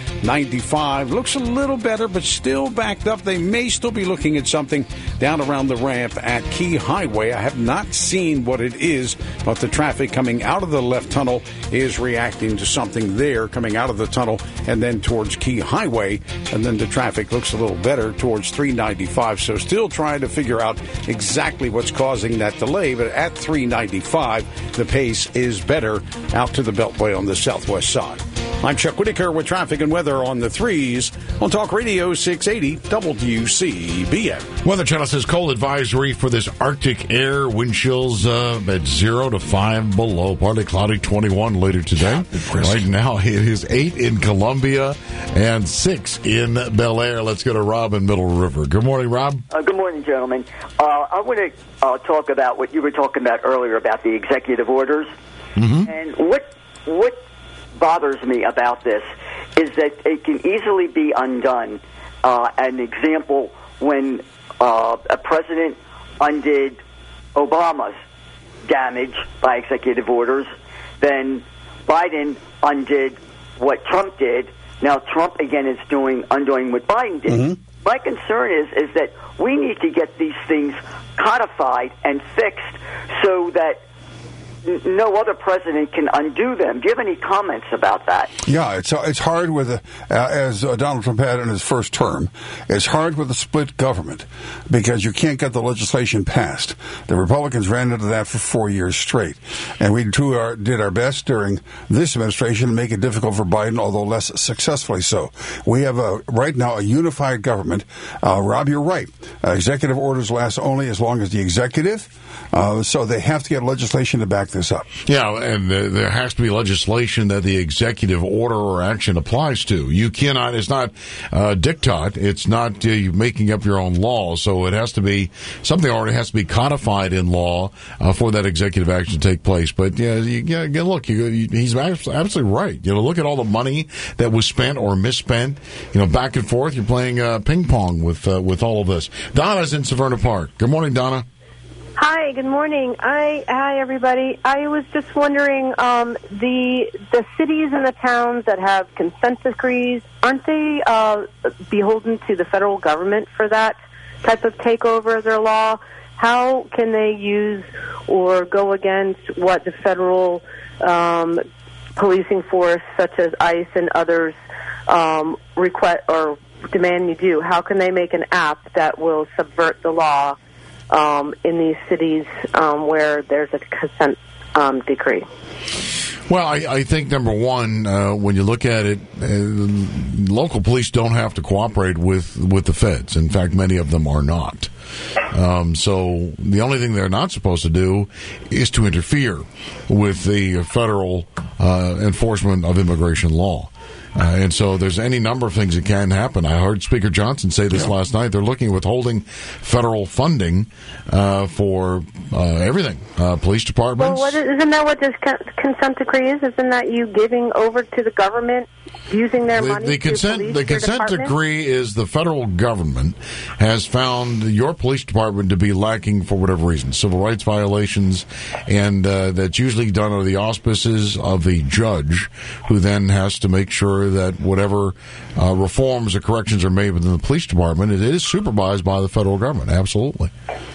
95 looks a little better, but still backed up. They may still be looking at something down around the ramp at Key Highway. I have not seen what it is, but the traffic coming out of the left tunnel is reacting to something there coming out of the tunnel and then towards Key Highway. And then the traffic looks a little better towards 395. So still trying to figure out exactly what's causing that delay. But at 395, the pace is better out to the Beltway on the southwest side. I'm Chuck Whitaker with traffic and weather on the threes on Talk Radio 680 WCBM. Weather Channel says cold advisory for this Arctic air. Wind chills at 0 to 5 below. Partly cloudy, 21 later today. Right now it is 8 in Columbia and 6 in Bel Air. Let's go to Rob in Middle River. Good morning, Rob. Good morning, gentlemen. I want to talk about what you were talking about earlier about the executive orders. Mm-hmm. And what bothers me about this is that it can easily be undone. An example, when a president undid Obama's damage by executive orders, then Biden undid what Trump did. Now Trump again is undoing what Biden did. Mm-hmm. My concern is that we need to get these things codified and fixed so that no other president can undo them. Do you have any comments about that? Yeah, it's hard with, as Donald Trump had in his first term, it's hard with a split government because you can't get the legislation passed. The Republicans ran into that for 4 years straight. And we did our best during this administration to make it difficult for Biden, although less successfully so. We have right now a unified government. Rob, you're right. Executive orders last only as long as the executive, so they have to get legislation to back this up. Yeah, and there has to be legislation that the executive order or action applies to. You cannot, it's not diktat, it's not making up your own law, so it has to be, something already has to be codified in law for that executive action to take place. But yeah, look, he's absolutely right. Look at all the money that was spent or misspent, back and forth. You're playing ping pong with all of this. Donna's in Severna Park. Good morning, Donna. Hi, good morning. Hi, everybody. I was just wondering, the cities and the towns that have consent decrees, aren't they beholden to the federal government for that? type of takeover of their law, how can they use or go against what the federal policing force, such as ICE and others, request or demand you do? How can they make an app that will subvert the law in these cities where there's a consent decree? Well, I think, number one, when you look at it, local police don't have to cooperate with the feds. In fact, many of them are not. So the only thing they're not supposed to do is to interfere with the federal enforcement of immigration law. And so there's any number of things that can happen. I heard Speaker Johnson say this last night. They're looking at withholding federal funding for everything, police departments. Well, isn't that what this consent decree is? Isn't that you giving over to the government, using their money the consent decree is the federal government has found your police department to be lacking for whatever reason, civil rights violations, and that's usually done under the auspices of the judge, who then has to make sure that whatever reforms or corrections are made within the police department, it is supervised by the federal government. Absolutely.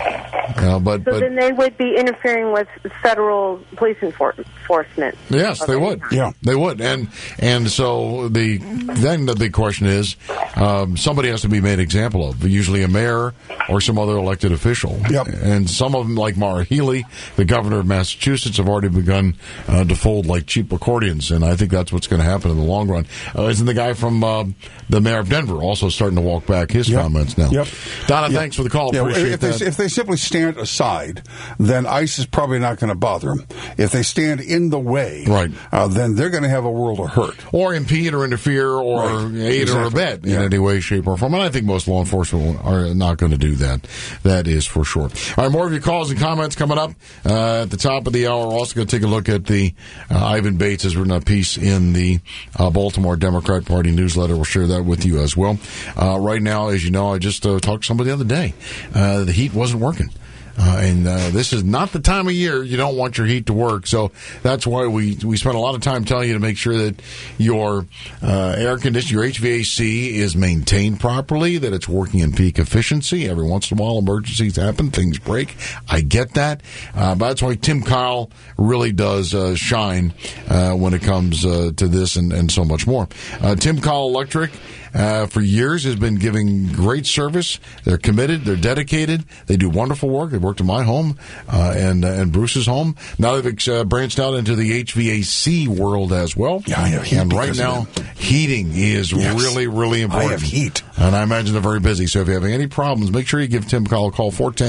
But then they would be interfering with federal police enforcement. Yes, they would. Yeah, they would. And so then the big question is, somebody has to be made example of. Usually a mayor or some other elected official. Yep. And some of them, like Maura Healey, the governor of Massachusetts, have already begun to fold like cheap accordions. And I think that's what's going to happen in the long run. Isn't the guy from the mayor of Denver also starting to walk back his comments now? Yep. Donna, thanks for the call. Appreciate that. If they simply stand aside, then ICE is probably not going to bother them. If they stand in the way, then they're going to have a world of hurt. Or impede or interfere or aid or abet in any way, shape, or form. And I think most law enforcement are not going to do that. That is for sure. All right, more of your calls and comments coming up at the top of the hour. We're also going to take a look at the Ivan Bates has written a piece in the Baltimore Democrat Party newsletter. We'll share that with you as well. Right now, as you know, I just talked to somebody the other day. The heat wasn't working. And this is not the time of year you don't want your heat to work. So that's why we spend a lot of time telling you to make sure that your air conditioning, your HVAC is maintained properly, that it's working in peak efficiency. Every once in a while, emergencies happen, things break. I get that. But that's why Tim Kyle really does shine when it comes to this and so much more. Tim Kyle Electric, for years, has been giving great service. They're committed. They're dedicated. They do wonderful work. They've worked in my home and Bruce's home. Now they've branched out into the HVAC world as well. Yeah, and right now, heating is really, really important. I have heat. And I imagine they're very busy. So if you're having any problems, make sure you give Tim Kyle a call,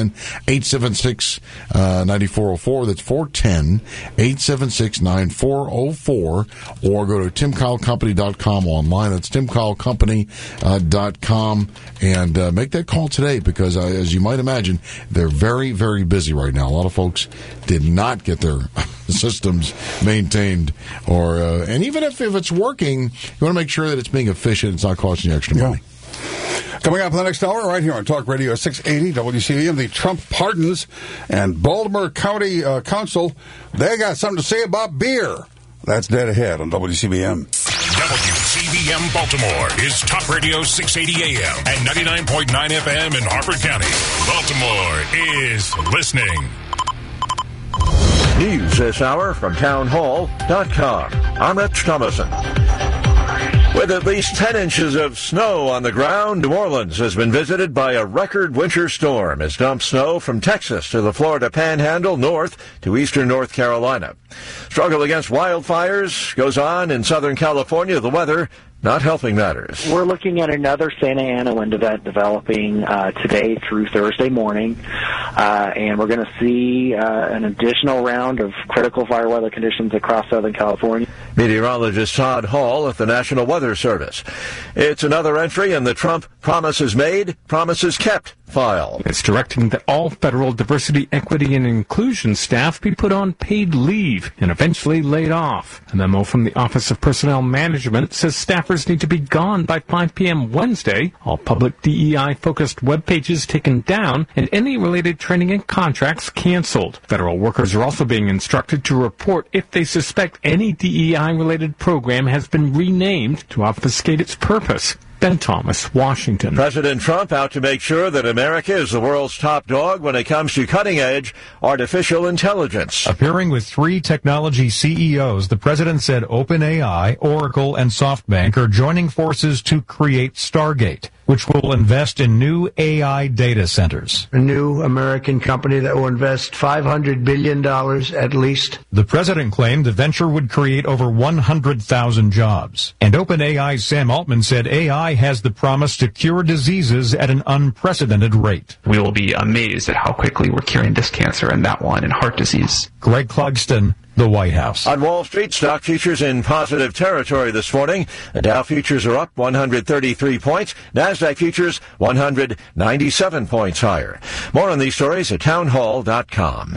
410-876-9404. That's 410-876-9404. Or go to timkylecompany.com online. That's timkylecompany.com and make that call today because, as you might imagine, they're very, very busy right now. A lot of folks did not get their systems maintained, and even if it's working, you want to make sure that it's being efficient. It's not costing you extra money. Coming up in the next hour, right here on Talk Radio 680 WCBM, the Trump pardons and Baltimore County Council, they got something to say about beer. That's dead ahead on WCBM. WCBM Baltimore is Talk Radio 680 AM and 99.9 FM in Harford County. Baltimore is listening. News this hour from townhall.com. I'm Rich Thomason. With at least 10 inches of snow on the ground, New Orleans has been visited by a record winter storm as dumped snow from Texas to the Florida Panhandle north to eastern North Carolina. Struggle against wildfires goes on in Southern California. The weather not helping matters. We're looking at another Santa Ana wind event developing today through Thursday morning, and we're going to see an additional round of critical fire weather conditions across Southern California. Meteorologist Todd Hall at the National Weather Service. It's another entry in the Trump promises made, promises kept file. It's directing that all federal diversity, equity, and inclusion staff be put on paid leave and eventually laid off. A memo from the Office of Personnel Management says staffers need to be gone by 5 p.m. Wednesday, all public DEI-focused web pages taken down, and any related training and contracts canceled. Federal workers are also being instructed to report if they suspect any DEI-related program has been renamed to obfuscate its purpose. Ben Thomas, Washington. President Trump out to make sure that America is the world's top dog when it comes to cutting-edge artificial intelligence. Appearing with 3 technology CEOs, the president said OpenAI, Oracle, and SoftBank are joining forces to create Stargate, which will invest in new AI data centers. A new American company that will invest $500 billion at least. The president claimed the venture would create over 100,000 jobs. And OpenAI's Sam Altman said AI has the promise to cure diseases at an unprecedented rate. We will be amazed at how quickly we're curing this cancer and that one and heart disease. Greg Clugston, the White House. On Wall Street, stock futures in positive territory this morning. The Dow futures are up 133 points. NASDAQ futures 197 points higher. More on these stories at townhall.com.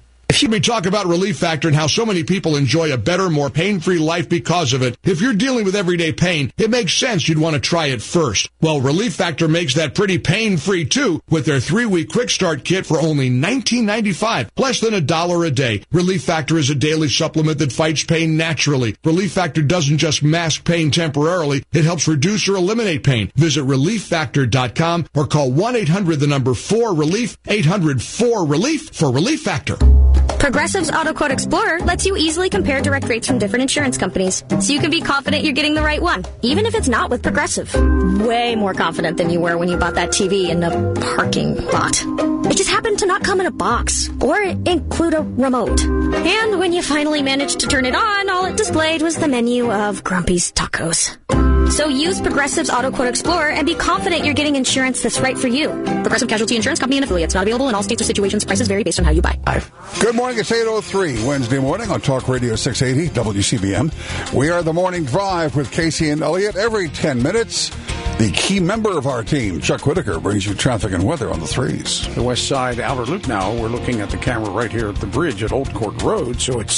We talk about Relief Factor and how so many people enjoy a better, more pain-free life because of it. If you're dealing with everyday pain, it makes sense you'd want to try it first. Well, Relief Factor makes that pretty pain-free too with their 3-week quick start kit for only $19.95, less than $1 a day. Relief Factor is a daily supplement that fights pain naturally. Relief Factor doesn't just mask pain temporarily, it helps reduce or eliminate pain. Visit ReliefFactor.com or call 1-800-4-RELIEF, 800-4-RELIEF for Relief Factor. Progressive's Auto Quote Explorer lets you easily compare direct rates from different insurance companies, so you can be confident you're getting the right one, even if it's not with Progressive. Way more confident than you were when you bought that TV in the parking lot. It just happened to not come in a box or include a remote. And when you finally managed to turn it on, all it displayed was the menu of Grumpy's Tacos. So use Progressive's Auto Quote Explorer and be confident you're getting insurance that's right for you. Progressive Casualty Insurance Company and affiliates. Not available in all states or situations. Prices vary based on how you buy. Good morning. It's 8:03 Wednesday morning on Talk Radio 680 WCBM. We are the Morning Drive with Casey and Elliott every 10 minutes. The key member of our team, Chuck Whitaker, brings you traffic and weather on the 3s. The West Side Outer Loop now. We're looking at the camera right here at the bridge at Old Court Road. So at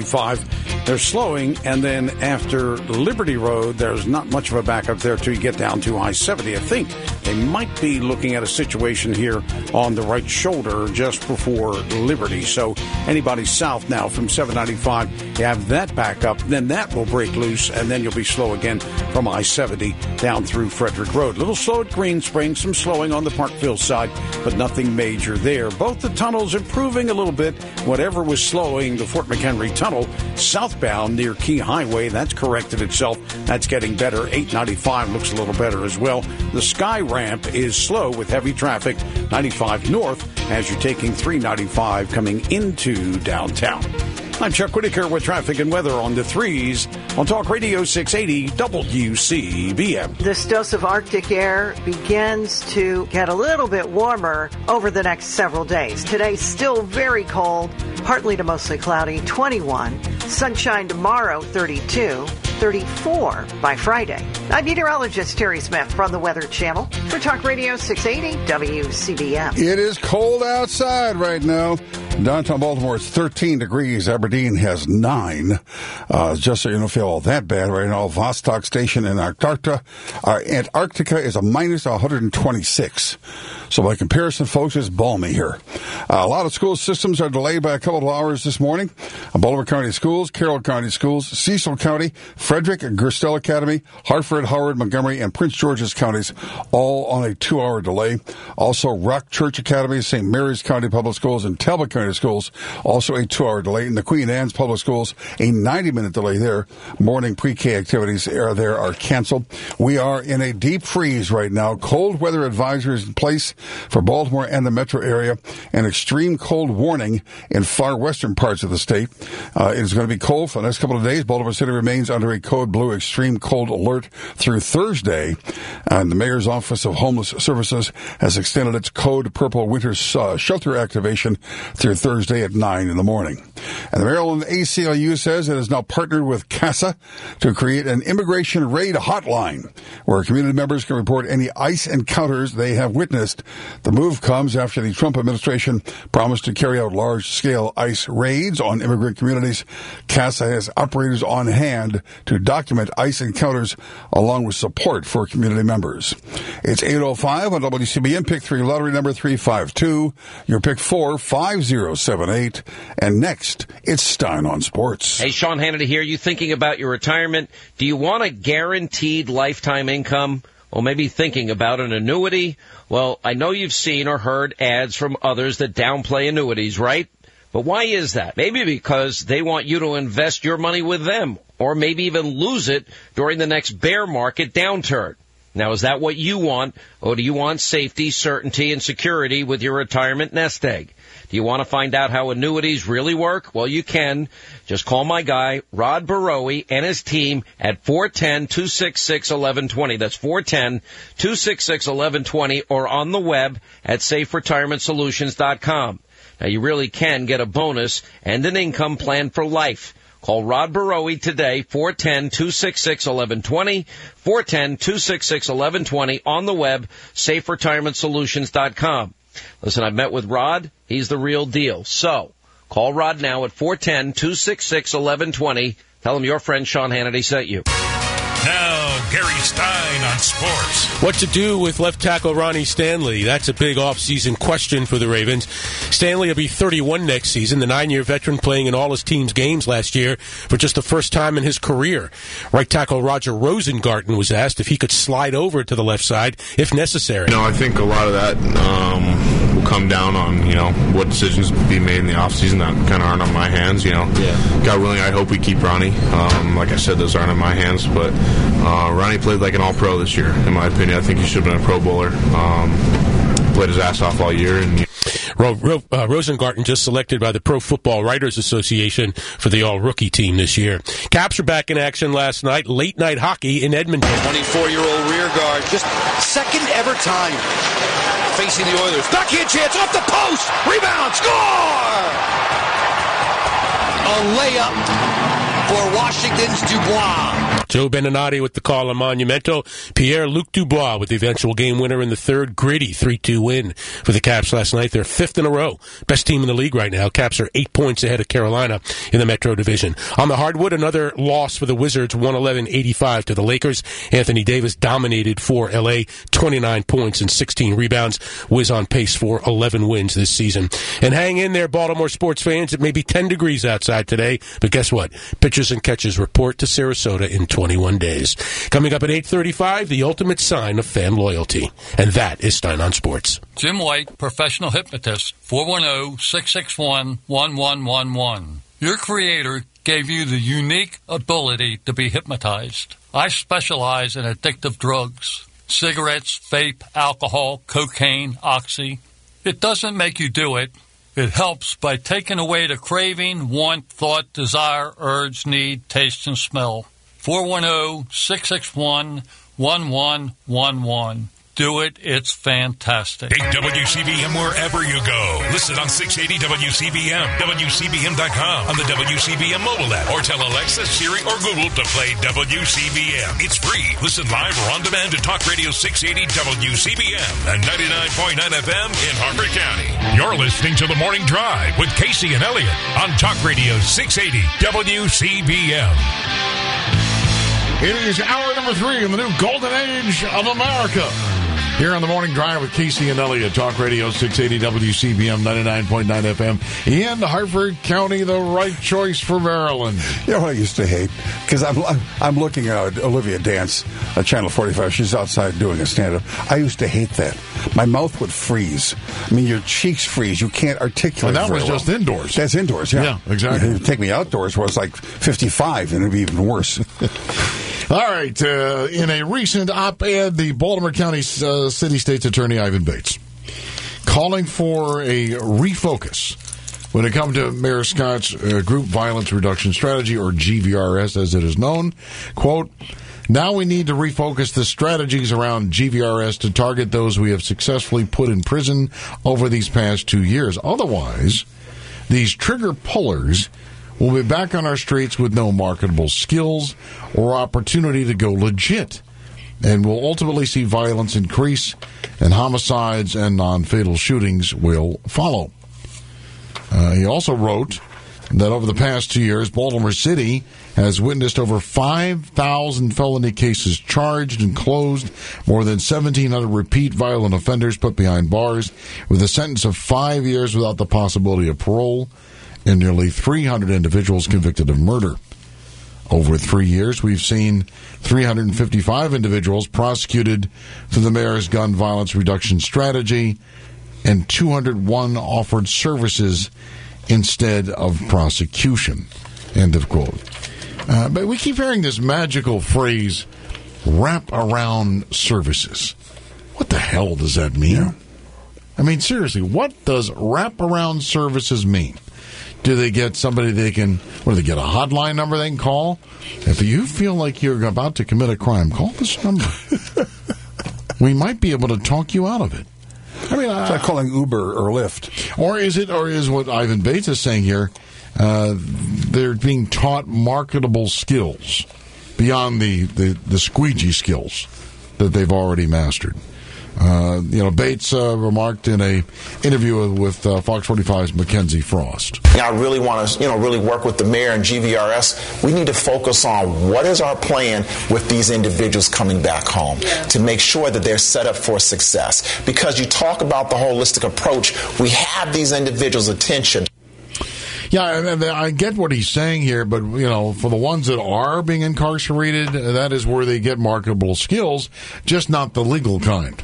795, they're slowing. And then after Liberty Road, there's not much of a backup there till you get down to I-70. I think they might be looking at a situation here on the right shoulder just before Liberty. So anybody south now from 795, you have that backup. Then that will break loose, and then you'll be slow again from I-70 down through Frederick Road. Little slow at Green Springs, some slowing on the Parkville side, but nothing major there. Both the tunnels improving a little bit. Whatever was slowing, the Fort McHenry Tunnel southbound near Key Highway, that's corrected itself. That's getting better. 895 looks a little better as well. The Sky Ramp is slow with heavy traffic. 95 north as you're taking 395 coming into downtown. I'm Chuck Whitaker with traffic and weather on the 3s on Talk Radio 680 WCBM. This dose of Arctic air begins to get a little bit warmer over the next several days. Today, still very cold, partly to mostly cloudy, 21. Sunshine tomorrow, 32. 34 by Friday. I'm meteorologist Terry Smith from the Weather Channel for Talk Radio 680 WCBM. It is cold outside right now. Downtown Baltimore, it's 13 degrees. Aberdeen has 9. Just so you don't feel all that bad right now, Vostok Station in Antarctica is a minus 126. So by comparison, folks, it's balmy here. A lot of school systems are delayed by a couple of hours this morning. Baltimore County Schools, Carroll County Schools, Cecil County, Frederick, Gerstel Academy, Hartford, Howard, Montgomery, and Prince George's counties, all on a 2-hour delay. Also, Rock Church Academy, St. Mary's County Public Schools, and Talbot County Schools, also a 2-hour delay. In the Queen Anne's Public Schools, a 90-minute delay there. Morning pre-K activities are canceled. We are in a deep freeze right now. Cold weather advisories in place for Baltimore and the metro area. An extreme cold warning in far western parts of the state. It is going to be cold for the next couple of days. Baltimore City remains under a code blue extreme cold alert through Thursday. And the Mayor's Office of Homeless Services has extended its code purple winter shelter activation through Thursday at 9 in the morning. And the Maryland ACLU says it has now partnered with CASA to create an immigration raid hotline where community members can report any ICE encounters they have witnessed. The move comes after the Trump administration promised to carry out large-scale ICE raids on immigrant communities. CASA has operators on hand to document ICE encounters along with support for community members. It's 8:05 on WCBM. Pick 3 lottery number 352. Your pick 4 5078. And next, it's Stein on Sports. Hey, Sean Hannity here. You thinking about your retirement? Do you want a guaranteed lifetime income? or maybe thinking about an annuity? Well, I know you've seen or heard ads from others that downplay annuities, right? But why is that? Maybe because they want you to invest your money with them, or maybe even lose it during the next bear market downturn. Now, is that what you want, or do you want safety, certainty, and security with your retirement nest egg? Do you want to find out how annuities really work? Well, you can. Just call my guy, Rod Barowie, and his team at 410-266-1120. That's 410-266-1120, or on the web at SafeRetirementSolutions.com. Now, you really can get a bonus and an income plan for life. Call Rod Barowie today, 410-266-1120, 410-266-1120, on the web, SafeRetirementSolutions.com. Listen, I've met with Rod. He's the real deal. So, call Rod now at 410-266-1120. Tell him your friend Sean Hannity sent you. Now, Gary Stein on sports. What to do with left tackle Ronnie Stanley? That's a big offseason question for the Ravens. Stanley will be 31 next season, the 9-year veteran playing in all his team's games last year for just the first time in his career. Right tackle Roger Rosengarten was asked if he could slide over to the left side if necessary. I think a lot of that will come down on, what decisions will be made in the offseason that kind of aren't on my hands, God willing, I hope we keep Ronnie. Like I said, those aren't in my hands, but Ronnie played like an all-pro this year, in my opinion. I think he should have been a Pro Bowler. Played his ass off all year. And Rosengarten just selected by the Pro Football Writers Association for the all-rookie team this year. Caps are back in action last night. Late-night hockey in Edmonton. 24-year-old rear guard, just second ever time facing the Oilers. Backhand chance, off the post! Rebound, score! A layup for Washington's Dubois. Joe Beninati with the call on Monumento. Pierre-Luc Dubois with the eventual game winner in the third. Gritty 3-2 win for the Caps last night. They're fifth in a row. Best team in the league right now. Caps are 8 points ahead of Carolina in the Metro Division. On the hardwood, another loss for the Wizards, 111-85 to the Lakers. Anthony Davis dominated for L.A., 29 points and 16 rebounds. Wiz on pace for 11 wins this season. And hang in there, Baltimore sports fans. It may be 10 degrees outside today, but guess what? Pitchers and catchers report to Sarasota in 21 days. Coming up at 8:35, the ultimate sign of fan loyalty. And that is Stein on Sports. Jim White, professional hypnotist, 410-661-1111. Your creator gave you the unique ability to be hypnotized. I specialize in addictive drugs. Cigarettes, vape, alcohol, cocaine, oxy. It doesn't make you do it. It helps by taking away the craving, want, thought, desire, urge, need, taste, and smell. 410-661-1111. Do it. It's fantastic. Take WCBM wherever you go. Listen on 680 WCBM, WCBM.com, on the WCBM mobile app, or tell Alexa, Siri, or Google to play WCBM. It's free. Listen live or on demand to Talk Radio 680 WCBM and 99.9 FM in Harford County. You're listening to The Morning Drive with Casey and Elliott on Talk Radio 680 WCBM. It is hour number 3 in the new golden age of America. Here on the Morning Drive with Casey and Elliott, Talk Radio 680 WCBM 99.9 FM in Harford County, the right choice for Maryland. You know what I used to hate? Because I'm looking at Olivia dance at Channel 45. She's outside doing a stand-up. I used to hate that. My mouth would freeze. I mean, your cheeks freeze. You can't articulate. And that was just indoors. That's indoors, yeah. Yeah, exactly. It'd take me outdoors where it's like 55, and it'd be even worse. All right. In a recent op-ed, the Baltimore County City State's Attorney Ivan Bates calling for a refocus when it comes to Mayor Scott's Group Violence Reduction Strategy, or GVRS as it is known. Quote, now we need to refocus the strategies around GVRS to target those we have successfully put in prison over these past 2 years. Otherwise, these trigger pullers will be back on our streets with no marketable skills or opportunity to go legit, and will ultimately see violence increase, and homicides and non-fatal shootings will follow. He also wrote that over the past 2 years, Baltimore City has witnessed over 5,000 felony cases charged and closed, more than 1,700 repeat violent offenders put behind bars with a sentence of 5 years without the possibility of parole, and nearly 300 individuals convicted of murder. Over 3 years, we've seen 355 individuals prosecuted through the mayor's gun violence reduction strategy, and 201 offered services instead of prosecution. End of quote. But we keep hearing this magical phrase, wrap-around services. What the hell does that mean? Yeah. I mean, seriously, what does wrap-around services mean? Do they get somebody they can, do they get a hotline number they can call? If you feel like you're about to commit a crime, call this number. We might be able to talk you out of it. I mean, it's like calling Uber or Lyft. Or is what Ivan Bates is saying here, they're being taught marketable skills beyond the squeegee skills that they've already mastered. Bates remarked in a interview with Fox 45's Mackenzie Frost. I really want to, really work with the mayor and GVRS. We need to focus on what is our plan with these individuals coming back home to make sure that they're set up for success. Because you talk about the holistic approach, we have these individuals' attention. Yeah, I get what he's saying here, but, for the ones that are being incarcerated, that is where they get marketable skills, just not the legal kind.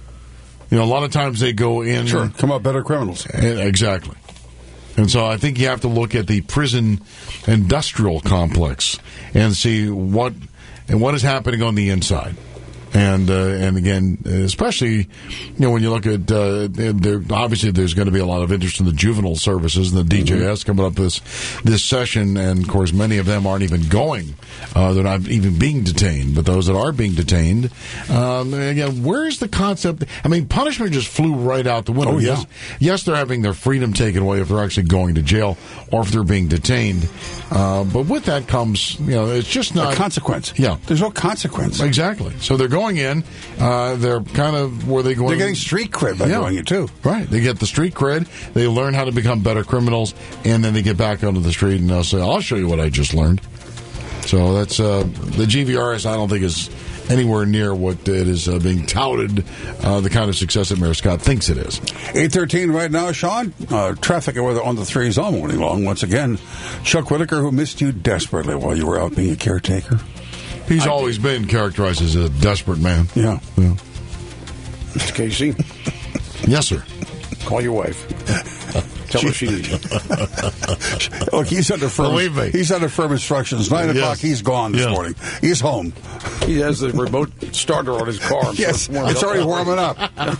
A lot of times they go in... Sure, come out better criminals. Exactly. And so I think you have to look at the prison industrial complex and see what is happening on the inside. And again, especially, when you look at, obviously there's going to be a lot of interest in the juvenile services and the DJS coming up this session. And of course, many of them aren't even going. They're not even being detained. But those that are being detained, again, where's the concept? I mean, punishment just flew right out the window. Oh, yeah. Yes, they're having their freedom taken away if they're actually going to jail or if they're being detained. But with that comes, it's just not a consequence. Yeah. There's no consequence. Exactly. So they're going in. They're kind of where they go. They're getting street cred by going in too. Right. They get the street cred. They learn how to become better criminals, and then they get back onto the street and they'll say, "I'll show you what I just learned." So that's the GVRS. I don't think is anywhere near what it is being touted. The kind of success that Mayor Scott thinks it is. 8:13 right now, Sean. Traffic and weather on the threes all morning long. Once again, Chuck Whitaker, who missed you desperately while you were out being a caretaker. He's always been characterized as a desperate man. Yeah. Mr. Casey? Yes, sir. Call your wife. Tell her she needs you. Look, he's under firm instructions. 9 o'clock, he's gone this morning. He's home. He has the remote starter on his car. Yes, it's already warming up.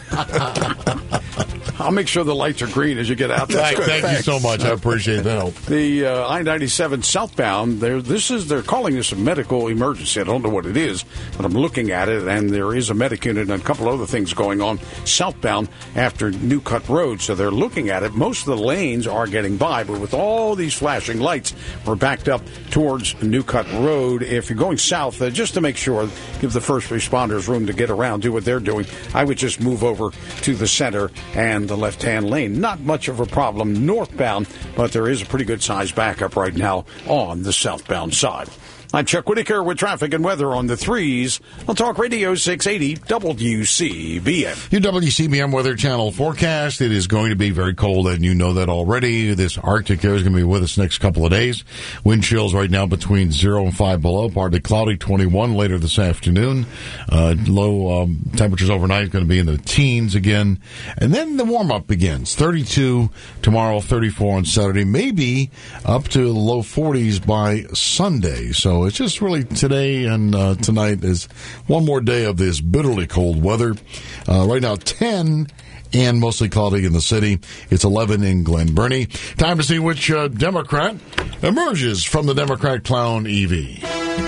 I'll make sure the lights are green as you get out there. Thank you so much. I appreciate the help. The I-97 southbound, they're calling this a medical emergency. I don't know what it is, but I'm looking at it, and there is a medic unit and a couple other things going on southbound after New Cut Road. So they're looking at it. Most of the lanes are getting by, but with all these flashing lights, we're backed up towards New Cut Road. If you're going south, just to make sure, give the first responders room to get around, do what they're doing, I would just move over to the center and the left-hand lane. Not much of a problem northbound, but there is a pretty good-sized backup right now on the southbound side. I'm Chuck Whitaker with traffic and weather on the threes on Talk Radio 680 WCBM. Your WCBM Weather Channel forecast. It is going to be very cold, and you know that already. This Arctic air is going to be with us next couple of days. Wind chills right now between 0 and 5 below. Partly cloudy, 21 later this afternoon. Low temperatures overnight going to be in the teens again. And then the warm-up begins. 32 tomorrow, 34 on Saturday. Maybe up to the low 40s by Sunday. So it's just really today and tonight is one more day of this bitterly cold weather. Right now, 10 and mostly cloudy in the city. It's 11 in Glen Burnie. Time to see which Democrat emerges from the Democrat clown EV.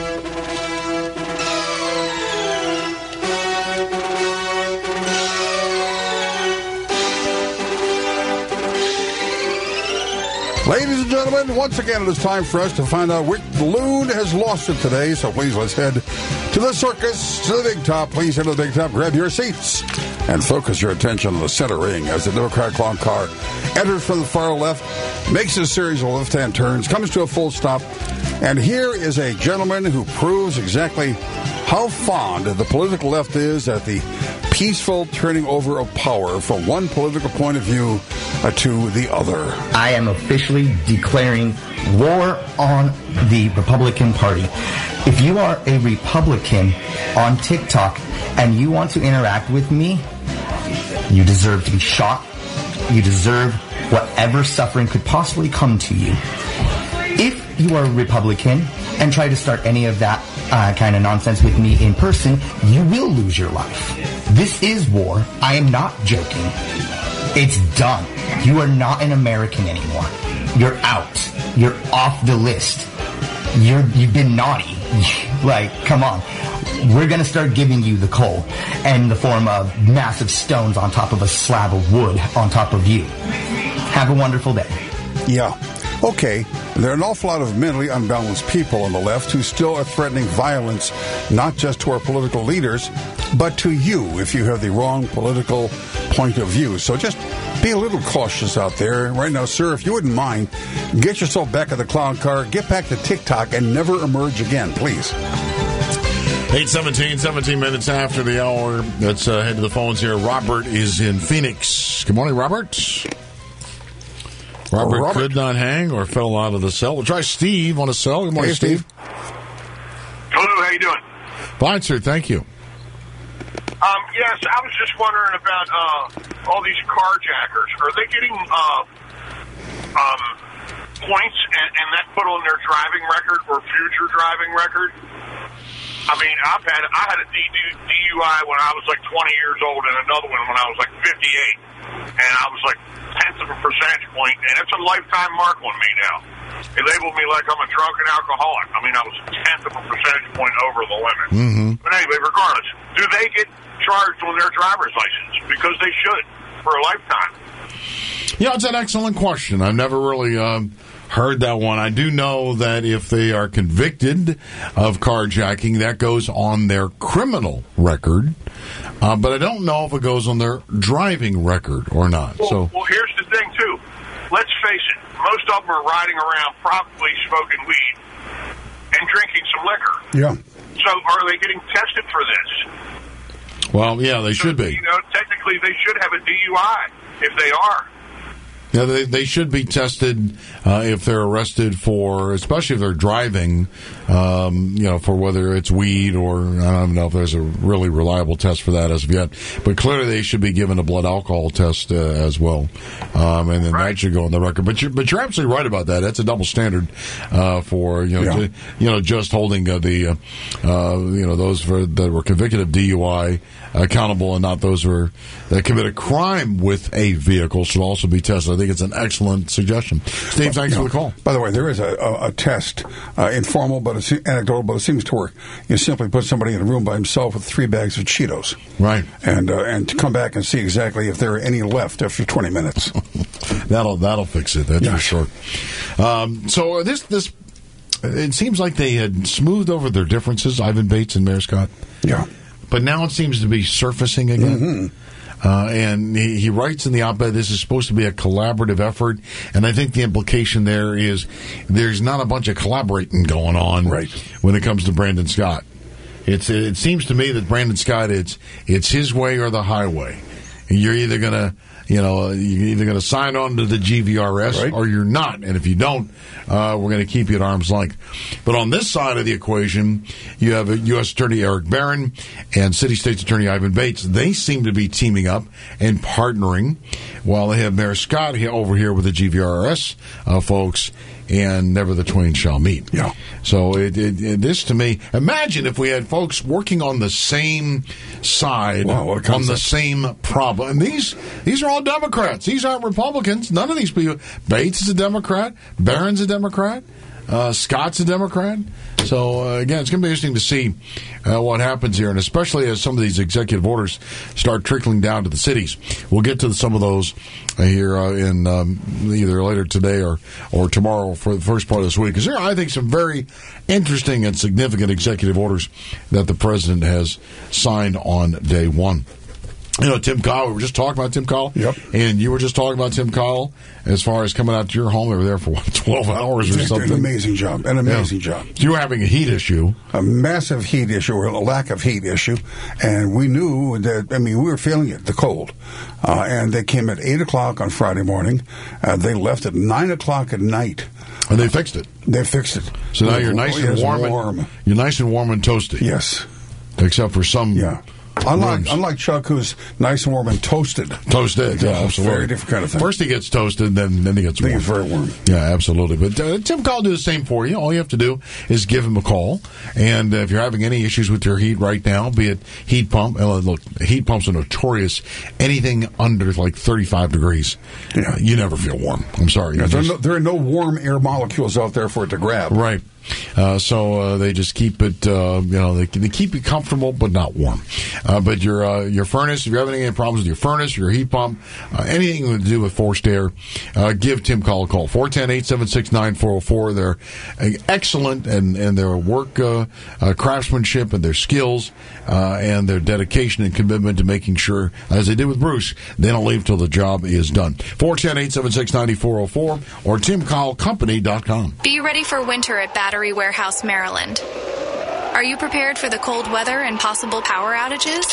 Ladies and gentlemen, once again, it is time for us to find out which balloon has lost it today. So please, let's head to the circus, to the big top. Please head to the big top, grab your seats, and focus your attention on the center ring as the Democrat clown car enters from the far left, makes a series of left-hand turns, comes to a full stop. And here is a gentleman who proves exactly how fond the political left is at the peaceful turning over of power from one political point of view to the other. I am officially declaring war on the Republican Party. If you are a Republican on TikTok and you want to interact with me, you deserve to be shot. You deserve whatever suffering could possibly come to you. If you are a Republican and try to start any of that kind of nonsense with me in person, you will lose your life. This is war. I am not joking. It's done. You are not an American anymore. You're out. You're off the list. You've been naughty. Like, come on. We're going to start giving you the coal in the form of massive stones on top of a slab of wood on top of you. Have a wonderful day. Yeah. Okay, there are an awful lot of mentally unbalanced people on the left who still are threatening violence, not just to our political leaders, but to you if you have the wrong political point of view. So just be a little cautious out there. Right now, sir, if you wouldn't mind, get yourself back in the clown car, get back to TikTok, and never emerge again, please. 8:17, 17 minutes after the hour. Let's head to the phones here. Robert is in Phoenix. Good morning, Robert. Robert could not hang or fell out of the cell. We'll try Steve on a cell. Good morning, Steve. Hello, how you doing? Fine, sir. Thank you. Yes, I was just wondering about all these carjackers. Are they getting points and that put on their driving record or future driving record? I mean, I had a DUI when I was like 20 years old and another one when I was like 58. And I was like 1/10 of a percentage point, and it's a lifetime mark on me now. They labeled me like I'm a drunken alcoholic. I mean, I was 1/10 of a percentage point over the limit. Mm-hmm. But anyway, regardless, do they get charged on their driver's license? Because they should for a lifetime. Yeah, it's an excellent question. I've never really heard that one. I do know that if they are convicted of carjacking, that goes on their criminal record. But I don't know if it goes on their driving record or not. Well, here's the thing, too. Let's face it. Most of them are riding around probably smoking weed and drinking some liquor. Yeah. So are they getting tested for this? Well, yeah, they should be. You know, technically they should have a DUI if they are. Yeah, they should be tested if they're arrested for, especially if they're driving, for whether it's weed or I don't know if there's a really reliable test for that as of yet. But clearly they should be given a blood alcohol test as well, and then that should go on the record. But you're absolutely right about that. That's a double standard for just holding those that were convicted of DUI accountable and not those that commit a crime with a vehicle should also be tested. I think it's an excellent suggestion. Steve, thanks for the call. By the way, there is a test, informal, but it's anecdotal, but it seems to work. You simply put somebody in a room by himself with 3 bags of Cheetos. Right. And to come back and see exactly if there are any left after 20 minutes. That'll fix it, that's for sure. So this it seems like they had smoothed over their differences, Ivan Bates and Mayor Scott. Yeah. But now it seems to be surfacing again. Mm-hmm. And he writes in the op-ed, this is supposed to be a collaborative effort. And I think the implication there is there's not a bunch of collaborating going on when it comes to Brandon Scott. It seems to me that Brandon Scott, it's his way or the highway. You're either going to sign on to the GVRS or you're not. And if you don't, we're going to keep you at arm's length. But on this side of the equation, you have U.S. Attorney Eric Barron and City State's Attorney Ivan Bates. They seem to be teaming up and partnering while they have Mayor Scott over here with the GVRS folks. And never the twain shall meet. Yeah. So this to me, imagine if we had folks working on the same side on the same problem. And these are all Democrats. These aren't Republicans. None of these people. Bates is a Democrat. Barron's a Democrat. Scott's a Democrat. So, again, it's going to be interesting to see what happens here, and especially as some of these executive orders start trickling down to the cities. We'll get to some of those here in either later today or tomorrow for the first part of this week. Because there are, I think, some very interesting and significant executive orders that the president has signed on day one. Tim Kyle, we were just talking about Tim Kyle. Yep. And you were just talking about Tim Kyle as far as coming out to your home. They were there for, 12 hours or something? An amazing job. job. You were having a heat issue. A massive heat issue, or a lack of heat issue. And we knew that, we were feeling it, the cold. And they came at 8 o'clock on Friday morning. They left at 9 o'clock at night. And they fixed it. They fixed it. So now you're nice and warm. You're nice and warm and toasty. Yes. Except for some... Yeah. Unlike Chuck, who's nice and warm and toasted. Toasted, yeah, absolutely. Very different kind of thing. First he gets toasted, then he gets warm. He's very warm. Yeah, absolutely. But Tim Call will do the same for you. All you have to do is give him a call. And if you're having any issues with your heat right now, be it heat pump, look, heat pumps are notorious. Anything under like 35 degrees, you never feel warm. I'm sorry. Yeah, there are no warm air molecules out there for it to grab. Right. So they just keep it, they keep you comfortable but not warm. But your furnace, if you're having any problems with your furnace, your heat pump, anything to do with forced air, give Tim Call a call. 410-876-9404. They're excellent and their work, craftsmanship and their skills, and their dedication and commitment to making sure, as they did with Bruce, they don't leave till the job is done. 410-876-9404 or TimCallCompany.com. Be ready for winter at Battery Warehouse, Maryland. Are you prepared for the cold weather and possible power outages?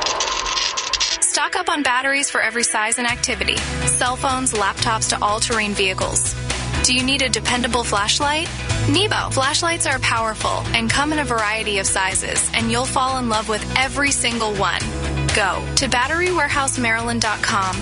Stock up on batteries for every size and activity. Cell phones, laptops to all-terrain vehicles. Do you need a dependable flashlight? Nebo flashlights are powerful and come in a variety of sizes, and you'll fall in love with every single one. Go to BatteryWarehouseMaryland.com,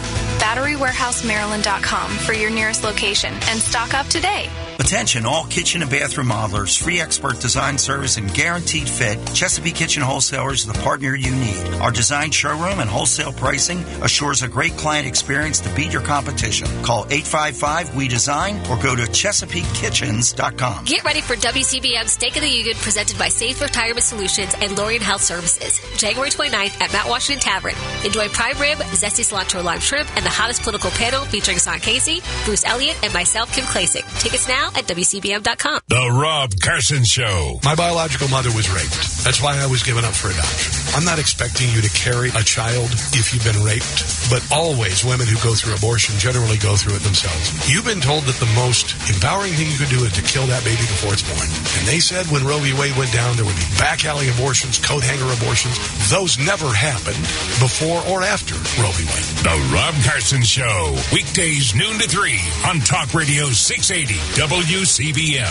BatteryWarehouseMaryland.com for your nearest location and stock up today. Attention all kitchen and bathroom modelers, free expert design service and guaranteed fit. Chesapeake Kitchen Wholesalers is the partner you need. Our design showroom and wholesale pricing assures a great client experience to beat your competition. Call 855-WE-DESIGN or go to ChesapeakeKitchens.com. Get ready for WCBM State of the Union presented by Safe Retirement Solutions and Lorien Health Services. January 29th at Mount Washington Tavern. Enjoy prime rib, zesty cilantro lime shrimp, and the hottest political panel featuring Son Casey, Bruce Elliott, and myself, Kim Klasick. Tickets now at WCBM.com. The Rob Carson Show. My biological mother was raped. That's why I was given up for adoption. I'm not expecting you to carry a child if you've been raped, but always women who go through abortion generally go through it themselves. You've been told that the most empowering thing you could do is to kill that baby before it's born. And they said when Roe v. Wade went down, there would be back alley abortions, coat hanger abortions. Those never happened before or after Roe v. Wade. The Rob Carson Show. Weekdays noon to 3 on Talk Radio 680 WCBM.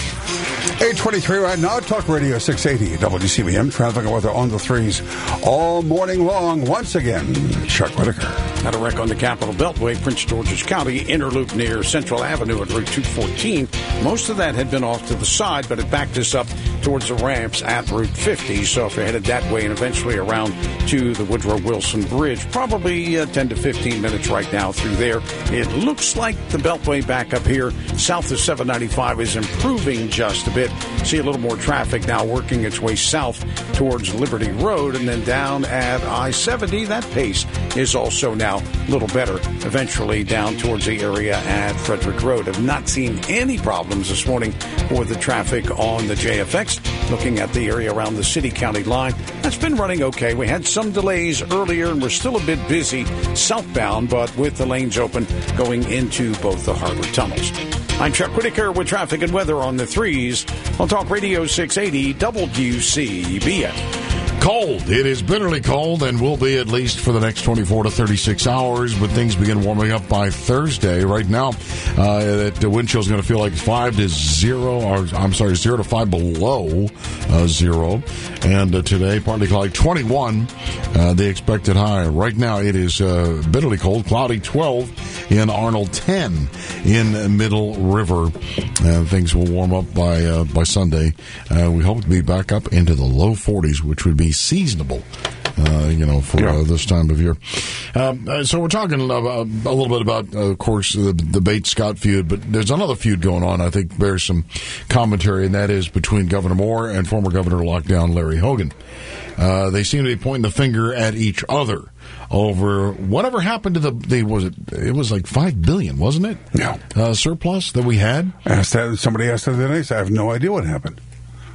8:23 right now, Talk Radio 680 WCBM. Traffic and weather on the threes all morning long. Once again, Chuck Whitaker. Had a wreck on the Capitol Beltway, Prince George's County, inner loop near Central Avenue at Route 214. Most of that had been off to the side, but it backed us up towards the ramps at Route 50. So if you're headed that way and eventually around to the Woodrow Wilson Bridge, probably 10 to 15 minutes right now through there. It looks like the Beltway back up here south of 795 is improving just a bit. See a little more traffic now working its way south towards Liberty Road, and then down at I-70, that pace is also now a little better, eventually down towards the area at Frederick Road. Have not seen any problems this morning for the traffic on the JFX. Looking at the area around the city-county line, that's been running okay. We had some delays earlier, and we're still a bit busy southbound, but with the lanes open going into both the harbor tunnels. I'm Chuck Whitaker with traffic and weather on the threes on Talk Radio 680 WCBM. Cold. It is bitterly cold and will be at least for the next 24 to 36 hours, but things begin warming up by Thursday. Right now, the wind chill is going to feel like 0 to 5 below zero. And today, partly cloudy, 21, the expected high. Right now, it is bitterly cold, cloudy, 12 in Arnold, 10 in Middle River. Things will warm up by Sunday. We hope to be back up into the low 40s, which would be seasonable, for this time of year. So we're talking a little bit about, of course, the Bates-Scott feud, but there's another feud going on, I think bears some commentary, and that is between Governor Moore and former Governor Lockdown Larry Hogan. They seem to be pointing the finger at each other over whatever happened to it was like $5 billion, wasn't it? Yeah. Surplus that we had? Somebody asked the other day, so I have no idea what happened.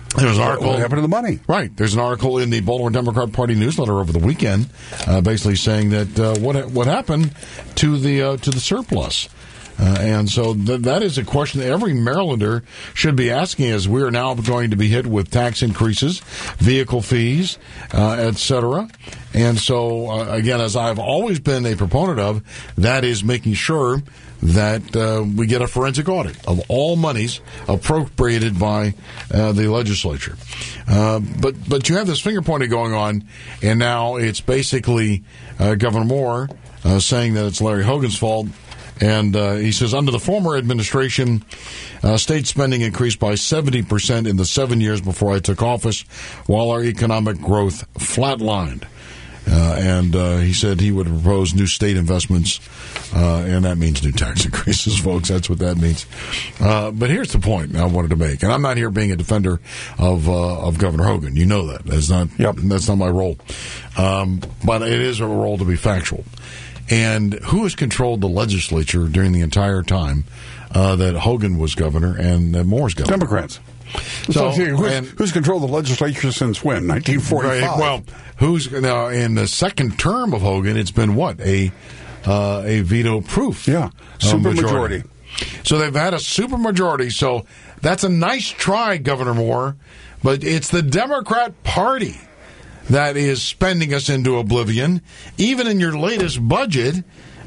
There's an article. What happened to the money? Right. There's an article in the Baltimore Democrat Party newsletter over the weekend, basically saying that what happened to the surplus. And so that is a question that every Marylander should be asking, as we are now going to be hit with tax increases, vehicle fees, et cetera. And so, again, as I've always been a proponent of, that is making sure that we get a forensic audit of all monies appropriated by the legislature. But you have this finger pointing going on, and now it's basically Governor Moore saying that it's Larry Hogan's fault. And he says, under the former administration, state spending increased by 70% in the 7 years before I took office, while our economic growth flatlined. And he said he would propose new state investments, and that means new tax increases, folks. That's what that means. But here's the point I wanted to make, and I'm not here being a defender of Governor Hogan. You know that. That's not my role. But it is a role to be factual. And who has controlled the legislature during the entire time that Hogan was governor and Moore's governor? Democrats. So who's controlled the legislature since when? 1945. Right, well, who's now in the second term of Hogan? It's been what, a veto-proof? Yeah, supermajority. So they've had a supermajority. So that's a nice try, Governor Moore, but it's the Democrat Party that is spending us into oblivion. Even in your latest budget,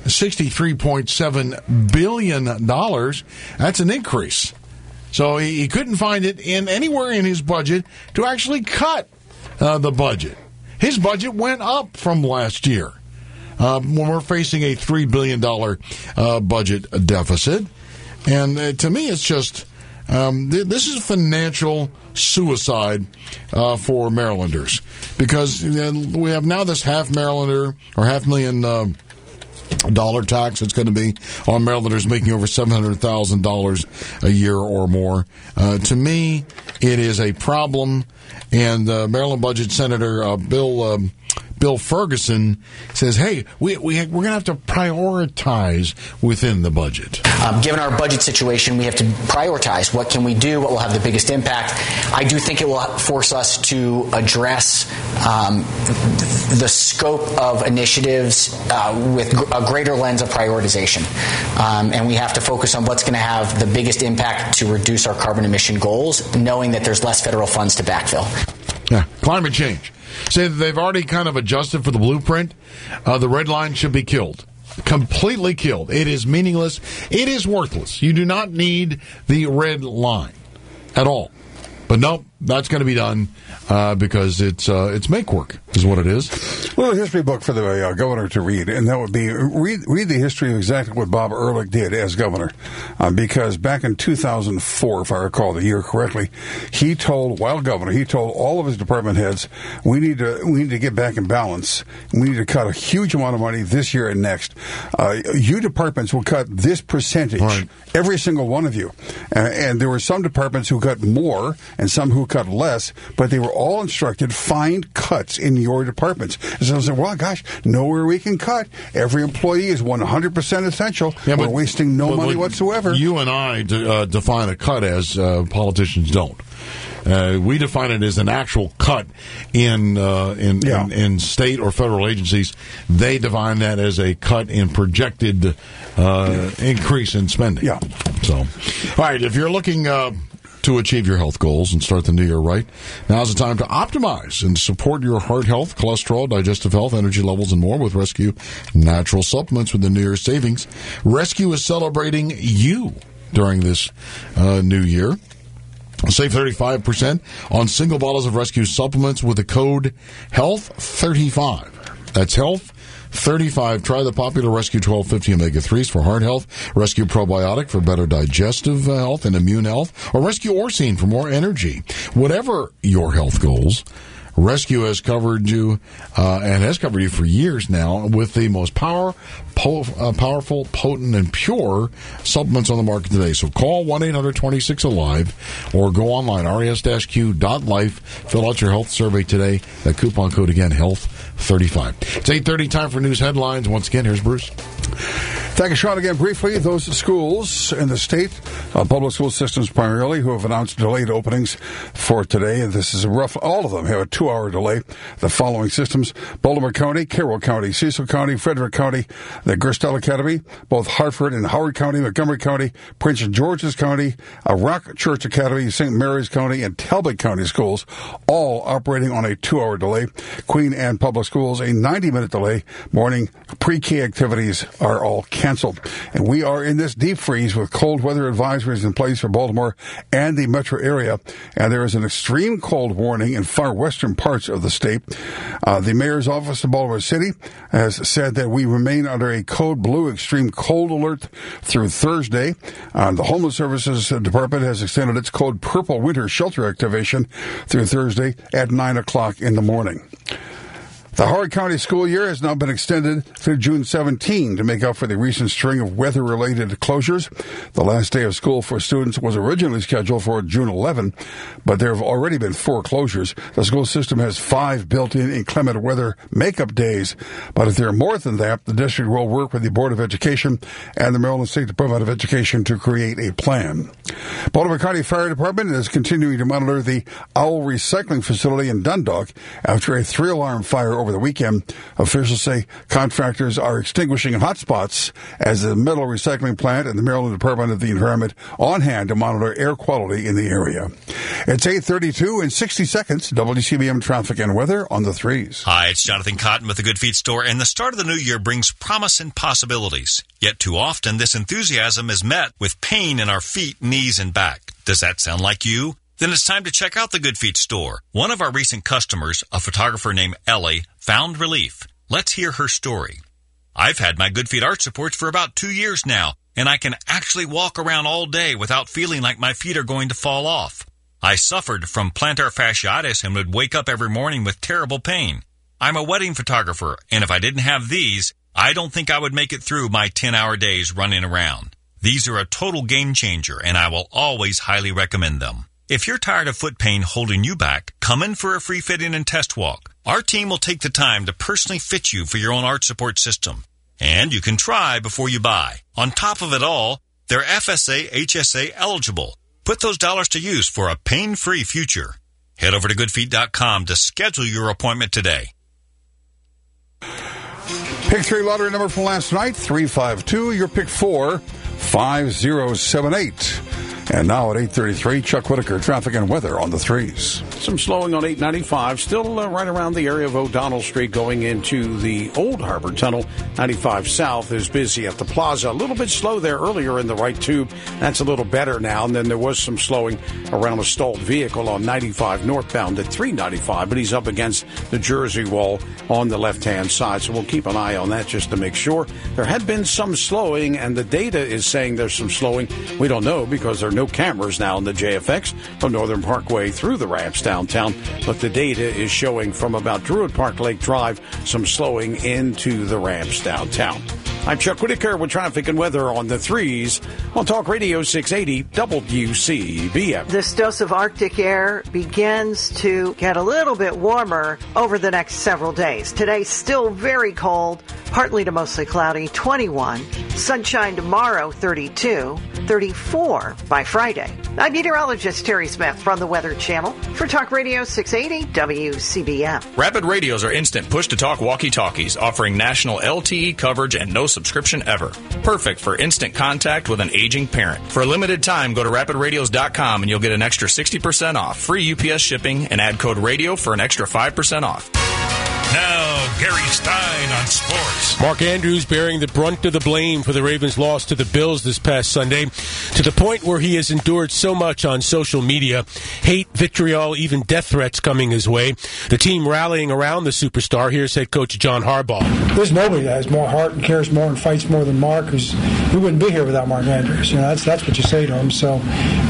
$63.7 billion, that's an increase. So he couldn't find it anywhere in his budget to actually cut the budget. His budget went up from last year when we're facing a $3 billion budget deficit. And to me, it's just... this is financial suicide for Marylanders, because we have now this $500,000 tax that's going to be on Marylanders making over $700,000 a year or more. To me, it is a problem, and Maryland Budget Senator Bill Ferguson says, hey, we're going to have to prioritize within the budget. Given our budget situation, we have to prioritize. What can we do? What will have the biggest impact? I do think it will force us to address the scope of initiatives with a greater lens of prioritization. And we have to focus on what's going to have the biggest impact to reduce our carbon emission goals, knowing that there's less federal funds to backfill. Yeah, climate change. Say that they've already kind of adjusted for the blueprint. The red line should be killed. Completely killed. It is meaningless. It is worthless. You do not need the red line at all. But nope, that's going to be done because it's make work is what it is. A little history book for the governor to read, and that would be read the history of exactly what Bob Ehrlich did as governor. Because back in 2004, if I recall the year correctly, while governor, he told all of his department heads, we need to get back in balance. We need to cut a huge amount of money this year and next. You departments will cut this percentage, right. Every single one of you. And there were some departments who cut more and some who cut less, but they were all instructed, find cuts in your departments. And so I said, well, gosh, nowhere we can cut. Every employee is 100% essential. Yeah, we're wasting no money whatsoever. You and I define a cut as politicians don't. We define it as an actual cut in state or federal agencies. They define that as a cut in projected increase in spending. Yeah. So, all right, if you're looking to achieve your health goals and start the new year right, now's the time to optimize and support your heart health, cholesterol, digestive health, energy levels, and more with Rescue Natural Supplements with the New Year's savings. Rescue is celebrating you during this new year. Save 35% on single bottles of Rescue supplements with the code HEALTH35. That's HEALTH35. Try the popular Rescue 1250 Omega-3s for heart health, Rescue Probiotic for better digestive health and immune health, or Rescue Orcine for more energy. Whatever your health goals, Rescue has covered you and has covered you for years now with the most powerful, potent, and pure supplements on the market today. So call 1-800-26-ALIVE or go online, res-q.life. Fill out your health survey today. That coupon code again, HEALTH35. It's 8:30, time for news headlines. Once again, here's Bruce. Thank you, Sean. Again, briefly, those schools in the state Public school systems primarily who have announced delayed openings for today. This is all of them have a 2-hour delay. The following systems: Baltimore County, Carroll County, Cecil County, Frederick County, the Gerstel Academy, both Hartford and Howard County, Montgomery County, Prince George's County, Rock Church Academy, St. Mary's County, and Talbot County schools, all operating on a 2-hour delay. Queen Anne Public Schools, a 90-minute delay. Morning pre-K activities are all canceled. And we are in this deep freeze with cold weather advisories in place for Baltimore and the metro area. And there is an extreme cold warning in far western parts of the state. The mayor's office in Baltimore City has said that we remain under a code blue extreme cold alert through Thursday. The Homeless Services Department has extended its code purple winter shelter activation through Thursday at 9 o'clock in the morning. The Howard County school year has now been extended through June 17 to make up for the recent string of weather-related closures. The last day of school for students was originally scheduled for June 11, but there have already been 4 closures. The school system has 5 built-in inclement weather makeup days, but if there are more than that, the district will work with the Board of Education and the Maryland State Department of Education to create a plan. Baltimore County Fire Department is continuing to monitor the Owl Recycling Facility in Dundalk after a 3-alarm fire over the weekend. Officials say contractors are extinguishing hot spots as the metal recycling plant and the Maryland Department of the Environment on hand to monitor air quality in the area. It's 8:32 in 60 seconds. WCBM traffic and weather on the 3s. Hi, it's Jonathan Cotton with the Good Feet Store, and the start of the new year brings promise and possibilities. Yet too often, this enthusiasm is met with pain in our feet, knees, and back. Does that sound like you? Then it's time to check out the Good Feet Store. One of our recent customers, a photographer named Ellie, found relief. Let's hear her story. I've had my Good Feet arch supports for about 2 years now, and I can actually walk around all day without feeling like my feet are going to fall off. I suffered from plantar fasciitis and would wake up every morning with terrible pain. I'm a wedding photographer, and if I didn't have these, I don't think I would make it through my 10-hour days running around. These are a total game changer, and I will always highly recommend them. If you're tired of foot pain holding you back, come in for a free fitting and test walk. Our team will take the time to personally fit you for your own arch support system. And you can try before you buy. On top of it all, they're FSA, HSA eligible. Put those dollars to use for a pain-free future. Head over to goodfeet.com to schedule your appointment today. Pick 3 lottery number from last night, 352. Your pick 4, 5078. And now at 8:33, Chuck Whitaker, traffic and weather on the 3s. Some slowing on 895, still right around the area of O'Donnell Street going into the Old Harbor Tunnel. 95 South is busy at the plaza. A little bit slow there earlier in the right tube. That's a little better now. And then there was some slowing around a stalled vehicle on 95 northbound at 395, but he's up against the Jersey wall on the left-hand side. So we'll keep an eye on that just to make sure. There had been some slowing, and the data is saying there's some slowing. We don't know because there are no cameras now in the JFX from Northern Parkway through the ramps downtown, but the data is showing from about Druid Park Lake Drive some slowing into the ramps downtown. I'm Chuck Whitaker with traffic and weather on the 3s on Talk Radio 680 WCBM. This dose of Arctic air begins to get a little bit warmer over the next several days. Today, still very cold, partly to mostly cloudy, 21. Sunshine tomorrow, 32. 34 by Friday. I'm meteorologist Terry Smith from the Weather Channel for Talk Radio 680 WCBM. Rapid Radios are instant push-to-talk walkie-talkies offering national LTE coverage and no subscription ever. Perfect for instant contact with an aging parent. For a limited time, go to rapidradios.com and you'll get an extra 60% off, free UPS shipping, and add code radio for an extra 5% off. Now, Gary Stein on sports. Mark Andrews bearing the brunt of the blame for the Ravens' loss to the Bills this past Sunday, to the point where he has endured so much on social media, hate, vitriol, even death threats coming his way. The team rallying around the superstar. Here's head coach John Harbaugh. There's nobody that has more heart and cares more and fights more than Mark. We wouldn't be here without Mark Andrews. You know, that's what you say to him. So,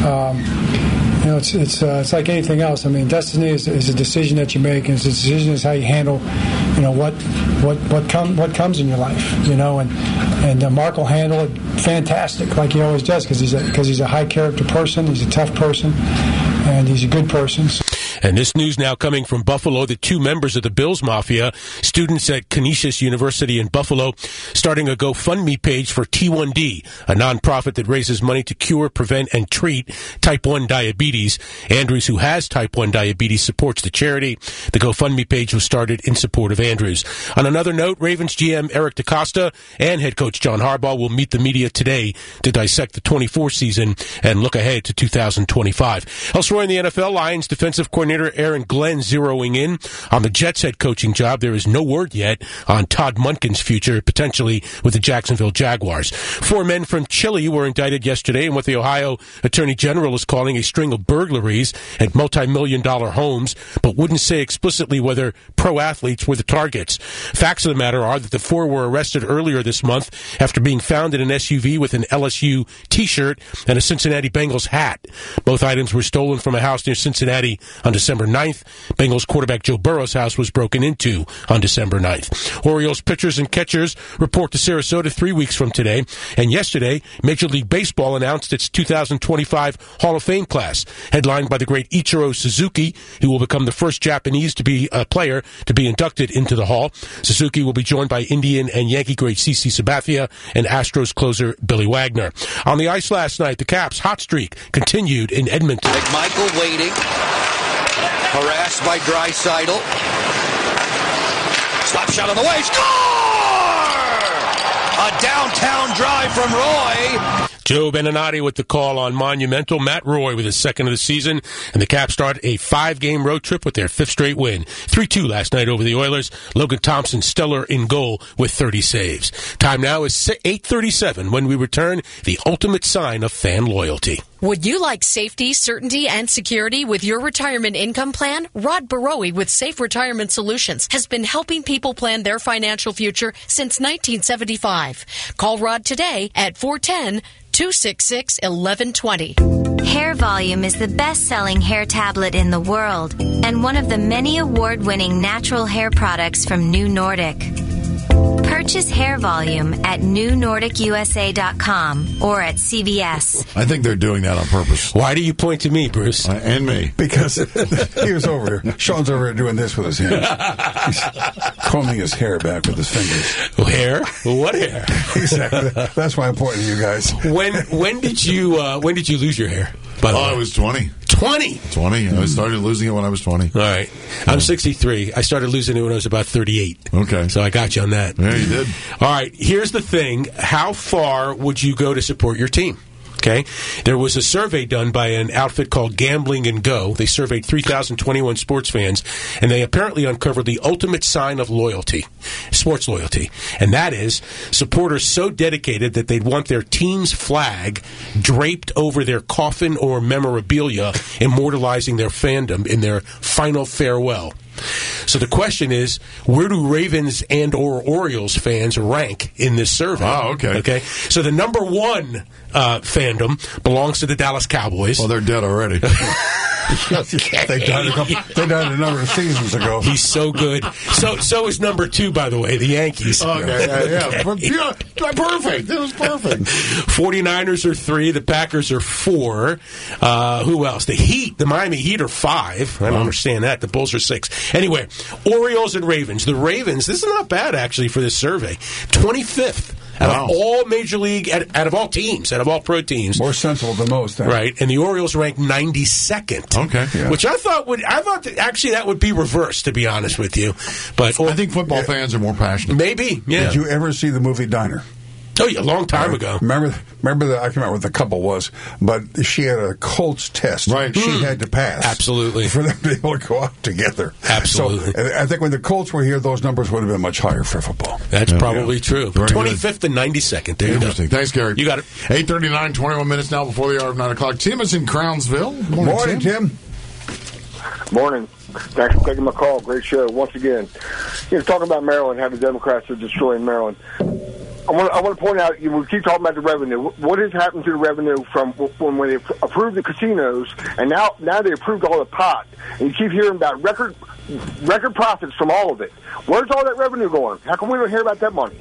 you know, it's like anything else. I mean, destiny is a decision that you make, and it's a decision is how you handle, you know, what comes in your life. You know, and Mark will handle it fantastic, like he always does, because he's a high character person. He's a tough person, and he's a good person. And this news now coming from Buffalo, the two members of the Bills Mafia, students at Canisius University in Buffalo, starting a GoFundMe page for T1D, a nonprofit that raises money to cure, prevent, and treat type 1 diabetes. Andrews, who has type 1 diabetes, supports the charity. The GoFundMe page was started in support of Andrews. On another note, Ravens GM Eric DaCosta and head coach John Harbaugh will meet the media today to dissect the 24 season and look ahead to 2025. Elsewhere in the NFL, Lions defensive coordinator Aaron Glenn zeroing in on the Jets head coaching job. There is no word yet on Todd Monken's future, potentially with the Jacksonville Jaguars. 4 men from Chile were indicted yesterday in what the Ohio Attorney General is calling a string of burglaries at multi-million-dollar homes, but wouldn't say explicitly whether pro athletes were the targets. Facts of the matter are that the 4 were arrested earlier this month after being found in an SUV with an LSU T-shirt and a Cincinnati Bengals hat. Both items were stolen from a house near Cincinnati on December 9th. Bengals quarterback Joe Burrow's house was broken into on December 9th. Orioles pitchers and catchers report to Sarasota 3 weeks from today. And yesterday, Major League Baseball announced its 2025 Hall of Fame class, headlined by the great Ichiro Suzuki, who will become the first Japanese player to be inducted into the Hall. Suzuki will be joined by Indian and Yankee great CC Sabathia and Astros closer Billy Wagner. On the ice last night, the Caps' hot streak continued in Edmonton. McMichael waiting, harassed by Draisaitl. Slap shot on the way, score! A downtown drive from Roy. Joe Beninati with the call on Monumental. Matt Roy with his second of the season. And the Caps start a 5-game road trip with their 5th straight win. 3-2 last night over the Oilers. Logan Thompson stellar in goal with 30 saves. Time now is 8:37 when we return, the ultimate sign of fan loyalty. Would you like safety, certainty, and security with your retirement income plan? Rod Barowie with Safe Retirement Solutions has been helping people plan their financial future since 1975. Call Rod today at 410-266-1120. Hair Volume is the best-selling hair tablet in the world and one of the many award-winning natural hair products from New Nordic. Purchase Hair Volume at newnordicusa.com or at CVS. I think they're doing that on purpose. Why do you point to me, Bruce? And me. Because he was over here. Sean's over here doing this with his hands. He's combing his hair back with his fingers. Hair? What hair? Exactly. That's why I'm pointing to you guys. When did you lose your hair? By the way? I was 20. 20? 20. I started losing it when I was 20. All right. I'm 63. I started losing it when I was about 38. Okay. So I got you on that. Yeah, you did. All right. Here's the thing. How far would you go to support your team? Okay. There was a survey done by an outfit called Gambling and Go. They surveyed 3,021 sports fans, and they apparently uncovered the ultimate sign of loyalty, sports loyalty. And that is supporters so dedicated that they'd want their team's flag draped over their coffin or memorabilia, immortalizing their fandom in their final farewell. So the question is, where do Ravens and or Orioles fans rank in this survey? Oh, okay. Okay. So the number one fandom belongs to the Dallas Cowboys. Well, they're dead already. They died a number of seasons ago. He's so good. So is number 2, by the way, the Yankees. Okay, yeah. Perfect. It was perfect. 49ers are 3. The Packers are 4. Who else? The Heat, the Miami Heat are 5. I don't understand that. The Bulls are 6. Anyway, Orioles and Ravens. The Ravens, this is not bad, actually, for this survey. 25th. Out of all major league, out of all teams, out of all pro teams, more sensible than most, right? And the Orioles ranked 92nd. Okay, yeah. Which I thought actually that would be reversed, to be honest with you. But I think football fans are more passionate. Maybe, yeah. Did you ever see the movie Diner? Oh, yeah, a long time ago. Remember that? I can't remember what the couple was, but she had a Colts test. Right. She had to pass. Absolutely. For them to be able to go out together. Absolutely. So I think when the Colts were here, those numbers would have been much higher for football. That's probably true. Very 25th good. and 92nd. There Interesting. You go. Thanks, Gary. You got it. 8:39, 21 minutes now before the hour of 9 o'clock. Tim is in Crownsville. Morning, Tim. Morning. Thanks for taking my call. Great show once again. Talking about Maryland, how the Democrats are destroying Maryland. I want to point out, we keep talking about the revenue. What has happened to the revenue from when they approved the casinos, and now they approved all the pot, and you keep hearing about record profits from all of it. Where's all that revenue going? How come we don't hear about that money?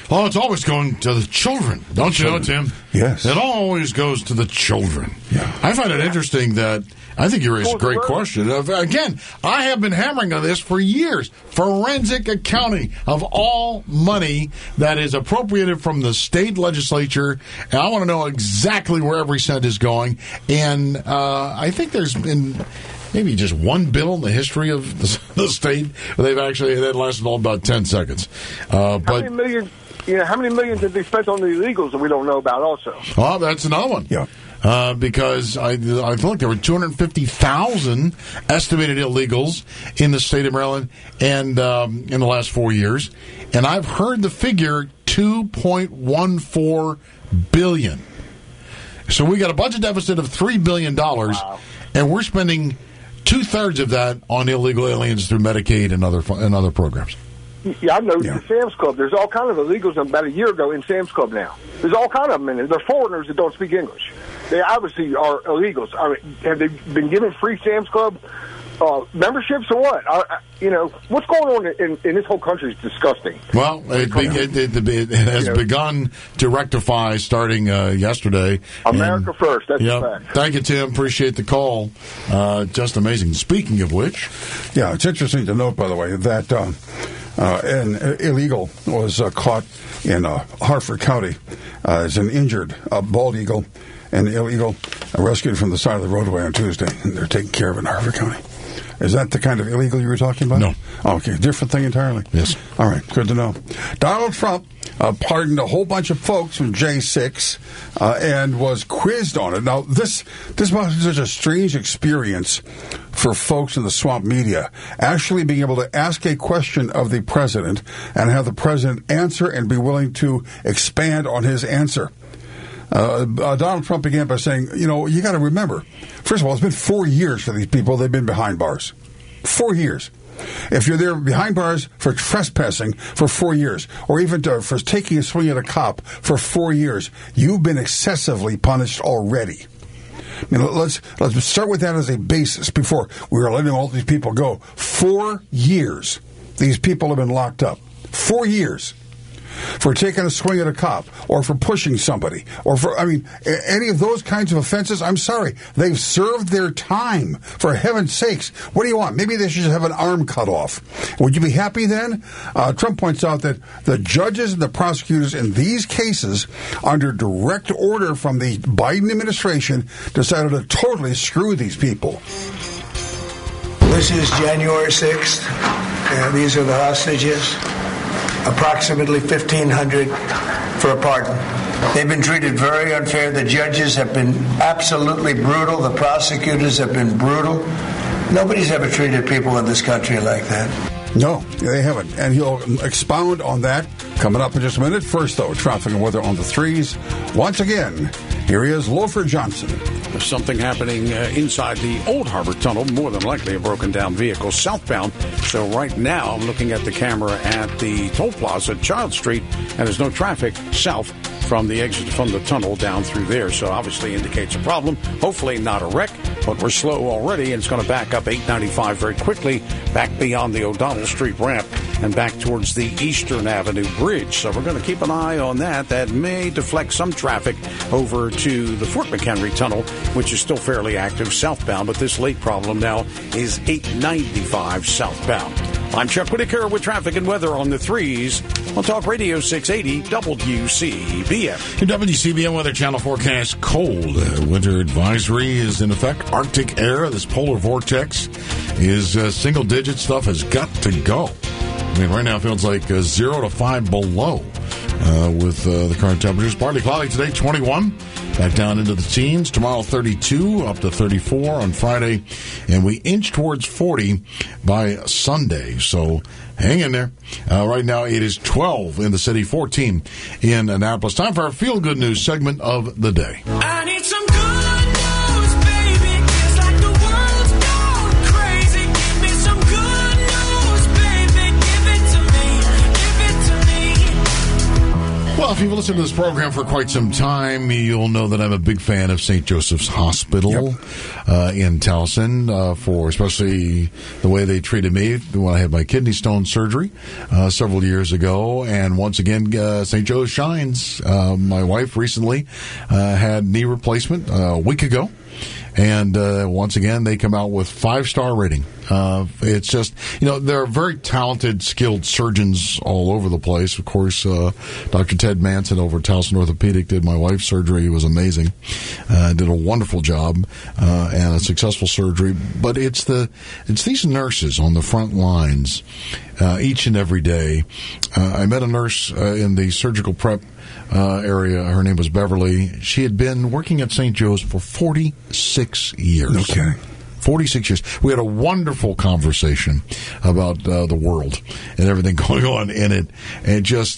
Oh, it's always going to the children. Don't you know, Tim? Yes. It always goes to the children. Yeah. I find it interesting that I think you raised a great question. Again, I have been hammering on this for years. Forensic accounting of all money that is appropriated from the state legislature. And I want to know exactly where every cent is going. And I think there's been maybe just one bill in the history of the state where that lasted all about 10 seconds. How many millions have they spent on the illegals that we don't know about also? Oh, that's another one. Yeah. Because I feel like there were 250,000 estimated illegals in the state of Maryland and in the last 4 years. And I've heard the figure $2.14 billion. So we got a budget deficit of $3 billion, and we're spending 2/3 of that on illegal aliens through Medicaid and other programs. Yeah, I know the Sam's Club. There's all kind of illegals about a year ago in Sam's Club now. There's all kind of them in there. They're foreigners that don't speak English. They obviously are illegals. I mean, have they been given free Sam's Club memberships or what? What's going on in this whole country is disgusting. Well, it has begun to rectify starting yesterday. America first. That's a fact. Thank you, Tim. Appreciate the call. Just amazing. Speaking of which. Yeah, it's interesting to note, by the way, that an illegal was caught in Harford County as an injured bald eagle. An illegal rescued from the side of the roadway on Tuesday. And they're taking care of it in Harford County. Is that the kind of illegal you were talking about? No. Okay, different thing entirely. Yes. All right, good to know. Donald Trump pardoned a whole bunch of folks from J6 and was quizzed on it. Now, this must be such a strange experience for folks in the swamp media, actually being able to ask a question of the president and have the president answer and be willing to expand on his answer. Donald Trump began by saying, you got to remember, first of all, it's been 4 years for these people. They've been behind bars. 4 years. If you're there behind bars for trespassing for 4 years, or even for taking a swing at a cop for 4 years, you've been excessively punished already. Let's start with that as a basis before we are letting all these people go. 4 years. These people have been locked up. 4 years. For taking a swing at a cop, or for pushing somebody, or for, any of those kinds of offenses, I'm sorry. They've served their time, for heaven's sakes. What do you want? Maybe they should have an arm cut off. Would you be happy then? Trump points out that the judges and the prosecutors in these cases, under direct order from the Biden administration, decided to totally screw these people. This is January 6th. These are the hostages. Approximately 1,500 for a pardon. They've been treated very unfair. The judges have been absolutely brutal. The prosecutors have been brutal. Nobody's ever treated people in this country like that. No, they haven't. And he'll expound on that coming up in just a minute. First, though, traffic and weather on the threes. Once again, here he is, Lofer Johnson. There's something happening inside the Old Harbor Tunnel, more than likely a broken down vehicle southbound. So right now, I'm looking at the camera at the toll plaza at Child Street, and there's no traffic south from the exit from the tunnel down through there. So obviously indicates a problem. Hopefully not a wreck, but we're slow already, and it's going to back up 895 very quickly back beyond the O'Donnell Street ramp and back towards the Eastern Avenue Bridge. So we're going to keep an eye on that. That may deflect some traffic over to the Fort McHenry Tunnel, which is still fairly active southbound, but this late problem now is 895 southbound. I'm Chuck Whitaker with traffic and weather on the threes on Talk Radio 680 WCBM. Your WCBM Weather Channel forecast: cold winter advisory is in effect. Arctic air, this polar vortex, is single digit stuff has got to go. Right now it feels like 0 to 5 below with the current temperatures. Partly cloudy today, 21. Back down into the teens. Tomorrow, 32, up to 34 on Friday. And we inch towards 40 by Sunday. So hang in there. Right now, it is 12 in the city, 14 in Annapolis. Time for our Feel Good News segment of the day. I need some good news, baby. It's like the world's gone crazy. Give me some good news, baby. Give it to me. Give it to me. Well, if you've listened to this program for quite some time, you'll know that I'm a big fan of St. Joseph's Hospital in Towson, for especially the way they treated me when I had my kidney stone surgery several years ago. And once again, St. Joe's shines. My wife recently had knee replacement a week ago. And once again, they come out with 5-star rating. It's just, there are very talented, skilled surgeons all over the place. Of course, Dr. Ted Manson over at Towson Orthopedic did my wife's surgery. He was amazing. Did a wonderful job and a successful surgery. But it's these nurses on the front lines each and every day. I met a nurse in the surgical prep area. Her name was Beverly. She had been working at St. Joe's for 46 years. No kidding. 46 years. We had a wonderful conversation about the world and everything going on in it. And just,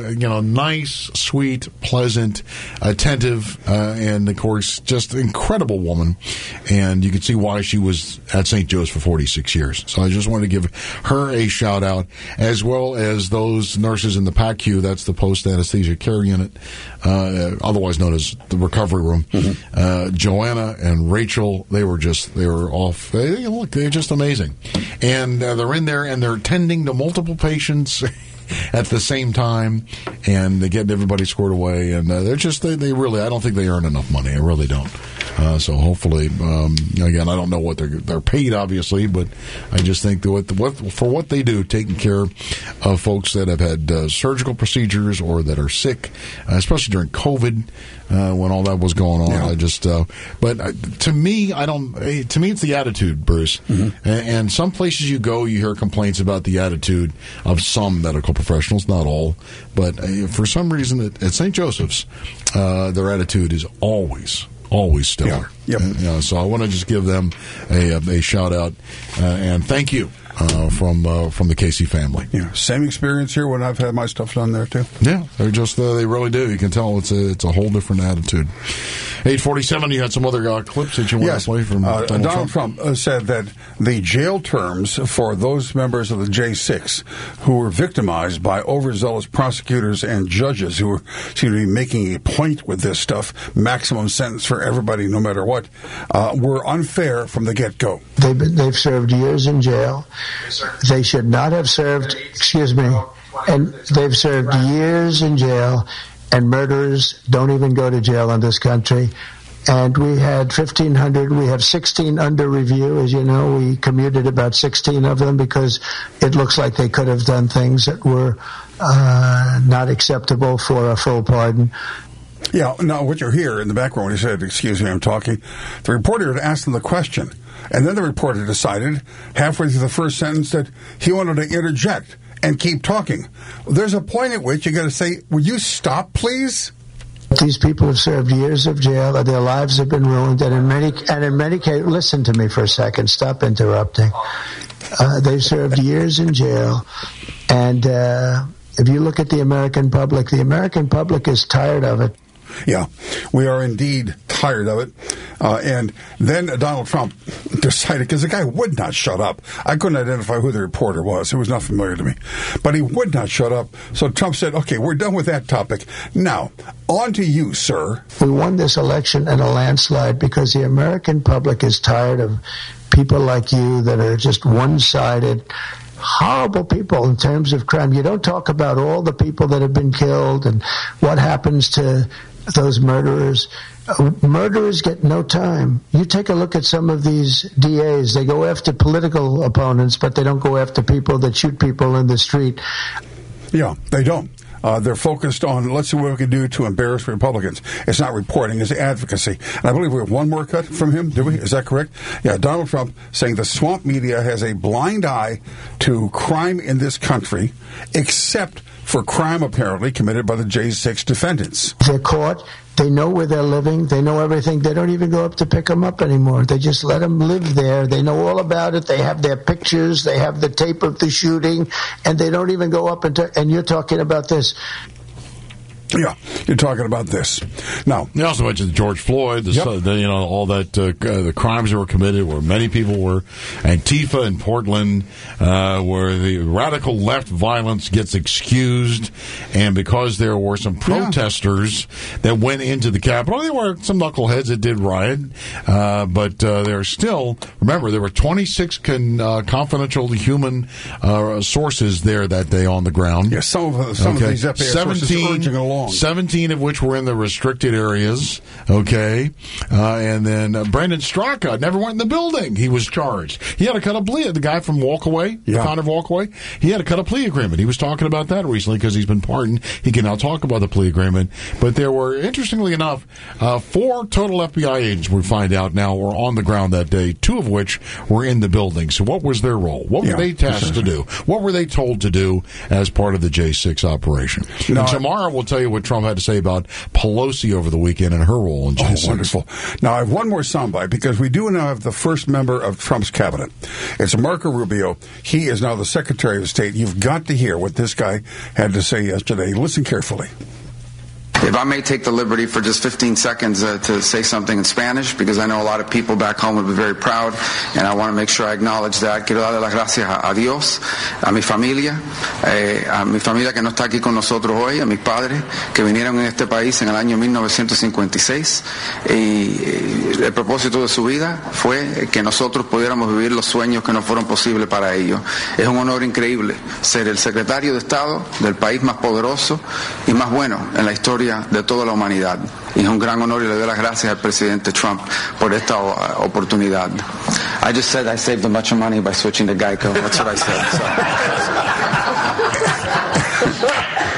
nice, sweet, pleasant, attentive, and, of course, just incredible woman. And you can see why she was at St. Joe's for 46 years. So I just wanted to give her a shout-out, as well as those nurses in the PACU, that's the post-anesthesia care unit, otherwise known as the recovery room. Mm-hmm. Joanna and Rachel, they were off. They're just amazing. And they're in there and they're tending to multiple patients at the same time, and they're getting everybody squared away. And they really, I don't think they earn enough money. I really don't. So hopefully, again, I don't know what they're paid, obviously, but I just think that for what they do, taking care of folks that have had surgical procedures or that are sick, especially during COVID, when all that was going on. Yeah. But to me, it's the attitude, Bruce. Mm-hmm. And some places you go, you hear complaints about the attitude of some medical professionals, not all, but for some reason at St. Joseph's, their attitude is always stellar. Yeah. Yep. So I want to just give them a shout out and thank you from the Casey family. Yeah, same experience here when I've had my stuff done there too. Yeah, they're just they really do. You can tell it's a whole different attitude. 8:47. You had some other clips that you want to play from Donald Trump said that the jail terms for those members of the J6 who were victimized by overzealous prosecutors and judges who seem to be making a point with this stuff, maximum sentence for everybody, no matter what, were unfair from the get-go. They've served years in jail. They should not have served, and they've served years in jail, and murderers don't even go to jail in this country. And we had 1,500. We have 16 under review. As you know, we commuted about 16 of them because it looks like they could have done things that were not acceptable for a full pardon. Yeah, now what you hear in the background, he said, excuse me, I'm talking, the reporter had asked him the question, and then the reporter decided, halfway through the first sentence, that he wanted to interject and keep talking. There's a point at which you got to say, would you stop, please? These people have served years of jail, and their lives have been ruined, and in many cases, listen to me for a second, stop interrupting. They've served years in jail, and if you look at the American public is tired of it. Yeah, we are indeed tired of it. And then Donald Trump decided, because the guy would not shut up. I couldn't identify who the reporter was. It was not familiar to me. But he would not shut up. So Trump said, okay, we're done with that topic. Now, on to you, sir. We won this election in a landslide because the American public is tired of people like you that are just one-sided, horrible people in terms of crime. You don't talk about all the people that have been killed and what happens to those murderers. Murderers get no time. You take a look at some of these DAs. They go after political opponents, but they don't go after people that shoot people in the street. Yeah, they don't. They're focused on, let's see what we can do to embarrass Republicans. It's not reporting, it's advocacy. And I believe we have one more cut from him, do we? Is that correct? Yeah, Donald Trump saying the swamp media has a blind eye to crime in this country, except for crime apparently committed by the J6 defendants. They're caught. They know where they're living. They know everything. They don't even go up to pick them up anymore. They just let them live there. They know all about it. They have their pictures. They have the tape of the shooting, and they don't even go up and you're talking about this. Yeah, you're talking about this. Now, you also mentioned George Floyd, all that the crimes that were committed, where many people were. Antifa in Portland, where the radical left violence gets excused, and because there were some protesters that went into the Capitol, there were some knuckleheads that did riot, but there are still, remember, there were 26 confidential human sources there that day on the ground. Yeah, some of these FAS sources urging along. 17 of which were in the restricted areas, okay? And then Brandon Straka never went in the building. He was charged. He had to cut a plea. The guy from Walkaway, the founder of Walkaway, he had to cut a plea agreement. He was talking about that recently because he's been pardoned. He can now talk about the plea agreement. But there were, interestingly enough, 4 total FBI agents, we find out now, were on the ground that day, 2 of which were in the building. So what was their role? What were they tasked to do? What were they told to do as part of the J6 operation? And tomorrow we'll tell you what Trump had to say about Pelosi over the weekend and her role in J6. Oh, wonderful. Now, I have one more soundbite because we do now have the first member of Trump's cabinet. It's Marco Rubio. He is now the Secretary of State. You've got to hear what this guy had to say yesterday. Listen carefully. If I may take the liberty for just 15 seconds to say something in Spanish, because I know a lot of people back home would be very proud, and I want to make sure I acknowledge that. Quiero darle las gracias a Dios, a mi familia que no está aquí con nosotros hoy, a mis padres que vinieron en este país en el año 1956, y el propósito de su vida fue que nosotros pudiéramos vivir los sueños que no fueron posibles para ellos. Es un honor increíble ser el secretario de Estado del país más poderoso y más bueno en la historia de toda la humanidad. Y es un gran honor y le doy las gracias al presidente Trump por esta oportunidad. I just said I saved a bunch of money by switching to Geico. That's what I said.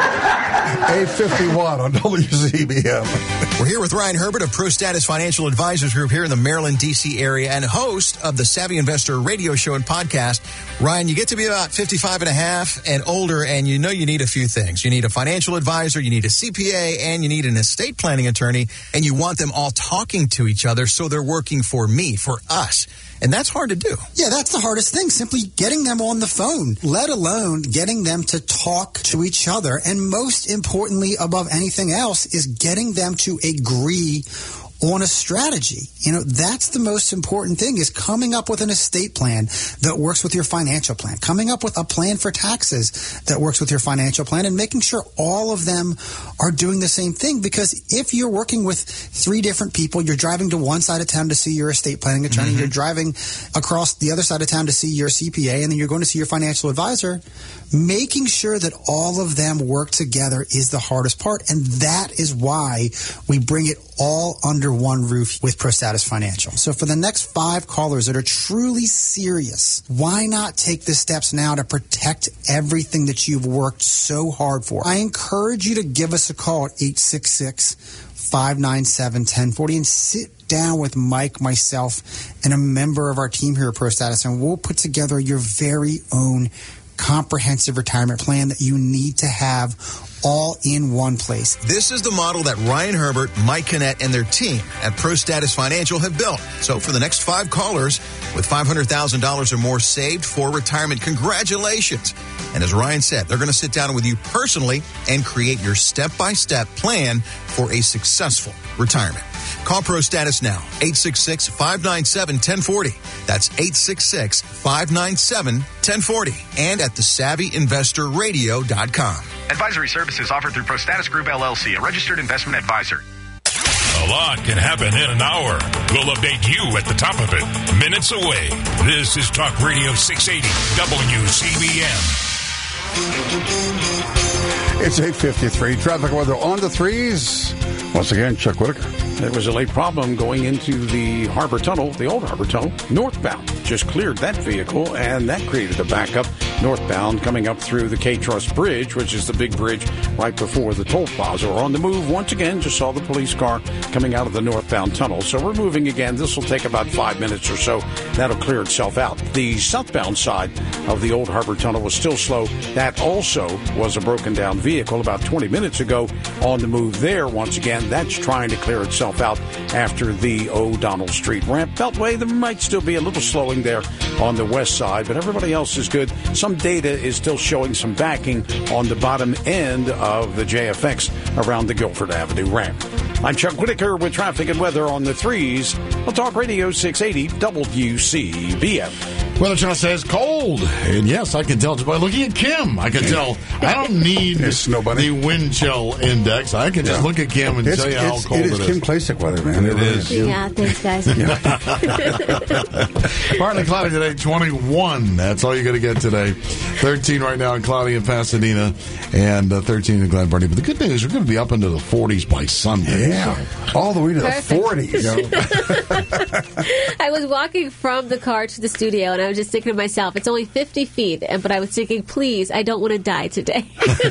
8:51 on WCBM. We're here with Ryan Herbert of Pro Status Financial Advisors Group here in the Maryland, D.C. area and host of the Savvy Investor radio show and podcast. Ryan, you get to be about 55 and a half and older, and you know you need a few things. You need a financial advisor, you need a CPA, and you need an estate planning attorney, and you want them all talking to each other so they're working for me, for us. And that's hard to do. Yeah, that's the hardest thing, simply getting them on the phone, let alone getting them to talk to each other. And most importantly, above anything else, is getting them to agree on a strategy. You know, that's the most important thing, is coming up with an estate plan that works with your financial plan, coming up with a plan for taxes that works with your financial plan, and making sure all of them are doing the same thing. Because if you're working with 3 different people, you're driving to one side of town to see your estate planning attorney, you're driving across the other side of town to see your CPA, and then you're going to see your financial advisor, making sure that all of them work together is the hardest part. And that is why we bring it all under one roof with ProStatus Financial. So for the next 5 callers that are truly serious, why not take the steps now to protect everything that you've worked so hard for? I encourage you to give us a call at 866-597-1040 and sit down with Mike, myself, and a member of our team here at ProStatus, and we'll put together your very own comprehensive retirement plan that you need to have all in one place. This is the model that Ryan Herbert, Mike Kinnett, and their team at ProStatus Financial have built. So for the next 5 callers with $500,000 or more saved for retirement, congratulations. And as Ryan said, they're going to sit down with you personally and create your step-by-step plan for a successful retirement. Call ProStatus now, 866-597-1040. That's 866-597-1040. And at thesavvyinvestorradio.com. Advisory services offered through ProStatus Group, LLC, a registered investment advisor. A lot can happen in an hour. We'll update you at the top of it, minutes away. This is Talk Radio 680 WCBM. It's 8:53. Traffic weather on the 3s. Once again, Chuck Whitaker. There was a late problem going into the Harbor Tunnel, the old Harbor Tunnel, northbound. Just cleared that vehicle, and that created a backup northbound coming up through the K-Trust Bridge, which is the big bridge right before the toll plaza. We're on the move once again. Just saw the police car coming out of the northbound tunnel. So we're moving again. This will take about 5 minutes or so. That'll clear itself out. The southbound side of the old Harbor Tunnel was still slow. That also was a broken down vehicle about 20 minutes ago on the move there. Once again, that's trying to clear itself out after the O'Donnell Street ramp. Beltway, there might still be a little slowing there on the west side, but everybody else is good. Some some data is still showing some backing on the bottom end of the JFX around the Guilford Avenue ramp. I'm Chuck Whitaker with traffic and weather on the 3s. On Talk Radio 680 WCBM. Weather Channel says cold. And yes, I can tell just by looking at Kim. I can tell. I don't need the wind chill index. I can just look at Kim and tell you how cold it is. It is Kim Klasick weather, man. It is. Yeah, thanks, guys. Partly cloudy today, 21. That's all you're going to get today. 13 right now in cloudy in Pasadena and 13 in Glen Burnie. But the good news, we're going to be up into the 40s by Sunday. Yeah, all the way to the 40s. I was walking from the car to the studio, and I was just thinking to myself, it's only 50 feet, but I was thinking, please, I don't want to die today.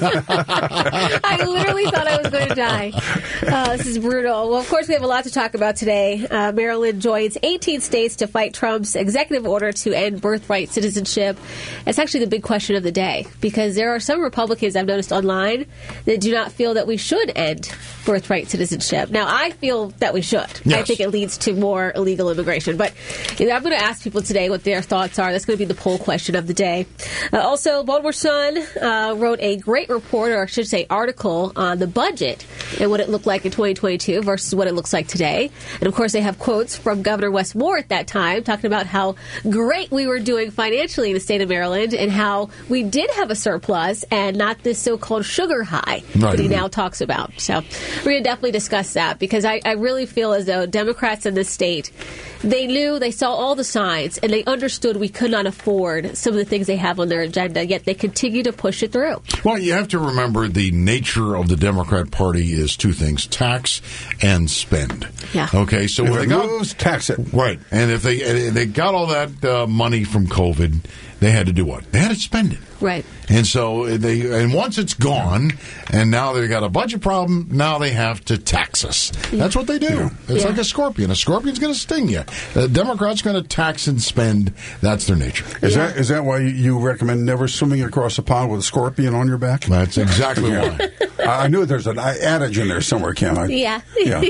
I literally thought I was going to die. This is brutal. Well, of course, we have a lot to talk about today. Maryland joins 18 states to fight Trump's executive order to end birthright citizenship. It's actually the big question of the day, because there are some Republicans I've noticed online that do not feel that we should end birthright citizenship. Now, I feel that we should. Yes. I think it leads to more illegal immigration. But I'm going to ask people today what their thoughts are. That's going to be the poll question of the day. Also, Baltimore Sun wrote a great report, or I should say article, on the budget and what it looked like in 2022 versus what it looks like today. And, of course, they have quotes from Governor Wes Moore at that time talking about how great we were doing financially in the state of Maryland and how we did have a surplus and not this so-called sugar high that he now talks about. So we're going to definitely discuss that, because I really feel as though Democrats in this state, they saw all the signs, and they understood we could not afford some of the things they have on their agenda, yet they continue to push it through. Well, you have to remember the nature of the Democrat Party is two things: tax and spend. Yeah. Okay, so if when they moves, tax it. Right. And if they got all that money from COVID, they had to do what? They had to spend it. Right. And so and once it's gone, and now they've got a budget problem, now they have to tax us. That's what they do. Yeah. It's like a scorpion. A scorpion's going to sting you. The Democrats going to tax and spend. That's their nature. Is that why you recommend never swimming across a pond with a scorpion on your back? That's exactly why. I knew there's an adage in there somewhere, Ken. Yeah.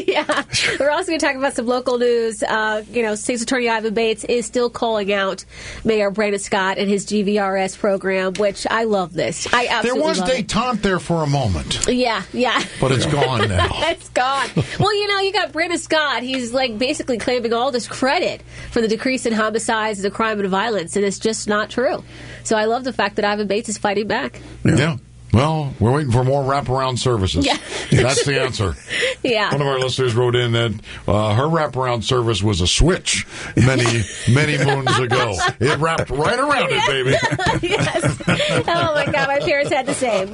We're also going to talk about some local news. State's Attorney Ivan Bates is still calling out Mayor Brandon Scott and his GVRS program, which I love this. I absolutely There was love detente there for a moment. Yeah. But it's gone now. It's gone. Well, you got Brandon Scott. He's basically claiming all this credit for the decrease in homicides and the crime and violence, and it's just not true. So I love the fact that Ivan Bates is fighting back. Yeah. Well, we're waiting for more wraparound services. Yeah. That's the answer. Yeah. One of our listeners wrote in that her wraparound service was a switch many moons ago. It wrapped right around it, baby. Yes. Oh, my God. My parents had the same.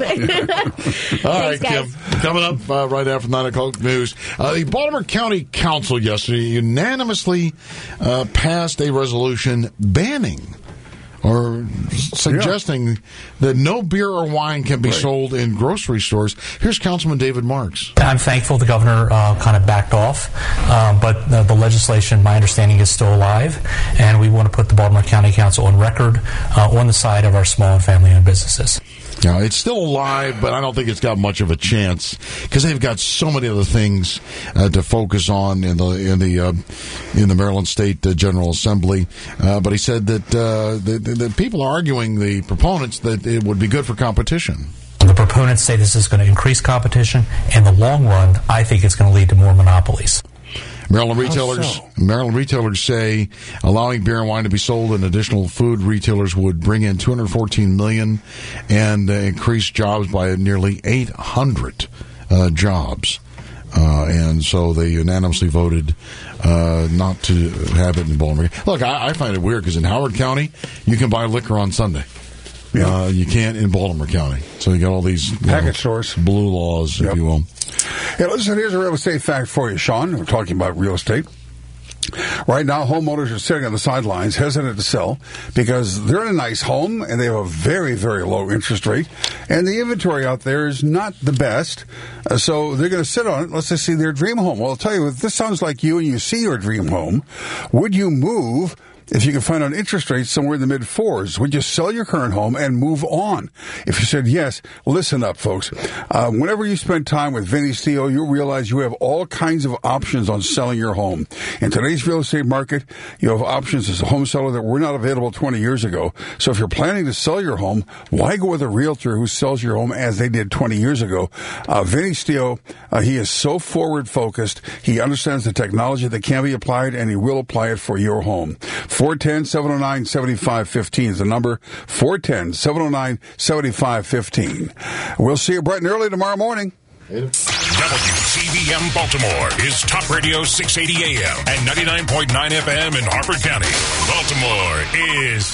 All right, Kim. Coming up right after 9 o'clock news. The Baltimore County Council yesterday unanimously passed a resolution banning or suggesting that no beer or wine can be sold in grocery stores. Here's Councilman David Marks. I'm thankful the governor kind of backed off, but the legislation, my understanding, is still alive, and we want to put the Baltimore County Council on record on the side of our small and family-owned businesses. Now, it's still alive, but I don't think it's got much of a chance because they've got so many other things to focus on in the Maryland State General Assembly. But he said that the people are arguing, the proponents, that it would be good for competition. The proponents say this is going to increase competition. In the long run, I think it's going to lead to more monopolies. Maryland retailers say allowing beer and wine to be sold in additional food retailers would bring in $214 million and increase jobs by nearly 800 jobs. And so they unanimously voted not to have it in Baltimore. Look, I find it weird because in Howard County, you can buy liquor on Sunday. Yeah. You can't in Baltimore County. So you got all these package stores, blue laws, if you will. Hey, listen, here's a real estate fact for you, Sean. We're talking about real estate. Right now, homeowners are sitting on the sidelines, hesitant to sell, because they're in a nice home and they have a very, very low interest rate, and the inventory out there is not the best. So they're going to sit on it. Let's just see their dream home. Well, I'll tell you, if this sounds like you and you see your dream home, would you move if you can find an interest rate somewhere in the mid-4s, would you sell your current home and move on? If you said yes, listen up, folks. Whenever you spend time with Vinny Steele, you'll realize you have all kinds of options on selling your home. In today's real estate market, you have options as a home seller that were not available 20 years ago. So if you're planning to sell your home, why go with a realtor who sells your home as they did 20 years ago? Vinny Steele, he is so forward-focused. He understands the technology that can be applied, and he will apply it for your home. 410-709-7515 is the number. 410-709-7515. We'll see you bright and early tomorrow morning. WCBM Baltimore is Top Radio 680 AM and 99.9 FM in Harford County. Baltimore is